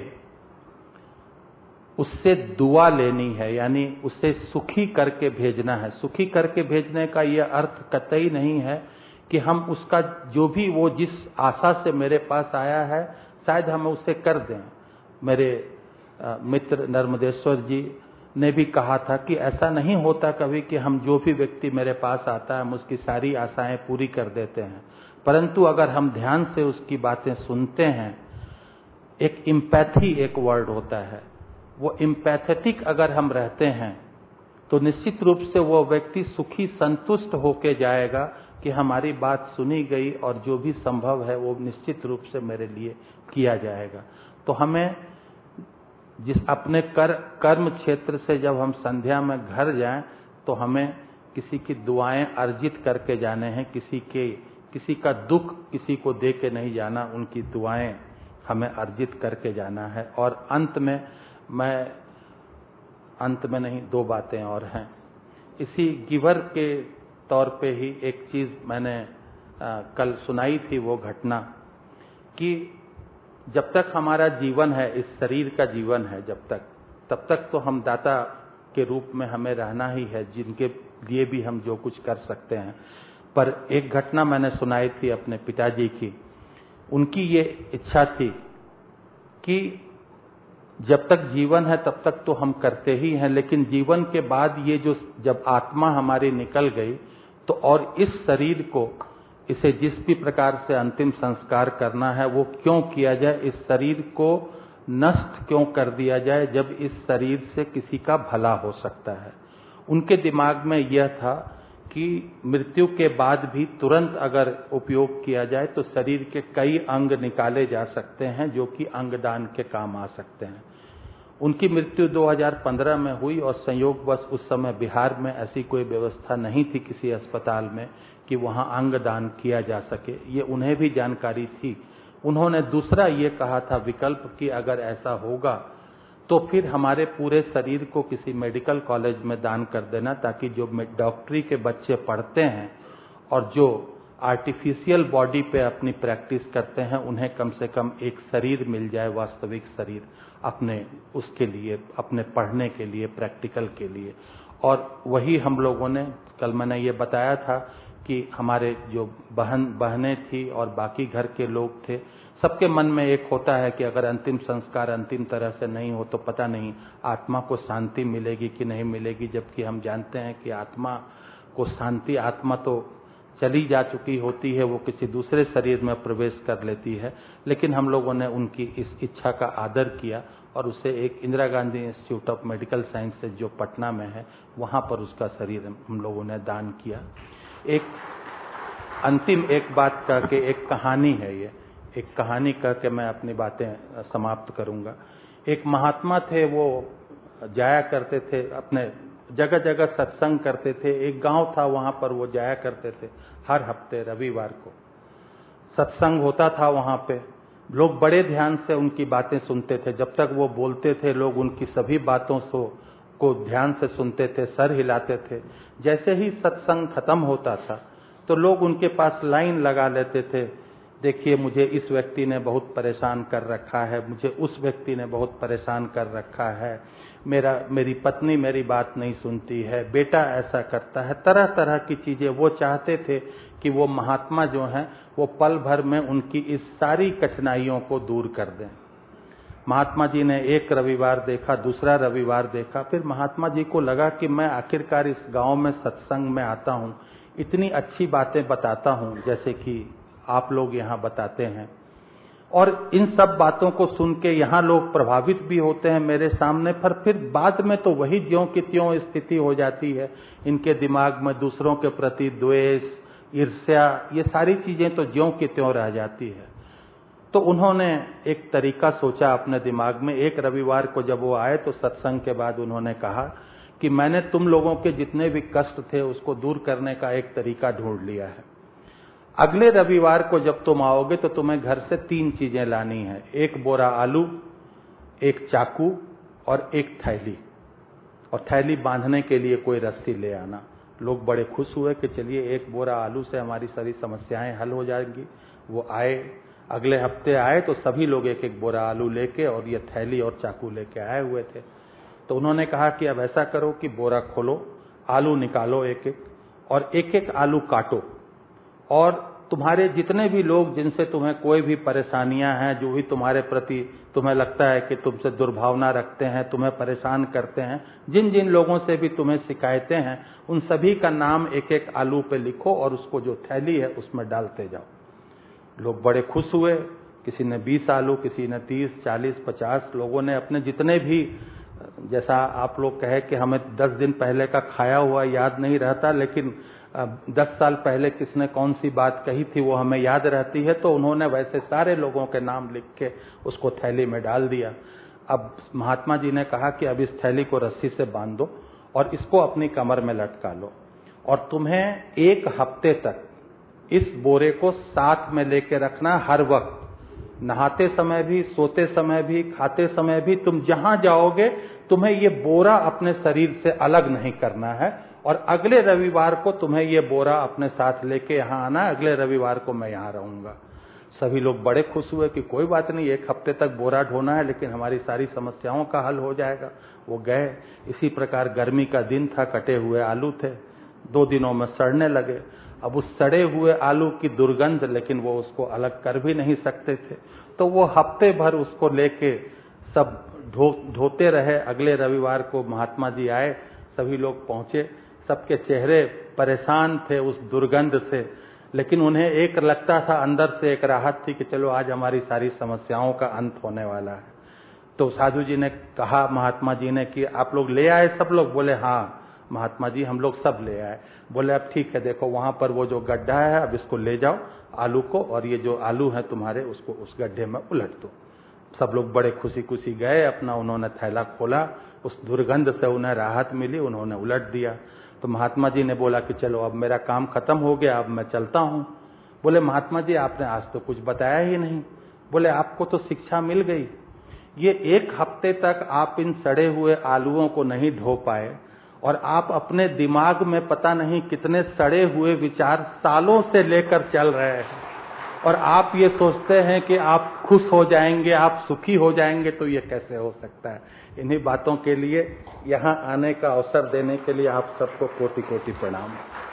उससे दुआ लेनी है, यानी उसे सुखी करके भेजना है। सुखी करके भेजने का यह अर्थ कतई नहीं है कि हम उसका जो भी वो जिस आशा से मेरे पास आया है शायद हम उसे कर दें। मेरे मित्र नर्मदेश्वर जी ने भी कहा था कि ऐसा नहीं होता कभी कि हम जो भी व्यक्ति मेरे पास आता है हम उसकी सारी आशाएं पूरी कर देते हैं, परंतु अगर हम ध्यान से उसकी बातें सुनते हैं, एक इम्पैथी एक वर्ड होता है, वो इम्पैथेटिक अगर हम रहते हैं तो निश्चित रूप से वो व्यक्ति सुखी संतुष्ट होके जाएगा कि हमारी बात सुनी गई और जो भी संभव है वो निश्चित रूप से मेरे लिए किया जाएगा। तो हमें जिस अपने कर्म क्षेत्र से जब हम संध्या में घर जाएं तो हमें किसी की दुआएं अर्जित करके जाने हैं, किसी का दुख किसी को दे के नहीं जाना, उनकी दुआएं हमें अर्जित करके जाना है। और अंत में नहीं, दो बातें और हैं। इसी गिवर के तौर पे ही एक चीज मैंने कल सुनाई थी, वो घटना कि जब तक हमारा जीवन है, इस शरीर का जीवन है तब तक तो हम दाता के रूप में हमें रहना ही है, जिनके लिए भी हम जो कुछ कर सकते हैं। पर एक घटना मैंने सुनाई थी अपने पिताजी की। उनकी ये इच्छा थी कि जब तक जीवन है तब तक तो हम करते ही हैं, लेकिन जीवन के बाद ये जो जब आत्मा हमारी निकल गई तो और इस शरीर को, इसे जिस भी प्रकार से अंतिम संस्कार करना है वो क्यों किया जाए, इस शरीर को नष्ट क्यों कर दिया जाए जब इस शरीर से किसी का भला हो सकता है। उनके दिमाग में यह था कि मृत्यु के बाद भी तुरंत अगर उपयोग किया जाए तो शरीर के कई अंग निकाले जा सकते हैं जो कि अंगदान के काम आ सकते हैं। उनकी मृत्यु 2015 में हुई और संयोगवश उस समय बिहार में ऐसी कोई व्यवस्था नहीं थी किसी अस्पताल में कि वहां अंगदान किया जा सके, ये उन्हें भी जानकारी थी। उन्होंने दूसरा ये कहा था विकल्प कि अगर ऐसा होगा तो फिर हमारे पूरे शरीर को किसी मेडिकल कॉलेज में दान कर देना, ताकि जो डॉक्टरी के बच्चे पढ़ते हैं और जो आर्टिफिशियल बॉडी पे अपनी प्रैक्टिस करते हैं उन्हें कम से कम एक शरीर मिल जाए, वास्तविक शरीर, अपने उसके लिए, अपने पढ़ने के लिए, प्रैक्टिकल के लिए। और वही हम लोगों ने, कल मैंने ये बताया था कि हमारे जो बहनें थी और बाकी घर के लोग थे, सबके मन में एक होता है कि अगर अंतिम संस्कार अंतिम तरह से नहीं हो तो पता नहीं आत्मा को शांति मिलेगी कि नहीं मिलेगी, जबकि हम जानते हैं कि आत्मा को शांति, आत्मा तो चली जा चुकी होती है, वो किसी दूसरे शरीर में प्रवेश कर लेती है, लेकिन हम लोगों ने उनकी इस इच्छा का आदर किया और उसे एक Indira Gandhi institute of medical sciences जो पटना में है, वहां पर उसका शरीर हम लोगों ने दान किया। एक अंतिम एक बात कह के, एक कहानी है ये, एक कहानी कह के मैं अपनी बातें समाप्त करूंगा। एक महात्मा थे, वो जाया करते थे, अपने जगह जगह सत्संग करते थे। एक गांव था, वहां पर वो जाया करते थे हर हफ्ते रविवार को सत्संग होता था। वहां पे लोग बड़े ध्यान से उनकी बातें सुनते थे। जब तक वो बोलते थे, लोग उनकी सभी बातों को ध्यान से सुनते थे, सर हिलाते थे। जैसे ही सत्संग खत्म होता था तो लोग उनके पास लाइन लगा लेते थे, देखिए मुझे इस व्यक्ति ने बहुत परेशान कर रखा है, मुझे उस व्यक्ति ने बहुत परेशान कर रखा है, मेरी पत्नी मेरी बात नहीं सुनती है, बेटा ऐसा करता है, तरह तरह की चीजें। वो चाहते थे कि वो महात्मा जो हैं वो पल भर में उनकी इस सारी कठिनाइयों को दूर कर दें। महात्मा जी ने एक रविवार देखा, दूसरा रविवार देखा, फिर महात्मा जी को लगा कि मैं आखिरकार इस गांव में सत्संग में आता हूं, इतनी अच्छी बातें बताता हूं जैसे कि आप लोग यहाँ बताते हैं, और इन सब बातों को सुन के यहाँ लोग प्रभावित भी होते हैं मेरे सामने, पर फिर बाद में तो वही ज्यों की त्यों स्थिति हो जाती है। इनके दिमाग में दूसरों के प्रति द्वेष, ईर्ष्या, ये सारी चीजें तो ज्यों की त्यों रह जाती है। तो उन्होंने एक तरीका सोचा अपने दिमाग में। एक रविवार को जब वो आए तो सत्संग के बाद उन्होंने कहा कि मैंने तुम लोगों के जितने भी कष्ट थे उसको दूर करने का एक तरीका ढूंढ लिया है। अगले रविवार को जब तुम आओगे तो तुम्हें घर से 3 चीजें लानी है, 1 बोरा आलू, 1 चाकू और 1 थैली, और थैली बांधने के लिए कोई रस्सी ले आना। लोग बड़े खुश हुए कि चलिए 1 बोरा आलू से हमारी सारी समस्याएं हल हो जाएंगी। वो आए, अगले हफ्ते आए तो सभी लोग 1-1 बोरा आलू लेके और ये थैली और चाकू लेके आए हुए थे। तो उन्होंने कहा कि अब ऐसा करो कि बोरा खोलो, आलू निकालो 1-1 और 1-1 आलू काटो, और तुम्हारे जितने भी लोग जिनसे तुम्हें कोई भी परेशानियां हैं, जो भी तुम्हारे प्रति तुम्हें लगता है कि तुमसे दुर्भावना रखते हैं, तुम्हें परेशान करते हैं, जिन जिन लोगों से भी तुम्हें शिकायतें हैं, उन सभी का नाम 1-1 आलू पे लिखो और उसको जो थैली है उसमें डालते जाओ। लोग बड़े खुश हुए, किसी ने 20 आलू, किसी ने 30, 40, 50, लोगों ने अपने जितने भी, जैसा आप लोग कहे कि हमें 10 दिन पहले का खाया हुआ याद नहीं रहता, लेकिन 10 साल पहले किसने कौन सी बात कही थी वो हमें याद रहती है। तो उन्होंने वैसे सारे लोगों के नाम लिख के उसको थैली में डाल दिया। अब महात्मा जी ने कहा कि अब इस थैली को रस्सी से बांध दो और इसको अपनी कमर में लटका लो, और तुम्हें 1 हफ्ते तक इस बोरे को साथ में लेके रखना। हर वक्त, नहाते समय भी, सोते समय भी, खाते समय भी, तुम जहां जाओगे तुम्हें ये बोरा अपने शरीर से अलग नहीं करना है, और अगले रविवार को तुम्हें ये बोरा अपने साथ लेके यहाँ आना है। अगले रविवार को मैं यहाँ रहूंगा। सभी लोग बड़े खुश हुए कि कोई बात नहीं, 1 हफ्ते तक बोरा ढोना है लेकिन हमारी सारी समस्याओं का हल हो जाएगा। वो गए। इसी प्रकार गर्मी का दिन था, कटे हुए आलू थे, 2 दिनों में सड़ने लगे। अब उस सड़े हुए आलू की दुर्गंध, लेकिन वो उसको अलग कर भी नहीं सकते थे, तो वो हफ्ते भर उसको लेके सब ढोते रहे। अगले रविवार को महात्मा जी आए, सभी लोग पहुंचे, सबके चेहरे परेशान थे उस दुर्गंध से, लेकिन उन्हें एक लगता था, अंदर से एक राहत थी कि चलो आज हमारी सारी समस्याओं का अंत होने वाला है। तो साधु जी ने कहा महात्मा जी ने कि आप लोग ले आए सब लोग? बोले हाँ महात्मा जी, हम लोग सब ले आए। बोले अब ठीक है, देखो वहां पर वो जो गड्ढा है, अब इसको ले जाओ आलू को, और ये जो आलू है तुम्हारे उसको उस गड्ढे में उलट दो। सब लोग बड़े खुशी खुशी गए, अपना उन्होंने थैला खोला, उस दुर्गंध से उन्हें राहत मिली, उन्होंने उलट दिया। तो महात्मा जी ने बोला कि चलो अब मेरा काम खत्म हो गया, अब मैं चलता हूं। बोले महात्मा जी आपने आज तो कुछ बताया ही नहीं। बोले आपको तो शिक्षा मिल गई। ये 1 हफ्ते तक आप इन सड़े हुए आलूओं को नहीं ढो पाए, और आप अपने दिमाग में पता नहीं कितने सड़े हुए विचार सालों से लेकर चल रहे हैं, और आप ये सोचते हैं कि आप खुश हो जाएंगे, आप सुखी हो जाएंगे। तो ये कैसे हो सकता है? इन्हीं बातों के लिए यहाँ आने का अवसर देने के लिए आप सबको कोटि कोटि प्रणाम।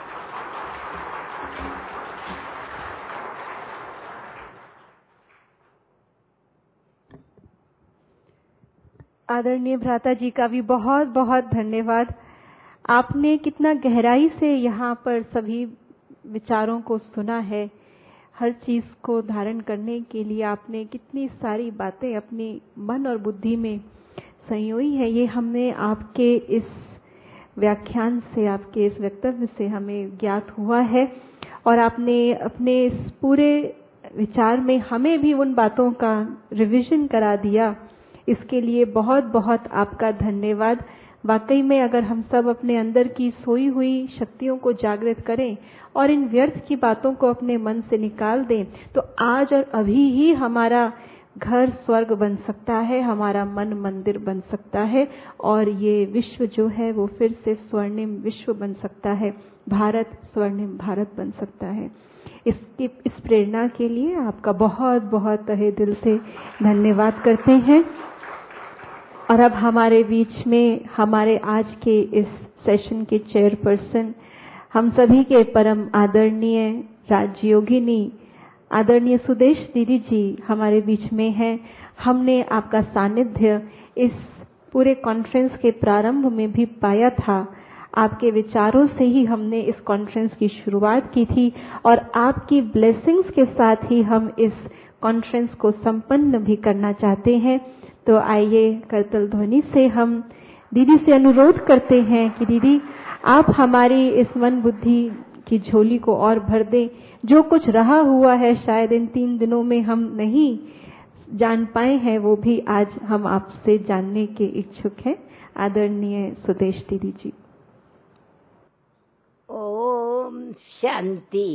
आदरणीय भ्राता जी का भी बहुत बहुत धन्यवाद। आपने कितना गहराई से यहाँ पर सभी विचारों को सुना है, हर चीज को धारण करने के लिए आपने कितनी सारी बातें अपनी मन और बुद्धि में संयोई है, ये हमने आपके इस व्याख्यान से, आपके इस वक्तव्य से हमें ज्ञात हुआ है। और आपने अपने इस पूरे विचार में हमें भी उन बातों का रिवीजन करा दिया, इसके लिए बहुत बहुत आपका धन्यवाद। वाकई में अगर हम सब अपने अंदर की सोई हुई शक्तियों को जागृत करें और इन व्यर्थ की बातों को अपने मन से निकाल दें, तो आज और अभी ही हमारा घर स्वर्ग बन सकता है, हमारा मन मंदिर बन सकता है, और ये विश्व जो है वो फिर से स्वर्णिम विश्व बन सकता है, भारत स्वर्णिम भारत बन सकता है। इस प्रेरणा के लिए आपका बहुत बहुत तहे दिल से धन्यवाद करते हैं। और अब हमारे बीच में हमारे आज के इस सेशन के चेयरपर्सन, हम सभी के परम आदरणीय राजयोगिनी आदरणीय सुदेश दीदी जी हमारे बीच में हैं। हमने आपका सानिध्य इस पूरे कॉन्फ्रेंस के प्रारंभ में भी पाया था। आपके विचारों से ही हमने इस कॉन्फ्रेंस की शुरुआत की थी, और आपकी ब्लेसिंग्स के साथ ही हम इस कॉन्फ्रेंस को संपन्न भी करना चाहते हैं। तो आइए करतल ध्वनि से हम दीदी से अनुरोध करते हैं कि दीदी आप हमारी इस मन बुद्धि की झोली को और भर दें। जो कुछ रहा हुआ है शायद इन 3 दिनों में हम नहीं जान पाए हैं, वो भी आज हम आपसे जानने के इच्छुक हैं। आदरणीय सुदेश दीदी जी। ओम शांति,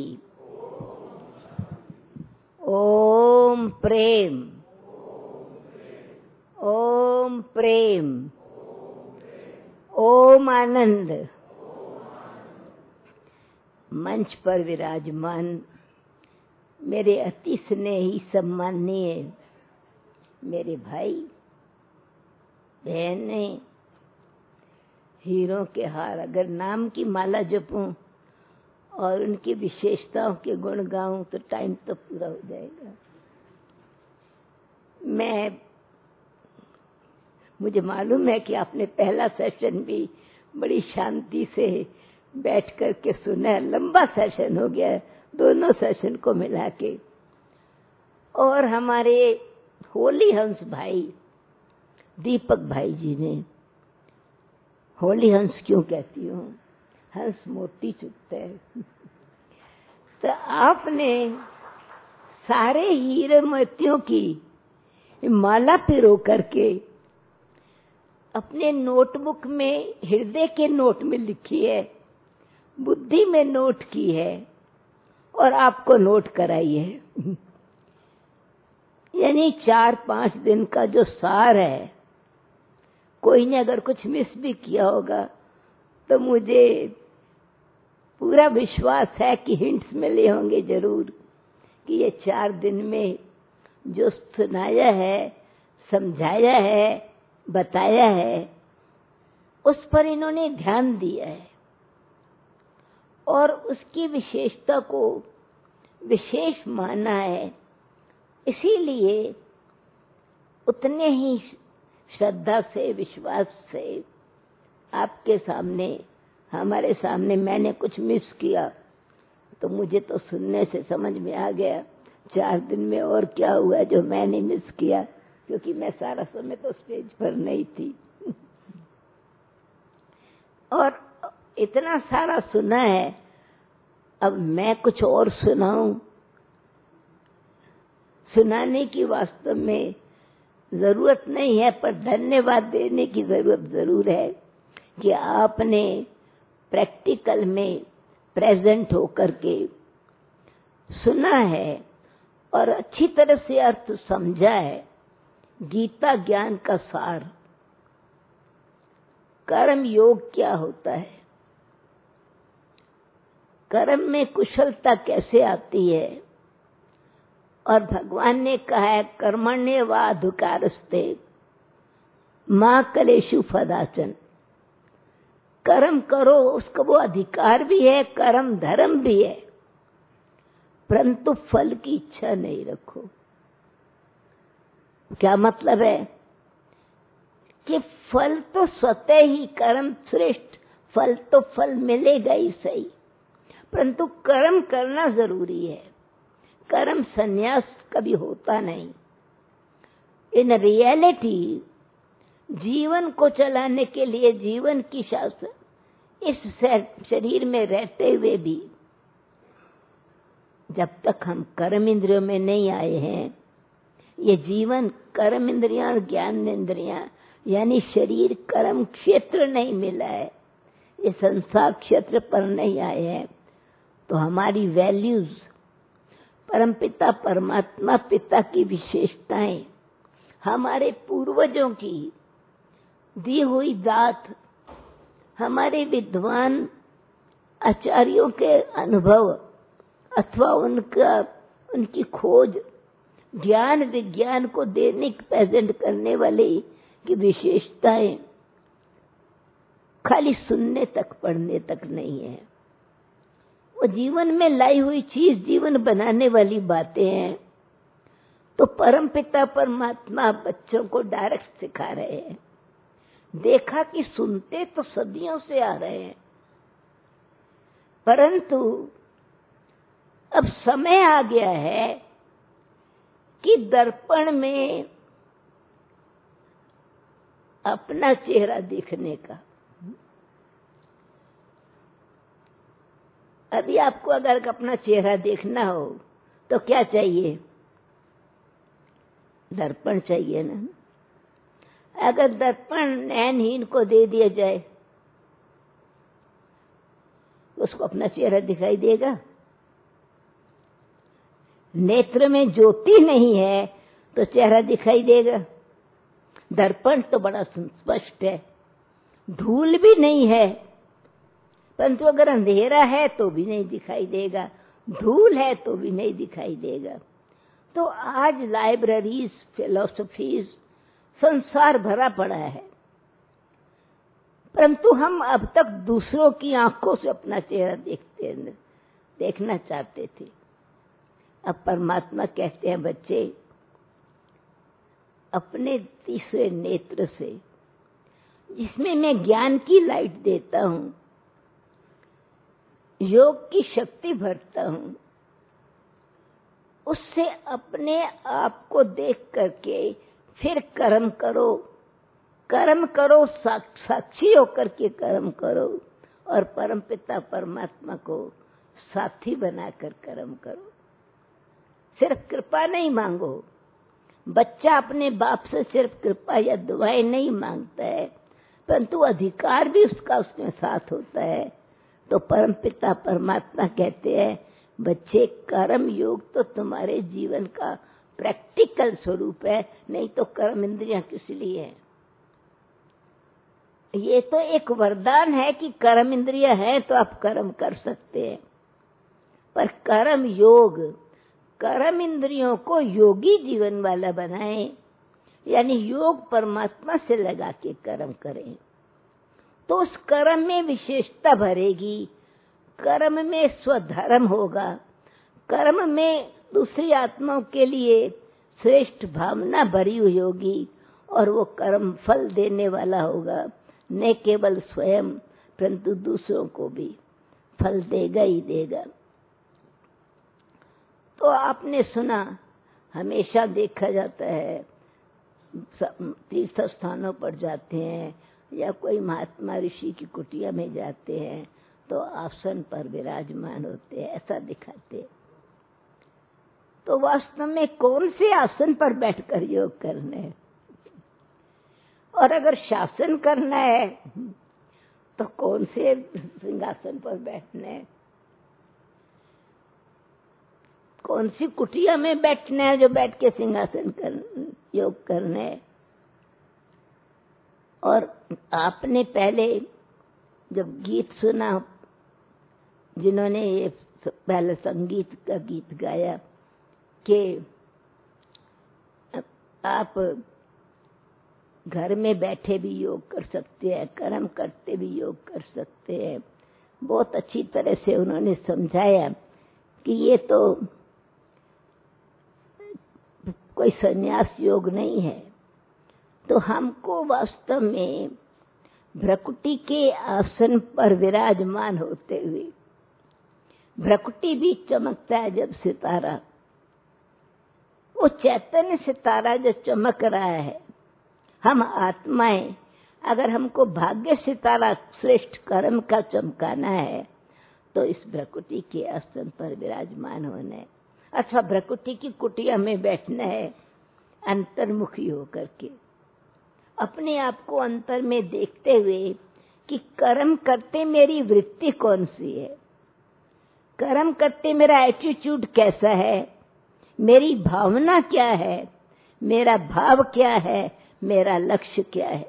ओम प्रेम, ओम प्रेम, ओम आनंद। मंच पर विराजमान मेरे अति स्नेही सम्माननीय मेरे भाई बहने, हीरों के हार, अगर नाम की माला जपूं और उनकी विशेषताओं के गुण गाऊं तो टाइम तो पूरा हो जाएगा। मुझे मालूम है कि आपने पहला सेशन भी बड़ी शांति से बैठ कर के सुना, लंबा सेशन हो गया दोनों सेशन को मिला के। और हमारे होली हंस भाई दीपक भाई जी ने, होली हंस क्यों कहती हूँ, हंस मोती चुगता है, तो आपने सारे हीरे मोतियों की माला पिरो करके अपने नोटबुक में हृदय के नोट में लिखी है, बुद्धि में नोट की है और आपको नोट कराई है। यानी 4-5 दिन का जो सार है, कोई ने अगर कुछ मिस भी किया होगा तो मुझे पूरा विश्वास है कि हिंट्स मिले होंगे जरूर, कि ये 4 दिन में जो सुनाया है, समझाया है, बताया है, उस पर इन्होंने ध्यान दिया है और उसकी विशेषता को विशेष माना है। इसीलिए उतने ही श्रद्धा से, विश्वास से आपके सामने, हमारे सामने मैंने कुछ मिस किया तो मुझे तो सुनने से समझ में आ गया 4 दिन में और क्या हुआ जो मैंने मिस किया, क्योंकि मैं सारा समय तो स्टेज पर नहीं थी। और इतना सारा सुना है, अब मैं कुछ और सुनाऊं, सुनाने की वास्तव में जरूरत नहीं है, पर धन्यवाद देने की जरूरत जरूर है कि आपने प्रैक्टिकल में प्रेजेंट होकर के सुना है और अच्छी तरह से अर्थ समझा है। गीता ज्ञान का सार, कर्म योग क्या होता है, कर्म में कुशलता कैसे आती है, और भगवान ने कहा है कर्मण्येवाधिकारस्ते मा कलेषु फदाचन। कर्म करो, उसका वो अधिकार भी है, कर्म धर्म भी है, परंतु फल की इच्छा नहीं रखो। क्या मतलब है कि फल तो स्वतः ही, कर्म श्रेष्ठ, फल तो फल मिलेगा ही सही, परंतु कर्म करना जरूरी है। कर्म संन्यास कभी होता नहीं। इन रियलिटी जीवन को चलाने के लिए, जीवन की शासन इस शरीर में रहते हुए भी जब तक हम कर्म इंद्रियों में नहीं आए हैं, ये जीवन कर्म इंद्रियां और ज्ञान इंद्रियां यानी शरीर कर्म क्षेत्र नहीं मिला है, ये संसार क्षेत्र पर नहीं आए हैं, तो हमारी वैल्यूज, परमपिता परमात्मा पिता की विशेषताएं, हमारे पूर्वजों की दी हुई दात, हमारे विद्वान आचार्यों के अनुभव अथवा उनकी खोज, ज्ञान विज्ञान को देने प्रेजेंट करने वाले की विशेषताएं खाली सुनने तक, पढ़ने तक नहीं है। वो जीवन में लाई हुई चीज जीवन बनाने वाली बातें हैं। तो परमपिता परमात्मा बच्चों को डायरेक्ट सिखा रहे हैं। देखा कि सुनते तो सदियों से आ रहे हैं, परंतु अब समय आ गया है कि दर्पण में अपना चेहरा देखने का। अभी आपको अगर अपना चेहरा देखना हो तो क्या चाहिए? दर्पण चाहिए ना। अगर दर्पण नयनहीन को दे दिया जाए, उसको अपना चेहरा दिखाई देगा? नेत्र में ज्योति नहीं है तो चेहरा दिखाई देगा? दर्पण तो बड़ा स्पष्ट है। धूल भी नहीं है, परंतु अगर अंधेरा है तो भी नहीं दिखाई देगा, धूल है तो भी नहीं दिखाई देगा। तो आज लाइब्रेरीज, फिलोसफीज, संसार भरा पड़ा है, परंतु हम अब तक दूसरों की आंखों से अपना चेहरा देखना चाहते थे। अब परमात्मा कहते हैं, बच्चे अपने तीसरे नेत्र से, जिसमें मैं ज्ञान की लाइट देता हूं, योग की शक्ति भरता हूं, उससे अपने आप को देख करके फिर कर्म करो। कर्म करो, साक्षी होकर के कर्म करो और परमपिता परमात्मा को साथी बनाकर कर्म करो। सिर्फ कृपा नहीं मांगो। बच्चा अपने बाप से सिर्फ कृपा या दुआएं नहीं मांगता है, परंतु अधिकार भी उसका उसमें साथ होता है। तो परमपिता परमात्मा कहते हैं, बच्चे कर्म योग तो तुम्हारे जीवन का प्रैक्टिकल स्वरूप है, नहीं तो कर्म इंद्रियां किस लिए है? ये तो एक वरदान है कि कर्म इंद्रियां है तो आप कर्म कर सकते हैं, पर कर्म योग, कर्म इंद्रियों को योगी जीवन वाला बनाएं, यानी योग परमात्मा से लगा के कर्म करें, तो उस कर्म में विशेषता भरेगी, कर्म में स्वधर्म होगा, कर्म में दूसरी आत्माओं के लिए श्रेष्ठ भावना भरी हुई होगी और वो कर्म फल देने वाला होगा, न केवल स्वयं परंतु दूसरों को भी फल देगा ही देगा। तो आपने सुना, हमेशा देखा जाता है तीर्थ स्थानों पर जाते हैं या कोई महात्मा ऋषि की कुटिया में जाते हैं तो आसन पर विराजमान होते हैं, ऐसा दिखाते हैं। तो वास्तव में कौन से आसन पर बैठकर योग करना है? और अगर शासन करना है तो कौन से सिंहासन पर बैठना है? कौन सी कुटिया में बैठना है जो बैठ के योग करना है? और आपने पहले जब गीत सुना, जिन्होंने ये पहले संगीत का गीत गाया कि आप घर में बैठे भी योग कर सकते हैं, कर्म करते भी योग कर सकते हैं, बहुत अच्छी तरह से उन्होंने समझाया कि ये तो कोई संन्यास योग नहीं है। तो हमको वास्तव में भ्रकुटी के आसन पर विराजमान होते हुए भ्रकुटी भी चमकता है जब सितारा, वो चैतन्य सितारा जो चमक रहा है, हम आत्माएं, अगर हमको भाग्य सितारा श्रेष्ठ कर्म का चमकाना है तो इस भ्रकुटी के आसन पर विराजमान होना है, अथवा भ्रकुटी की कुटिया में बैठना है, अंतर्मुखी होकर के अपने आप को अंतर में देखते हुए कि कर्म करते मेरी वृत्ति कौन सी है, कर्म करते मेरा एटीट्यूड कैसा है, मेरी भावना क्या है, मेरा भाव क्या है, मेरा लक्ष्य क्या है।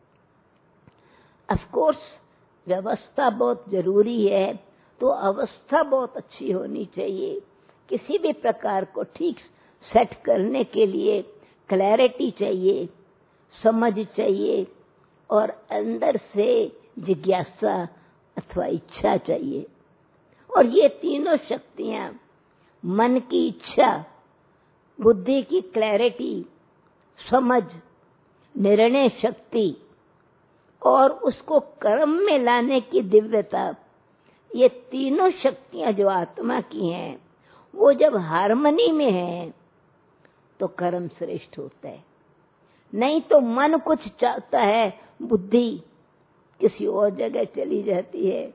ऑफ कोर्स व्यवस्था बहुत जरूरी है, तो अवस्था बहुत अच्छी होनी चाहिए। किसी भी प्रकार को ठीक सेट करने के लिए क्लैरिटी चाहिए, समझ चाहिए और अंदर से जिज्ञासा अथवा इच्छा चाहिए। और ये तीनों शक्तियां, मन की इच्छा, बुद्धि की क्लैरिटी, समझ, निर्णय शक्ति और उसको कर्म में लाने की दिव्यता, ये तीनों शक्तियां जो आत्मा की हैं, वो जब हार्मनी में हैं तो कर्म श्रेष्ठ होता है। नहीं तो मन कुछ चाहता है, बुद्धि किसी और जगह चली जाती है।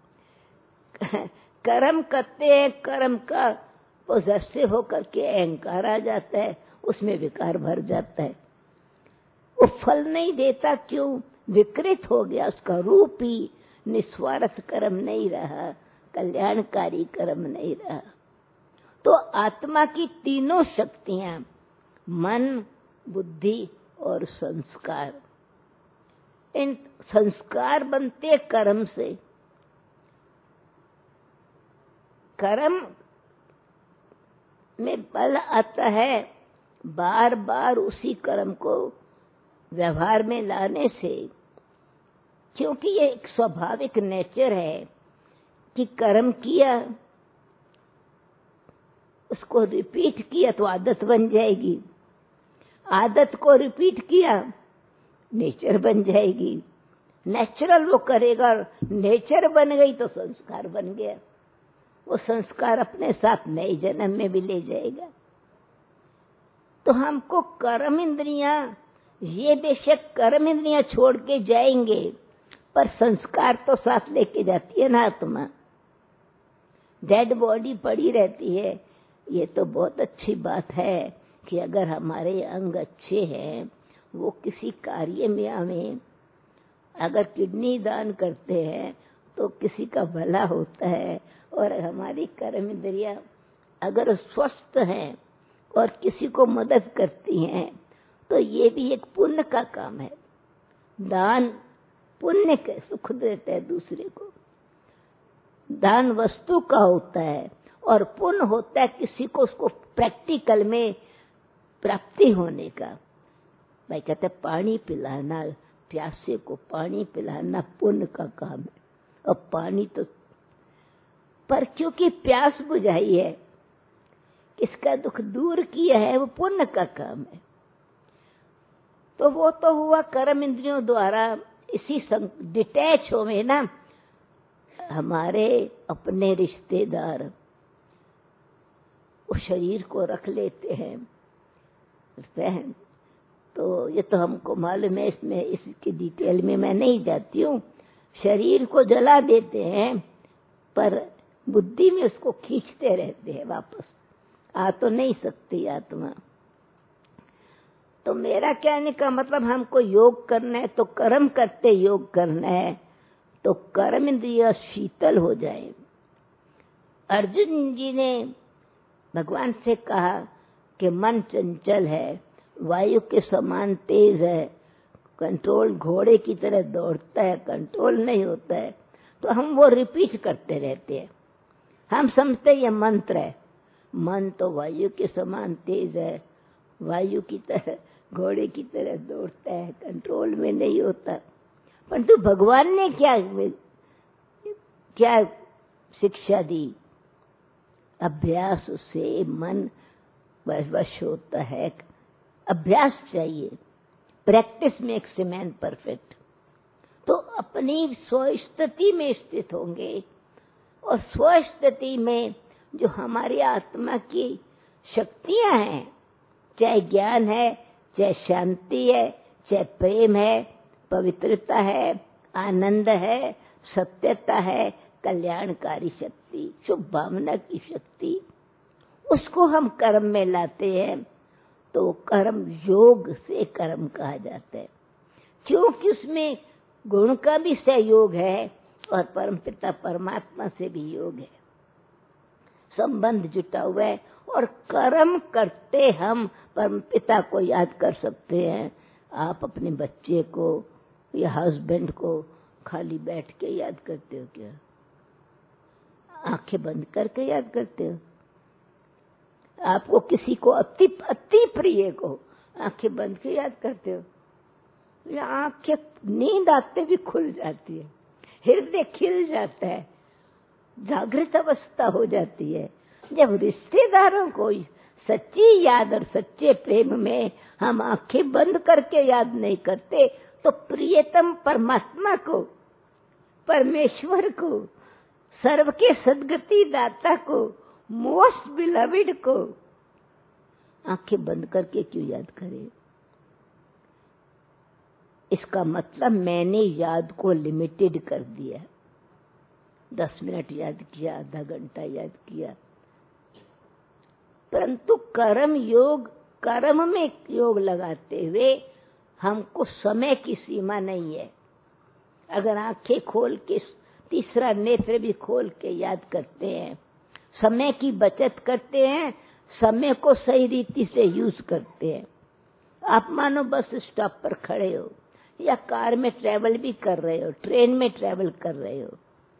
कर्म करते हैं, कर्म का पोजेसिव होकर के अहंकार आ जाता है, उसमें विकार भर जाता है, वो फल नहीं देता। क्यों? विकृत हो गया, उसका रूप ही निस्वार्थ कर्म नहीं रहा, कल्याणकारी कर्म नहीं रहा। तो आत्मा की तीनों शक्तियां, मन, बुद्धि और संस्कार, इन संस्कार बनते कर्म से। कर्म में बल आता है बार बार उसी कर्म को व्यवहार में लाने से, क्योंकि ये एक स्वाभाविक नेचर है कि कर्म किया, उसको रिपीट किया तो आदत बन जाएगी, आदत को रिपीट किया नेचर बन जाएगी, नेचुरल वो करेगा, नेचर बन गई तो संस्कार बन गया, वो संस्कार अपने साथ नए जन्म में भी ले जाएगा। तो हमको कर्म इंद्रियां, ये बेशक कर्म इंद्रियां छोड़ के जाएंगे, पर संस्कार तो साथ लेके जाती है ना आत्मा। डेड बॉडी पड़ी रहती है। ये तो बहुत अच्छी बात है कि अगर हमारे अंग अच्छे हैं, वो किसी कार्य में हमें, अगर किडनी दान करते हैं तो किसी का भला होता है, और हमारी कर्म इंद्रियां अगर स्वस्थ हैं और किसी को मदद करती हैं तो ये भी एक पुण्य का काम है। दान पुण्य के सुख देता है दूसरे को। दान वस्तु का होता है और पुण्य होता है किसी को उसको प्रैक्टिकल में प्राप्ति होने का। भाई कहते पानी पिलाना, प्यासे को पानी पिलाना पुण्य का काम है। और पानी तो, पर क्योंकि प्यास बुझाई है, किसका दुख दूर किया है, वो पुण्य का काम है। तो वो तो हुआ कर्म इंद्रियों द्वारा। इसी डिटैच हो में ना हमारे अपने रिश्तेदार उस शरीर को रख लेते हैं। तो ये तो हमको मालूम है, इसमें इसकी डिटेल में मैं नहीं जाती हूँ। शरीर को जला देते हैं पर बुद्धि में उसको खींचते रहते हैं वापस, आ तो नहीं सकती आत्मा। तो मेरा कहने का मतलब, हमको योग करना है तो कर्म करते योग करना है, तो कर्म इंद्रिय शीतल हो जाए। अर्जुन जी ने भगवान से कहा कि मन चंचल है, वायु के समान तेज है, कंट्रोल घोड़े की तरह दौड़ता है, कंट्रोल नहीं होता है। तो हम वो रिपीट करते रहते हैं। हम समझते ये मंत्र है, मन तो वायु के समान तेज है, वायु की तरह घोड़े की तरह दौड़ता है, कंट्रोल में नहीं होता। परंतु भगवान ने क्या शिक्षा दी? अभ्यास से मन वश होता है। अभ्यास चाहिए, practice makes a man perfect. तो अपनी स्वस्थिति में स्थित होंगे और स्वस्थिति में जो हमारी आत्मा की शक्तियां हैं, चाहे ज्ञान है, चाहे शांति है, चाहे प्रेम है, पवित्रता है, आनंद है, सत्यता है, कल्याणकारी शक्ति, शुभ भावना की शक्ति, उसको हम कर्म में लाते हैं तो कर्म योग से कर्म कहा जाता है, क्योंकि उसमें गुण का भी सहयोग है और परमपिता परमात्मा से भी योग है, संबंध जुटा हुआ है। और कर्म करते हम परमपिता को याद कर सकते हैं। आप अपने बच्चे को या हस्बैंड को खाली बैठ के याद करते हो क्या? आंखें बंद करके याद करते हो? आपको किसी को अति प्रिय को आंखें बंद के याद करते हो या आंखें नींद आते भी खुल जाती है, हृदय खिल जाता है, जागृत अवस्था हो जाती है? जब रिश्तेदारों को सच्ची याद और सच्चे प्रेम में हम आंखें बंद करके याद नहीं करते तो प्रियतम परमात्मा को, परमेश्वर को, सर्व के सद्गति दाता को, मोस्ट बिलविड को आंखें बंद करके क्यों याद करें? इसका मतलब मैंने याद को लिमिटेड कर दिया। 10 मिनट याद किया, आधा घंटा याद किया, परंतु कर्म योग, कर्म में योग लगाते हुए हमको समय की सीमा नहीं है। अगर आंखें खोल के, तीसरा नेत्र भी खोल के याद करते हैं, समय की बचत करते हैं, समय को सही रीति से यूज करते हैं। आप मानो बस स्टॉप पर खड़े हो या कार में ट्रेवल भी कर रहे हो, ट्रेन में ट्रेवल कर रहे हो,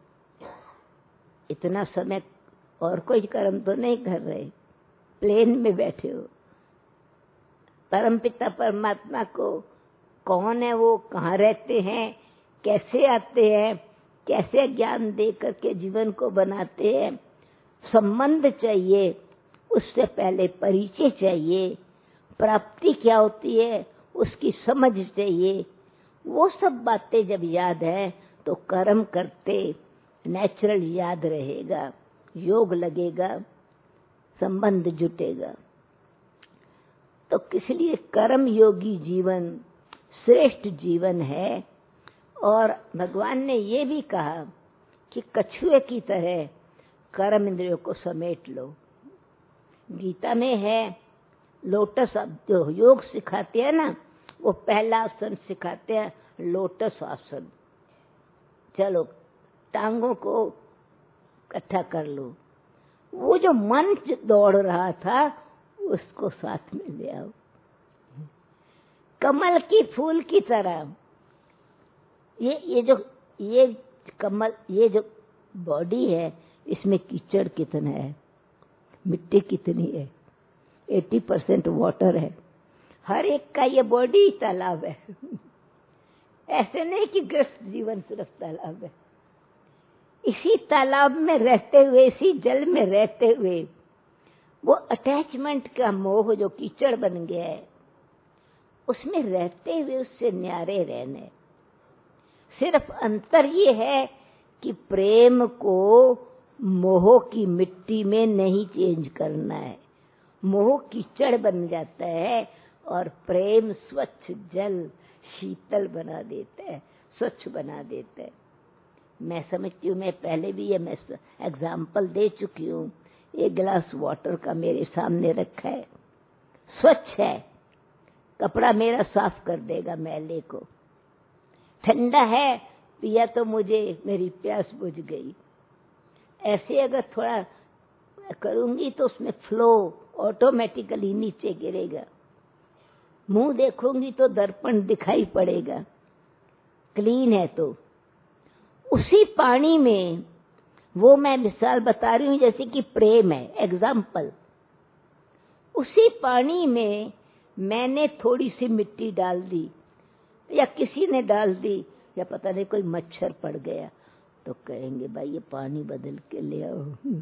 इतना समय और कोई कर्म तो नहीं कर रहे, प्लेन में बैठे हो। परमपिता परमात्मा को कौन है वो, कहाँ रहते हैं, कैसे आते हैं, कैसे ज्ञान दे करके जीवन को बनाते हैं, संबंध चाहिए, उससे पहले परिचय चाहिए, प्राप्ति क्या होती है उसकी समझ चाहिए। वो सब बातें जब याद है तो कर्म करते नेचुरल याद रहेगा, योग लगेगा, संबंध जुटेगा। तो इसलिए कर्म योगी जीवन श्रेष्ठ जीवन है। और भगवान ने ये भी कहा कि कछुए की तरह कर्म इंद्रियों को समेट लो। गीता में है लोटस, जो योग सिखाते हैं ना, वो पहला आसन सिखाते हैं लोटस आसन। चलो टांगों को इकट्ठा कर लो, वो जो मन दौड़ रहा था उसको साथ में ले आओ। कमल की फूल की तरह ये कमल, ये जो बॉडी है इसमें कीचड़ कितना है, मिट्टी कितनी है, 80% वाटर है। हर एक का ये बॉडी तालाब है। ऐसे नहीं कि ग्रस्त जीवन सिर्फ तालाब है। इसी तालाब में रहते हुए, इसी जल में रहते हुए वो अटैचमेंट का मोह जो कीचड़ बन गया है, उसमें रहते हुए उससे न्यारे रहने। सिर्फ अंतर ये है कि प्रेम को मोह की मिट्टी में नहीं चेंज करना है। मोह कीचड़ बन जाता है और प्रेम स्वच्छ जल शीतल बना देता है, स्वच्छ बना देता है। मैं समझती हूँ, मैं पहले भी ये मैं एग्जाम्पल दे चुकी हूँ। एक गिलास वाटर का मेरे सामने रखा है, स्वच्छ है, कपड़ा मेरा साफ कर देगा मैले को। ठंडा है, पिया तो मुझे मेरी प्यास बुझ गई। ऐसे अगर थोड़ा करूंगी तो उसमें फ्लो ऑटोमेटिकली नीचे गिरेगा। मुंह देखूंगी तो दर्पण दिखाई पड़ेगा, क्लीन है। तो उसी पानी में, वो मैं मिसाल बता रही हूं जैसे कि प्रेम है, एग्जाम्पल। उसी पानी में मैंने थोड़ी सी मिट्टी डाल दी या किसी ने डाल दी या पता नहीं कोई मच्छर पड़ गया, तो कहेंगे भाई ये पानी बदल के ले आओ।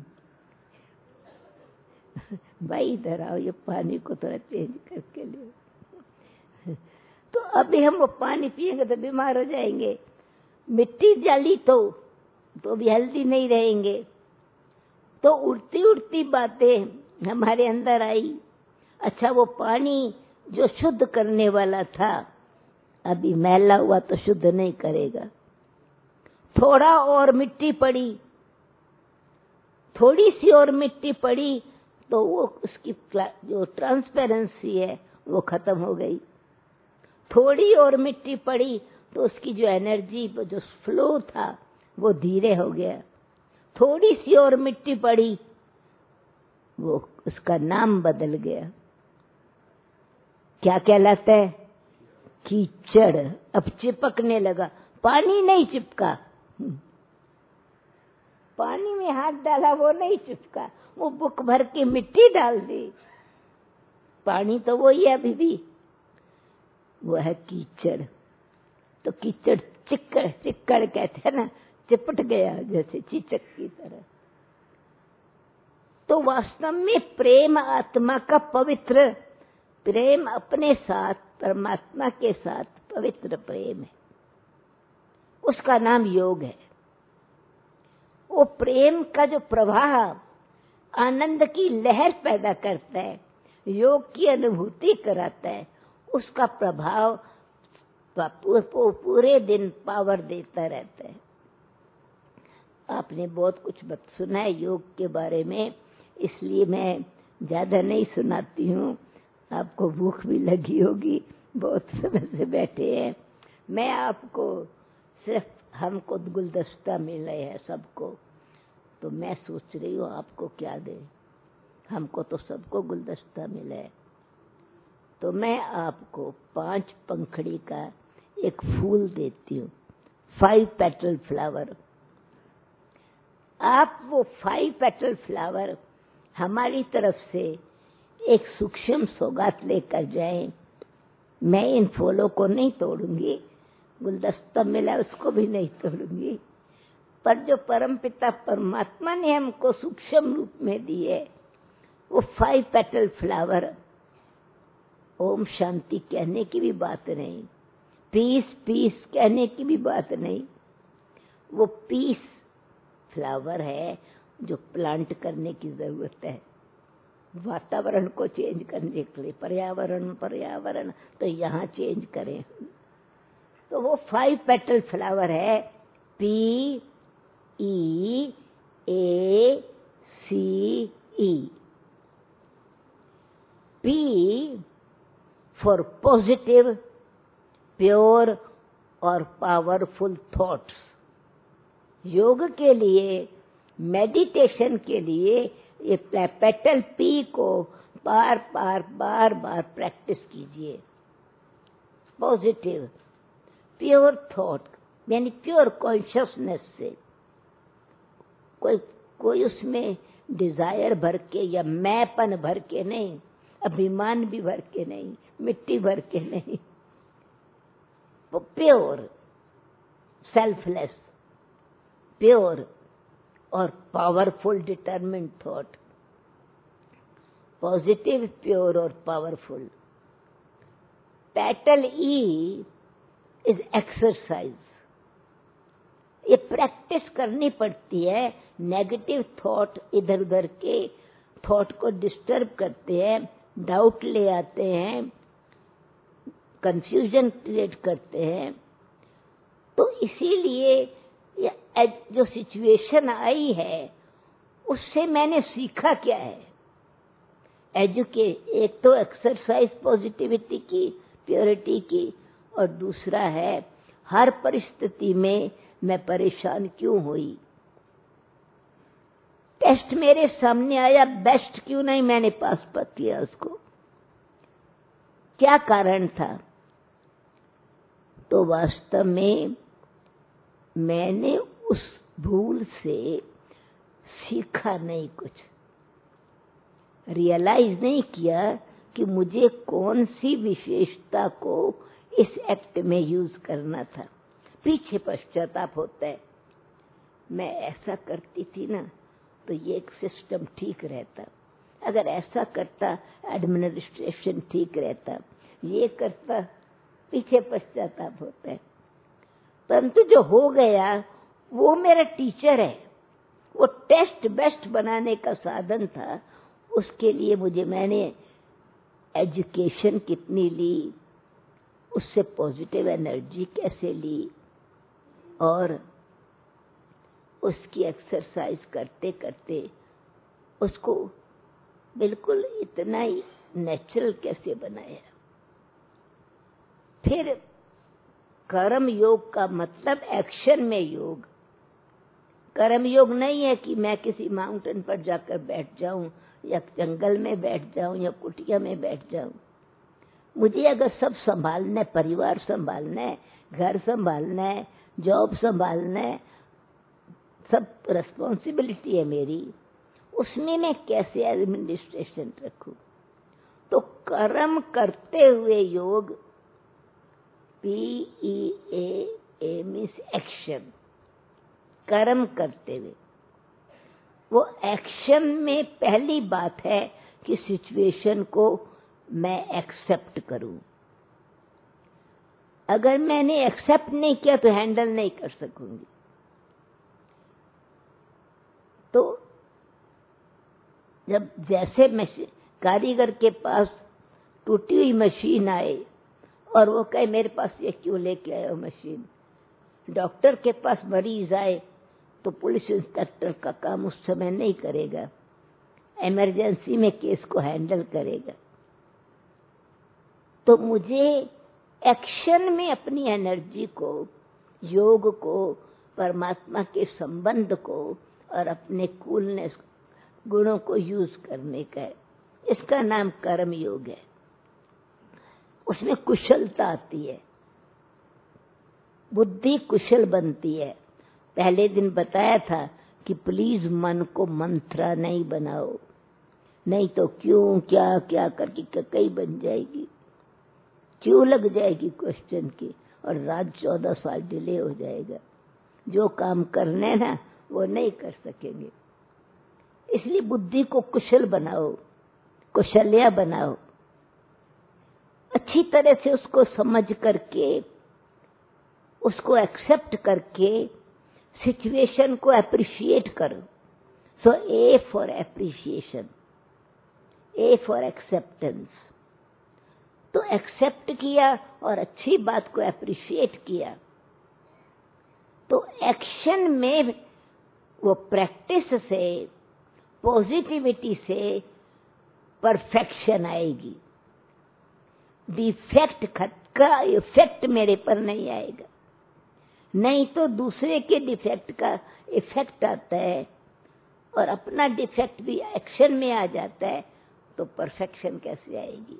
भाई इधर आओ, ये पानी को थोड़ा चेंज करके ले आओ। तो अभी हम वो पानी पिएंगे तो बीमार हो जाएंगे। मिट्टी डाली तो भी हेल्दी नहीं रहेंगे। तो उड़ती उड़ती बातें हमारे अंदर आई। अच्छा, वो पानी जो शुद्ध करने वाला था अभी मैला हुआ तो शुद्ध नहीं करेगा। थोड़ा और मिट्टी पड़ी, थोड़ी सी और मिट्टी पड़ी तो वो उसकी जो ट्रांसपेरेंसी है वो खत्म हो गई। थोड़ी और मिट्टी पड़ी तो उसकी जो एनर्जी, जो फ्लो था वो धीरे हो गया। थोड़ी सी और मिट्टी पड़ी, वो उसका नाम बदल गया। क्या कहलाता है? कीचड़। अब चिपकने लगा, पानी नहीं चिपका। पानी में हाथ डाला वो नहीं चिपका, वो बुक भर के मिट्टी डाल दी। पानी तो वही है अभी भी, वो है कीचड़। तो कीचड़ चिक्कड़, चिक्कड़ कहते हैं ना, चिपट गया जैसे चीचक की तरह। तो वास्तव में प्रेम आत्मा का पवित्र प्रेम, अपने साथ परमात्मा के साथ पवित्र प्रेम है, उसका नाम योग है। वो प्रेम का जो प्रवाह आनंद की लहर पैदा करता है, योग की अनुभूति कराता है, उसका प्रभाव पूरे दिन पावर देता रहता है। आपने बहुत कुछ सुना है योग के बारे में, इसलिए मैं ज्यादा नहीं सुनाती हूँ। आपको भूख भी लगी होगी, बहुत समय से बैठे हैं। मैं आपको सिर्फ, हमको गुलदस्ता मिला है सबको, तो मैं सोच रही हूँ आपको क्या दे। हमको तो सबको गुलदस्ता मिला है, तो मैं आपको 5 पंखड़ी का एक फूल देती हूँ, 5 पेटल फ्लावर। आप वो 5 पेटल फ्लावर हमारी तरफ से एक सूक्ष्म सौगात लेकर जाएं। मैं इन फूलों को नहीं तोड़ूंगी, गुलदस्ता मिला उसको भी नहीं तोड़ूंगी, पर जो परमपिता परमात्मा ने हमको सूक्ष्म रूप में दिए, वो 5 पेटल फ्लावर, ओम शांति कहने की भी बात नहीं, पीस पीस कहने की भी बात नहीं, वो पीस फ्लावर है जो प्लांट करने की जरूरत है, वातावरण को चेंज करने के लिए। पर्यावरण तो यहाँ चेंज करें। तो वो 5 पेटल फ्लावर है, PEACE। P for positive, pure और पावरफुल थॉट्स। योग के लिए, मेडिटेशन के लिए ये पेटल P को बार बार प्रैक्टिस कीजिए। पॉजिटिव, प्योर थॉट, यानी प्योर कॉन्शियसनेस से, कोई उसमें डिजायर भर के या मैंपन भर के नहीं, अभिमान भी भर के नहीं, मिट्टी भर के नहीं, वो प्योर, सेल्फलेस, प्योर और powerful determined thought. Positive, pure और powerful. Petal E is exercise. ये प्रैक्टिस करनी पड़ती है। नेगेटिव थॉट इधर उधर के थॉट को डिस्टर्ब करते हैं, डाउट ले आते हैं, कंफ्यूजन क्रिएट करते हैं। तो इसीलिए जो सिचुएशन आई है उससे मैंने सीखा क्या है? एक तो एक्सरसाइज पॉजिटिविटी की, प्योरिटी की, और दूसरा है हर परिस्थिति में मैं परेशान क्यों हुई। टेस्ट मेरे सामने आया, बेस्ट क्यों नहीं मैंने पास किया उसको, क्या कारण था? तो वास्तव में मैंने उस भूल से सीखा नहीं, कुछ रियलाइज नहीं किया कि मुझे कौन सी विशेषता को इस एक्ट में यूज करना था। पीछे पश्चाताप होता है, मैं ऐसा करती थी ना तो ये एक सिस्टम ठीक रहता, अगर ऐसा करता एडमिनिस्ट्रेशन ठीक रहता, ये करता, पीछे पश्चाताप होता है। परंतु जो हो गया वो मेरा टीचर है, वो टेस्ट बेस्ट बनाने का साधन था। उसके लिए मैंने एजुकेशन कितनी ली, उससे पॉजिटिव एनर्जी कैसे ली, और उसकी एक्सरसाइज करते करते उसको बिल्कुल इतना ही नेचुरल कैसे बनाया। फिर कर्म योग का मतलब एक्शन में योग। कर्म योग नहीं है कि मैं किसी माउंटेन पर जाकर बैठ जाऊं या जंगल में बैठ जाऊं या कुटिया में बैठ जाऊं। मुझे अगर सब संभालना है, परिवार संभालना है, घर संभालना है, जॉब संभालना है, सब रिस्पॉन्सिबिलिटी है मेरी, उसमें मैं कैसे एडमिनिस्ट्रेशन रखूं। तो कर्म करते हुए योग, PEA मीन्स एक्शन, कर्म करते हुए। वो एक्शन में पहली बात है कि सिचुएशन को मैं एक्सेप्ट करूं। अगर मैंने एक्सेप्ट नहीं किया तो हैंडल नहीं कर सकूंगी। तो जब जैसे कारीगर के पास टूटी हुई मशीन आए और वो कहे मेरे पास ये क्यों लेके आए हो मशीन, डॉक्टर के पास मरीज आए तो पुलिस इंस्पेक्टर का काम उस समय नहीं करेगा, इमरजेंसी में केस को हैंडल करेगा। तो मुझे एक्शन में अपनी एनर्जी को, योग को, परमात्मा के संबंध को और अपने कूलनेस गुणों को यूज करने का है। इसका नाम कर्म योग है। उसमें कुशलता आती है, बुद्धि कुशल बनती है। पहले दिन बताया था कि प्लीज मन को मंत्रा नहीं बनाओ, नहीं तो क्यों क्या क्या करके कई बन जाएगी, क्यों लग जाएगी क्वेश्चन की, और रात 14 साल डिले हो जाएगा। जो काम करने ना वो नहीं कर सकेंगे। इसलिए बुद्धि को कुशल बनाओ, कुशल्या बनाओ, अच्छी तरह से उसको समझ करके, उसको एक्सेप्ट करके सिचुएशन को अप्रिशिएट करो। So a for appreciation, a for acceptance. तो एक्सेप्ट किया और अच्छी बात को अप्रिशिएट किया तो एक्शन में वो प्रैक्टिस से, पॉजिटिविटी से परफेक्शन आएगी। डिफेक्ट का इफेक्ट मेरे पर नहीं आएगा, नहीं तो दूसरे के डिफेक्ट का इफेक्ट आता है और अपना डिफेक्ट भी एक्शन में आ जाता है, तो परफेक्शन कैसे आएगी।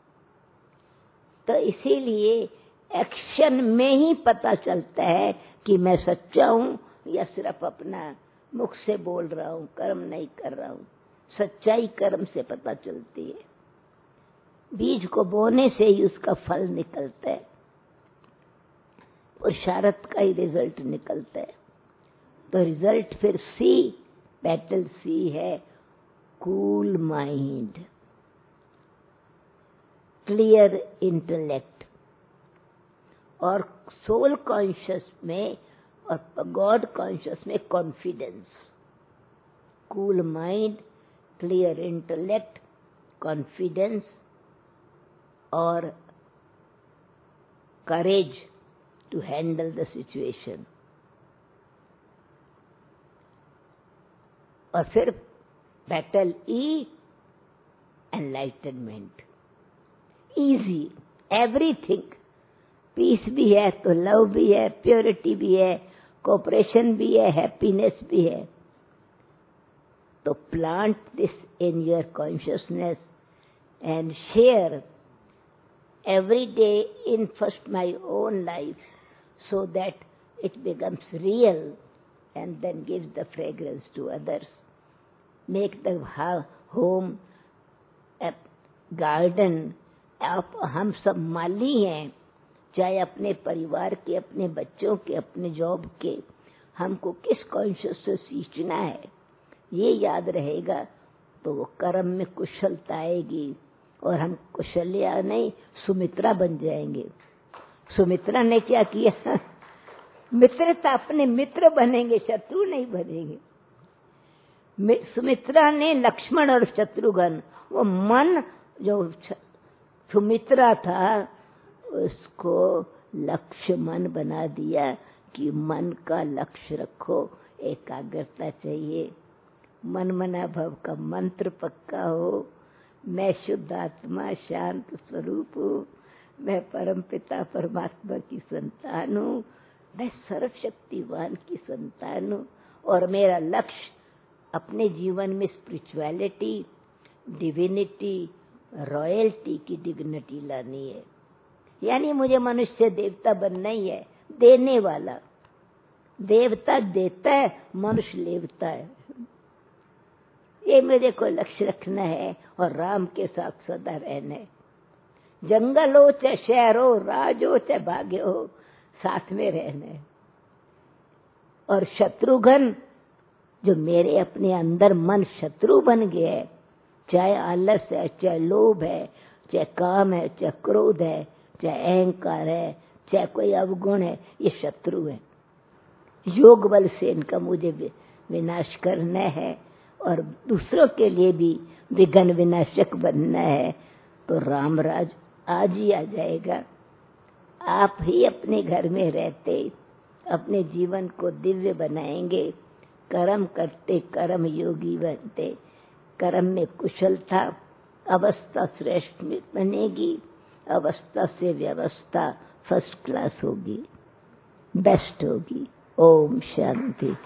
तो इसीलिए एक्शन में ही पता चलता है कि मैं सच्चा हूं या सिर्फ अपना मुख से बोल रहा हूं, कर्म नहीं कर रहा हूं। सच्चाई कर्म से पता चलती है। बीज को बोने से ही उसका फल निकलता है, पुरुषार्थ का ही रिजल्ट निकलता है। तो रिजल्ट फिर सी, पेटल सी है, कूल माइंड, क्लियर इंटेलेक्ट, और सोल कॉन्शियस में और गॉड कॉन्शियस में confidence. Cool mind, clear intellect, confidence और courage to handle the situation. और फिर battle E, enlightenment, easy everything. Peace भी है तो लव भी है, प्योरिटी भी है, कोऑपरेशन भी है, हैप्पीनेस भी है। तो plant this in your consciousness and share every day in first my own life so that it becomes real and then gives the fragrance to others. Make the home a garden. आप हम सब माली हैं, चाहे अपने परिवार के, अपने बच्चों के, अपने जॉब के। हमको किस कॉन्शियस से सींचना है ये याद रहेगा तो वो कर्म में कुशलता आएगी और हम कुशल्या नहीं सुमित्रा बन जाएंगे। सुमित्रा ने क्या किया, मित्रता, अपने मित्र बनेंगे, शत्रु नहीं बनेंगे। सुमित्रा ने लक्ष्मण और शत्रुघ्न, वो मन जो सुमित्रा था उसको लक्ष्य मन बना दिया कि मन का लक्ष्य रखो, एकाग्रता चाहिए, मन मना भव का मंत्र पक्का हो। मैं शुद्ध आत्मा शांत स्वरूप हूँ, मैं परम पिता परमात्मा की संतान हूँ, मैं सर्वशक्तिवान की संतान हूँ और मेरा लक्ष्य अपने जीवन में स्पिरिचुअलिटी, डिविनिटी, रॉयल्टी की डिग्निटी लानी है। यानी मुझे मनुष्य देवता बनना ही है, देने वाला। देवता देता है, मनुष्य लेवता है। ये मेरे को लक्ष्य रखना है और राम के साथ सदा रहना है। जंगल हो चाहे शहर हो, राज हो चाहे भाग्य हो, साथ में रहना है। और शत्रुघ्न जो मेरे अपने अंदर मन शत्रु बन गया है, चाहे आलस है, चाहे लोभ है, चाहे काम है, चाहे क्रोध है, चाहे अहंकार है, चाहे कोई अवगुण है, ये शत्रु है। योग बल से इनका मुझे विनाश करना है और दूसरों के लिए भी विघ्न विनाशक बनना है। तो रामराज आज ही आ जाएगा। आप ही अपने घर में रहते अपने जीवन को दिव्य बनाएंगे। कर्म करते कर्म योगी बनते, कर्म में कुशलता, अवस्था श्रेष्ठ बनेगी, अवस्था से व्यवस्था फर्स्ट क्लास होगी, बेस्ट होगी। ओम शांति।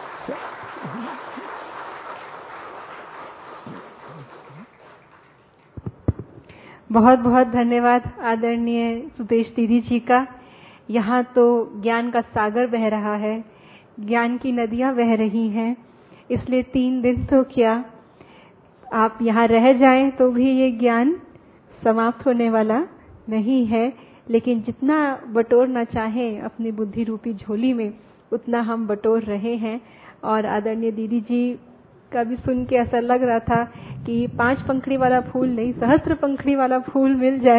बहुत बहुत धन्यवाद आदरणीय सुदेश दीदी जी का। यहाँ तो ज्ञान का सागर बह रहा है, ज्ञान की नदियाँ बह रही हैं, इसलिए 3 दिन तो क्या आप यहाँ रह जाएं तो भी ये ज्ञान समाप्त होने वाला नहीं है। लेकिन जितना बटोरना चाहें अपनी बुद्धि रूपी झोली में, उतना हम बटोर रहे हैं। और आदरणीय दीदी जी का भी सुन के ऐसा लग रहा था कि 5 पंखड़ी वाला फूल नहीं, सहस्त्र पंखड़ी वाला फूल मिल जाए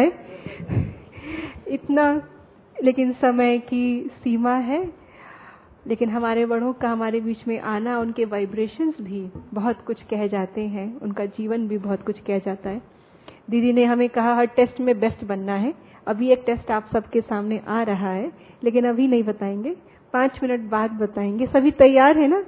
इतना। लेकिन समय की सीमा है। लेकिन हमारे बड़ों का हमारे बीच में आना, उनके वाइब्रेशंस भी बहुत कुछ कह जाते हैं, उनका जीवन भी बहुत कुछ कह जाता है। दीदी ने हमें कहा हर टेस्ट में बेस्ट बनना है। अभी एक टेस्ट आप सबके सामने आ रहा है, लेकिन अभी नहीं बताएंगे, 5 मिनट बाद बताएंगे। सभी तैयार है ना?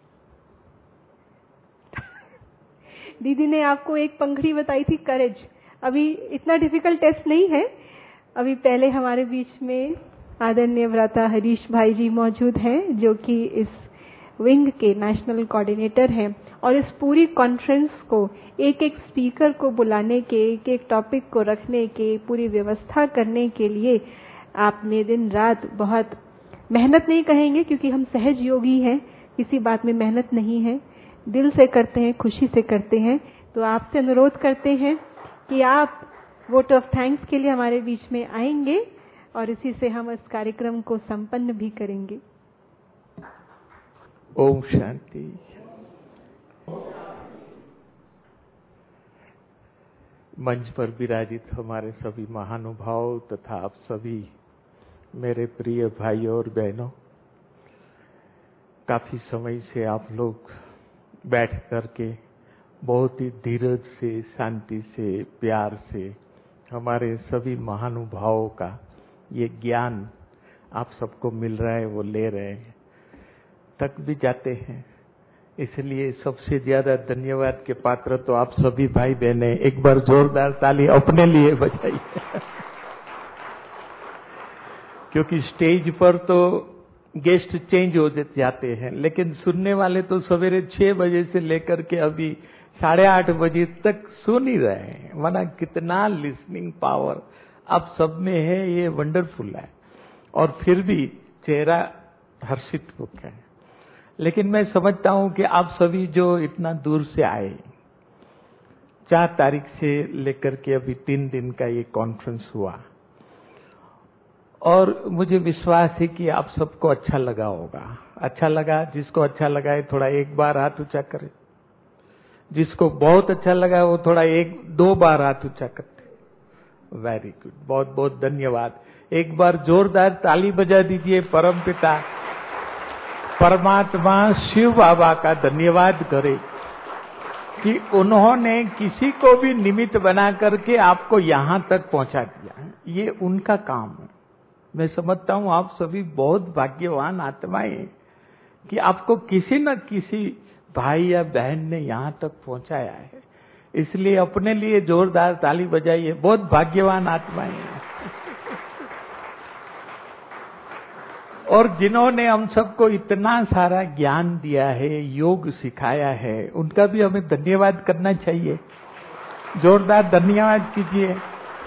दीदी ने आपको एक पंखड़ी बताई थी, करेज। अभी इतना डिफिकल्ट टेस्ट नहीं है। अभी पहले हमारे बीच में आदरणीय व्राता हरीश भाई जी मौजूद हैं, जो कि इस विंग के नेशनल कोऑर्डिनेटर हैं। और इस पूरी कॉन्फ्रेंस को एक एक स्पीकर को बुलाने के, एक एक टॉपिक को रखने के, पूरी व्यवस्था करने के लिए आपने दिन रात बहुत मेहनत नहीं कहेंगे, क्योंकि हम सहज योगी हैं, किसी बात में मेहनत नहीं है, दिल से करते हैं, खुशी से करते हैं। तो आपसे अनुरोध करते हैं कि आप वोट ऑफ थैंक्स के लिए हमारे बीच में आएंगे और इसी से हम इस कार्यक्रम को संपन्न भी करेंगे। ओम शांति। मंच पर विराजित हमारे सभी महानुभाव तथा आप सभी मेरे प्रिय भाइयों और बहनों, काफी समय से आप लोग बैठ करके बहुत ही धीरज से, शांति से, प्यार से हमारे सभी महानुभावों का ये ज्ञान आप सबको मिल रहा है, वो ले रहे हैं, तक भी जाते हैं। इसलिए सबसे ज्यादा धन्यवाद के पात्र तो आप सभी भाई बहने। एक बार जोरदार ताली अपने लिए बजाइए क्योंकि स्टेज पर तो गेस्ट चेंज हो जाते हैं, लेकिन सुनने वाले तो सवेरे 6 बजे से लेकर के अभी 8:30 बजे तक सुन ही रहे हैं। माना कितना लिसनिंग पावर आप सब में है, ये वंडरफुल है। और फिर भी चेहरा हर्षित होता है। लेकिन मैं समझता हूं कि आप सभी जो इतना दूर से आए, 4 तारीख से लेकर के अभी 3 दिन का ये कॉन्फ्रेंस हुआ, और मुझे विश्वास है कि आप सबको अच्छा लगा होगा। अच्छा लगा? जिसको अच्छा लगा है थोड़ा एक बार हाथ ऊंचा करे। जिसको बहुत अच्छा लगा वो थोड़ा 1-2 बार हाथ ऊंचा करते। वेरी गुड, बहुत बहुत धन्यवाद। एक बार जोरदार ताली बजा दीजिए परमपिता परमात्मा शिव बाबा का धन्यवाद करें कि उन्होंने किसी को भी निमित्त बना करके आपको यहां तक पहुंचा दिया। ये उनका काम है। मैं समझता हूं आप सभी बहुत भाग्यवान आत्माएं हैं कि आपको किसी न किसी भाई या बहन ने यहां तक पहुंचाया है। इसलिए अपने लिए जोरदार ताली बजाइए। बहुत भाग्यवान आत्माएं हैं। और जिन्होंने हम सबको इतना सारा ज्ञान दिया है, योग सिखाया है, उनका भी हमें धन्यवाद करना चाहिए। जोरदार धन्यवाद कीजिए।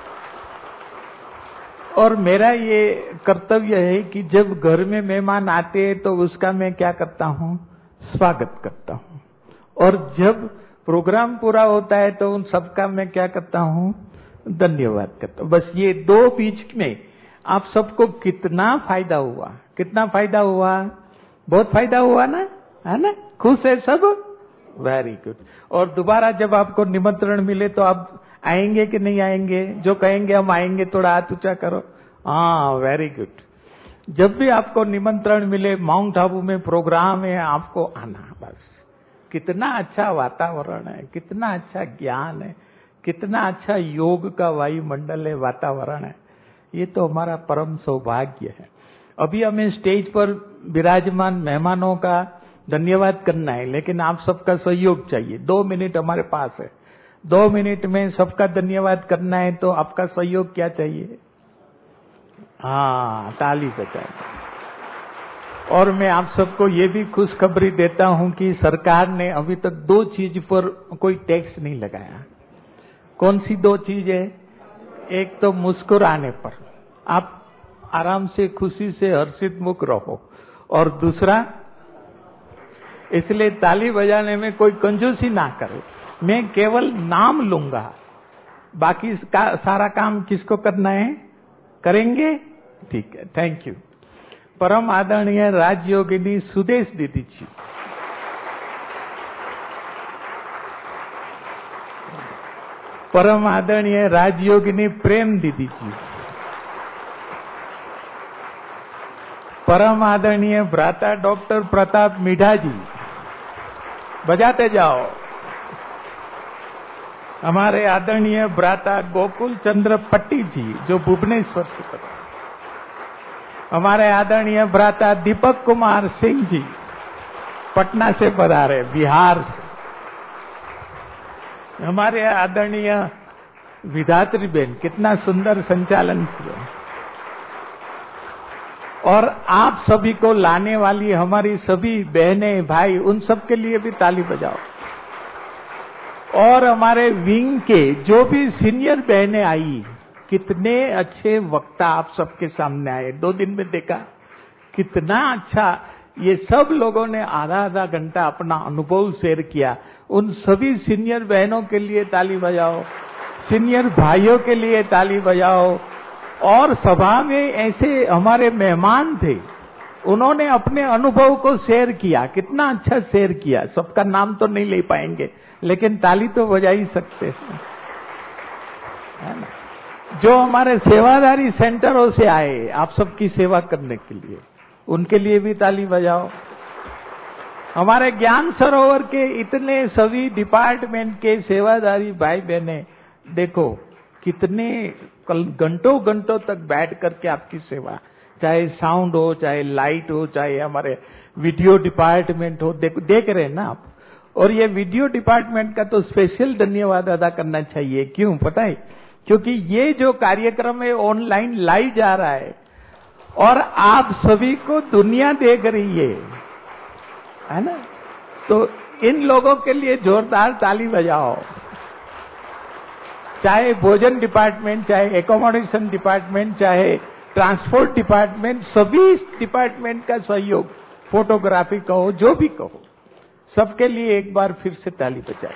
और मेरा ये कर्तव्य है कि जब घर में मेहमान आते हैं तो उसका मैं क्या करता हूं, स्वागत करता हूं। और जब प्रोग्राम पूरा होता है तो उन सबका मैं क्या करता हूं, धन्यवाद करता हूं। बस ये दो बीच में आप सबको कितना फायदा हुआ, कितना फायदा हुआ, बहुत फायदा हुआ ना, है ना? खुश है सब? Very good. और दोबारा जब आपको निमंत्रण मिले तो आप आएंगे कि नहीं आएंगे? जो कहेंगे हम आएंगे, थोड़ा हाथ ऊंचा करो। हाँ, वेरी गुड। जब भी आपको निमंत्रण मिले, माउंट आबू में प्रोग्राम है, आपको आना। बस कितना अच्छा वातावरण है, कितना अच्छा ज्ञान है, कितना अच्छा योग का वायुमंडल है, वातावरण है। ये तो हमारा परम सौभाग्य है। अभी हमें स्टेज पर विराजमान मेहमानों का धन्यवाद करना है, लेकिन आप सबका सहयोग चाहिए। 2 मिनट हमारे पास है। 2 मिनट में सबका धन्यवाद करना है तो आपका सहयोग क्या चाहिए? हाँ, ताली बजाइए। और मैं आप सबको ये भी खुशखबरी देता हूं कि सरकार ने अभी तक 2 चीज पर कोई टैक्स नहीं लगाया। कौन सी 2 चीज है? एक तो मुस्कुराने पर, आप आराम से खुशी से हर्षित मुख रहो। और दूसरा, इसलिए ताली बजाने में कोई कंजूसी ना करे। मैं केवल नाम लूंगा, बाकी का सारा काम किसको करना है? करेंगे? ठीक है, थैंक यू। परम आदरणीय राजयोगिनी सुदेश दीदी जी, परम आदरणीय राजयोगिनी प्रेम दीदी जी, परम आदरणीय भ्राता डॉक्टर प्रताप मीठा जी, बजाते जाओ। हमारे आदरणीय भ्राता गोकुल चंद्र पट्टी जी, जो भुवनेश्वर से पधारे। हमारे आदरणीय भ्राता दीपक कुमार सिंह जी, पटना से पधारे, बिहार से। हमारे आदरणीय विधात्री बेन, कितना सुंदर संचालन किया। और आप सभी को लाने वाली हमारी सभी बहनें, भाई, उन सब के लिए भी ताली बजाओ। और हमारे विंग के जो भी सीनियर बहनें आई, कितने अच्छे वक्ता आप सबके सामने आए। 2 दिन में देखा कितना अच्छा। ये सब लोगों ने आधा घंटा अपना अनुभव शेयर किया। उन सभी सीनियर बहनों के लिए ताली बजाओ, सीनियर भाइयों के लिए ताली बजाओ। और सभा में ऐसे हमारे मेहमान थे, उन्होंने अपने अनुभव को शेयर किया। कितना अच्छा शेयर किया। सबका नाम तो नहीं ले पाएंगे, लेकिन ताली तो बजा ही सकते हैं, है ना? जो हमारे सेवादारी सेंटरों से आए आप सबकी सेवा करने के लिए, उनके लिए भी ताली बजाओ। हमारे ज्ञान सरोवर के इतने सभी डिपार्टमेंट के सेवादारी भाई बहने, देखो कितने घंटों घंटों तक बैठ करके आपकी सेवा, चाहे साउंड हो, चाहे लाइट हो, चाहे हमारे वीडियो डिपार्टमेंट हो, देख रहे हैं ना आप। और ये वीडियो डिपार्टमेंट का तो स्पेशल धन्यवाद अदा करना चाहिए। क्यों पता है? क्योंकि ये जो कार्यक्रम है ऑनलाइन लाइव जा रहा है और आप सभी को दुनिया देख रही है ना? तो इन लोगों के लिए जोरदार ताली बजाओ। चाहे भोजन डिपार्टमेंट, चाहे एकोमोडेशन डिपार्टमेंट, चाहे ट्रांसपोर्ट डिपार्टमेंट, सभी डिपार्टमेंट का सहयोग, फोटोग्राफी कहो, जो भी कहो, सबके लिए एक बार फिर से ताली बजाए।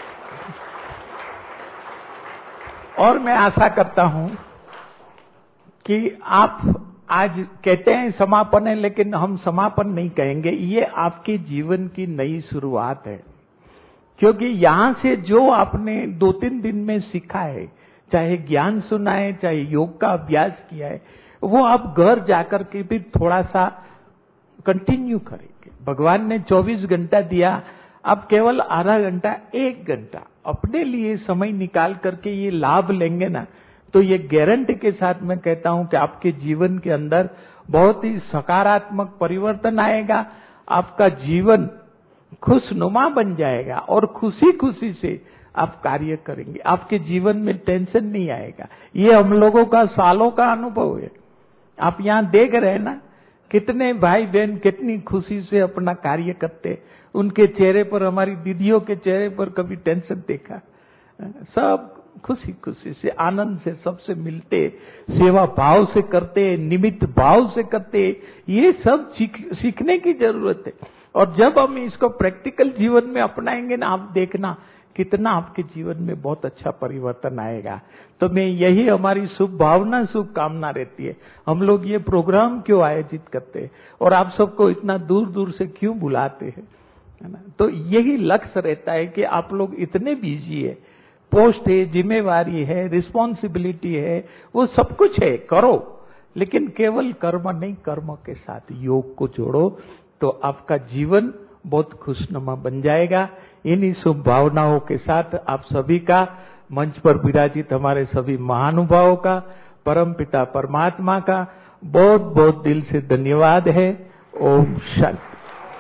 और मैं आशा करता हूं कि आप, आज कहते हैं समापन है, लेकिन हम समापन नहीं कहेंगे, ये आपके जीवन की नई शुरुआत है। क्योंकि यहां से जो आपने 2-3 दिन में सीखा है, चाहे ज्ञान सुना है, चाहे योग का अभ्यास किया है, वो आप घर जाकर के भी थोड़ा सा कंटिन्यू करेंगे। भगवान ने 24 घंटा दिया, आप केवल आधा घंटा 1 घंटा अपने लिए समय निकाल करके ये लाभ लेंगे ना, तो ये गारंटी के साथ मैं कहता हूं कि आपके जीवन के अंदर बहुत ही सकारात्मक परिवर्तन आएगा। आपका जीवन खुशनुमा बन जाएगा और खुशी खुशी से आप कार्य करेंगे। आपके जीवन में टेंशन नहीं आएगा। ये हम लोगों का सालों का अनुभव है। आप यहाँ देख रहे हैं ना, कितने भाई बहन कितनी खुशी से अपना कार्य करते। उनके चेहरे पर, हमारी दीदियों के चेहरे पर कभी टेंशन देखा? सब खुशी खुशी से, आनंद से सबसे मिलते, सेवा भाव से करते, निमित्त भाव से करते। ये सब सीखने की जरूरत है। और जब हम इसको प्रैक्टिकल जीवन में अपनाएंगे ना, आप देखना कितना आपके जीवन में बहुत अच्छा परिवर्तन आएगा। तो मैं यही हमारी शुभ भावना, शुभ कामना रहती है। हम लोग ये प्रोग्राम क्यों आयोजित करते हैं और आप सबको इतना दूर दूर से क्यों बुलाते हैं, है ना? तो यही लक्ष्य रहता है कि आप लोग इतने बिजी है, पोस्ट है, जिम्मेवारी है, रिस्पॉन्सिबिलिटी है, वो सब कुछ है, करो, लेकिन केवल कर्म नहीं, कर्म के साथ योग को जोड़ो, तो आपका जीवन बहुत खुशनुमा बन जाएगा। इन्हीं शुभ भावनाओं के साथ आप सभी का, मंच पर विराजित हमारे सभी महानुभावों का, परम पिता परमात्मा का बहुत बहुत दिल से धन्यवाद है। ओम शांति।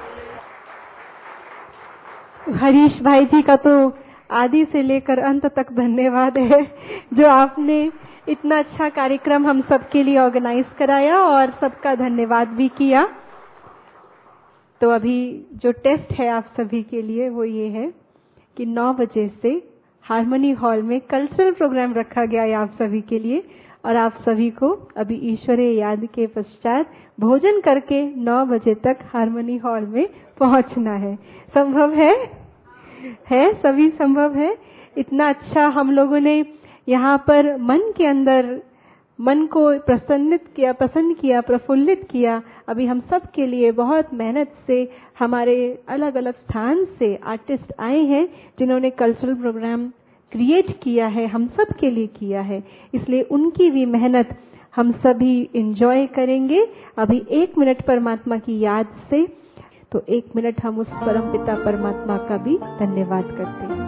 हरीश भाई जी का तो आदि से लेकर अंत तक धन्यवाद है, जो आपने इतना अच्छा कार्यक्रम हम सबके लिए ऑर्गेनाइज कराया और सबका धन्यवाद भी किया। तो अभी जो टेस्ट है आप सभी के लिए वो ये है कि 9 बजे से हार्मनी हॉल में कल्चरल प्रोग्राम रखा गया है आप सभी के लिए, और आप सभी को अभी ईश्वरीय याद के पश्चात भोजन करके 9 बजे तक हार्मनी हॉल में पहुंचना है। संभव है? सभी संभव है। इतना अच्छा हम लोगों ने यहाँ पर मन को पसंद किया, प्रफुल्लित किया। अभी हम सब के लिए बहुत मेहनत से हमारे अलग अलग स्थान से आर्टिस्ट आए हैं, जिन्होंने कल्चरल प्रोग्राम क्रिएट किया है, हम सब के लिए किया है। इसलिए उनकी भी मेहनत हम सभी एंजॉय करेंगे। अभी 1 मिनट परमात्मा की याद से, तो 1 मिनट हम उस परमपिता परमात्मा का भी धन्यवाद करते हैं।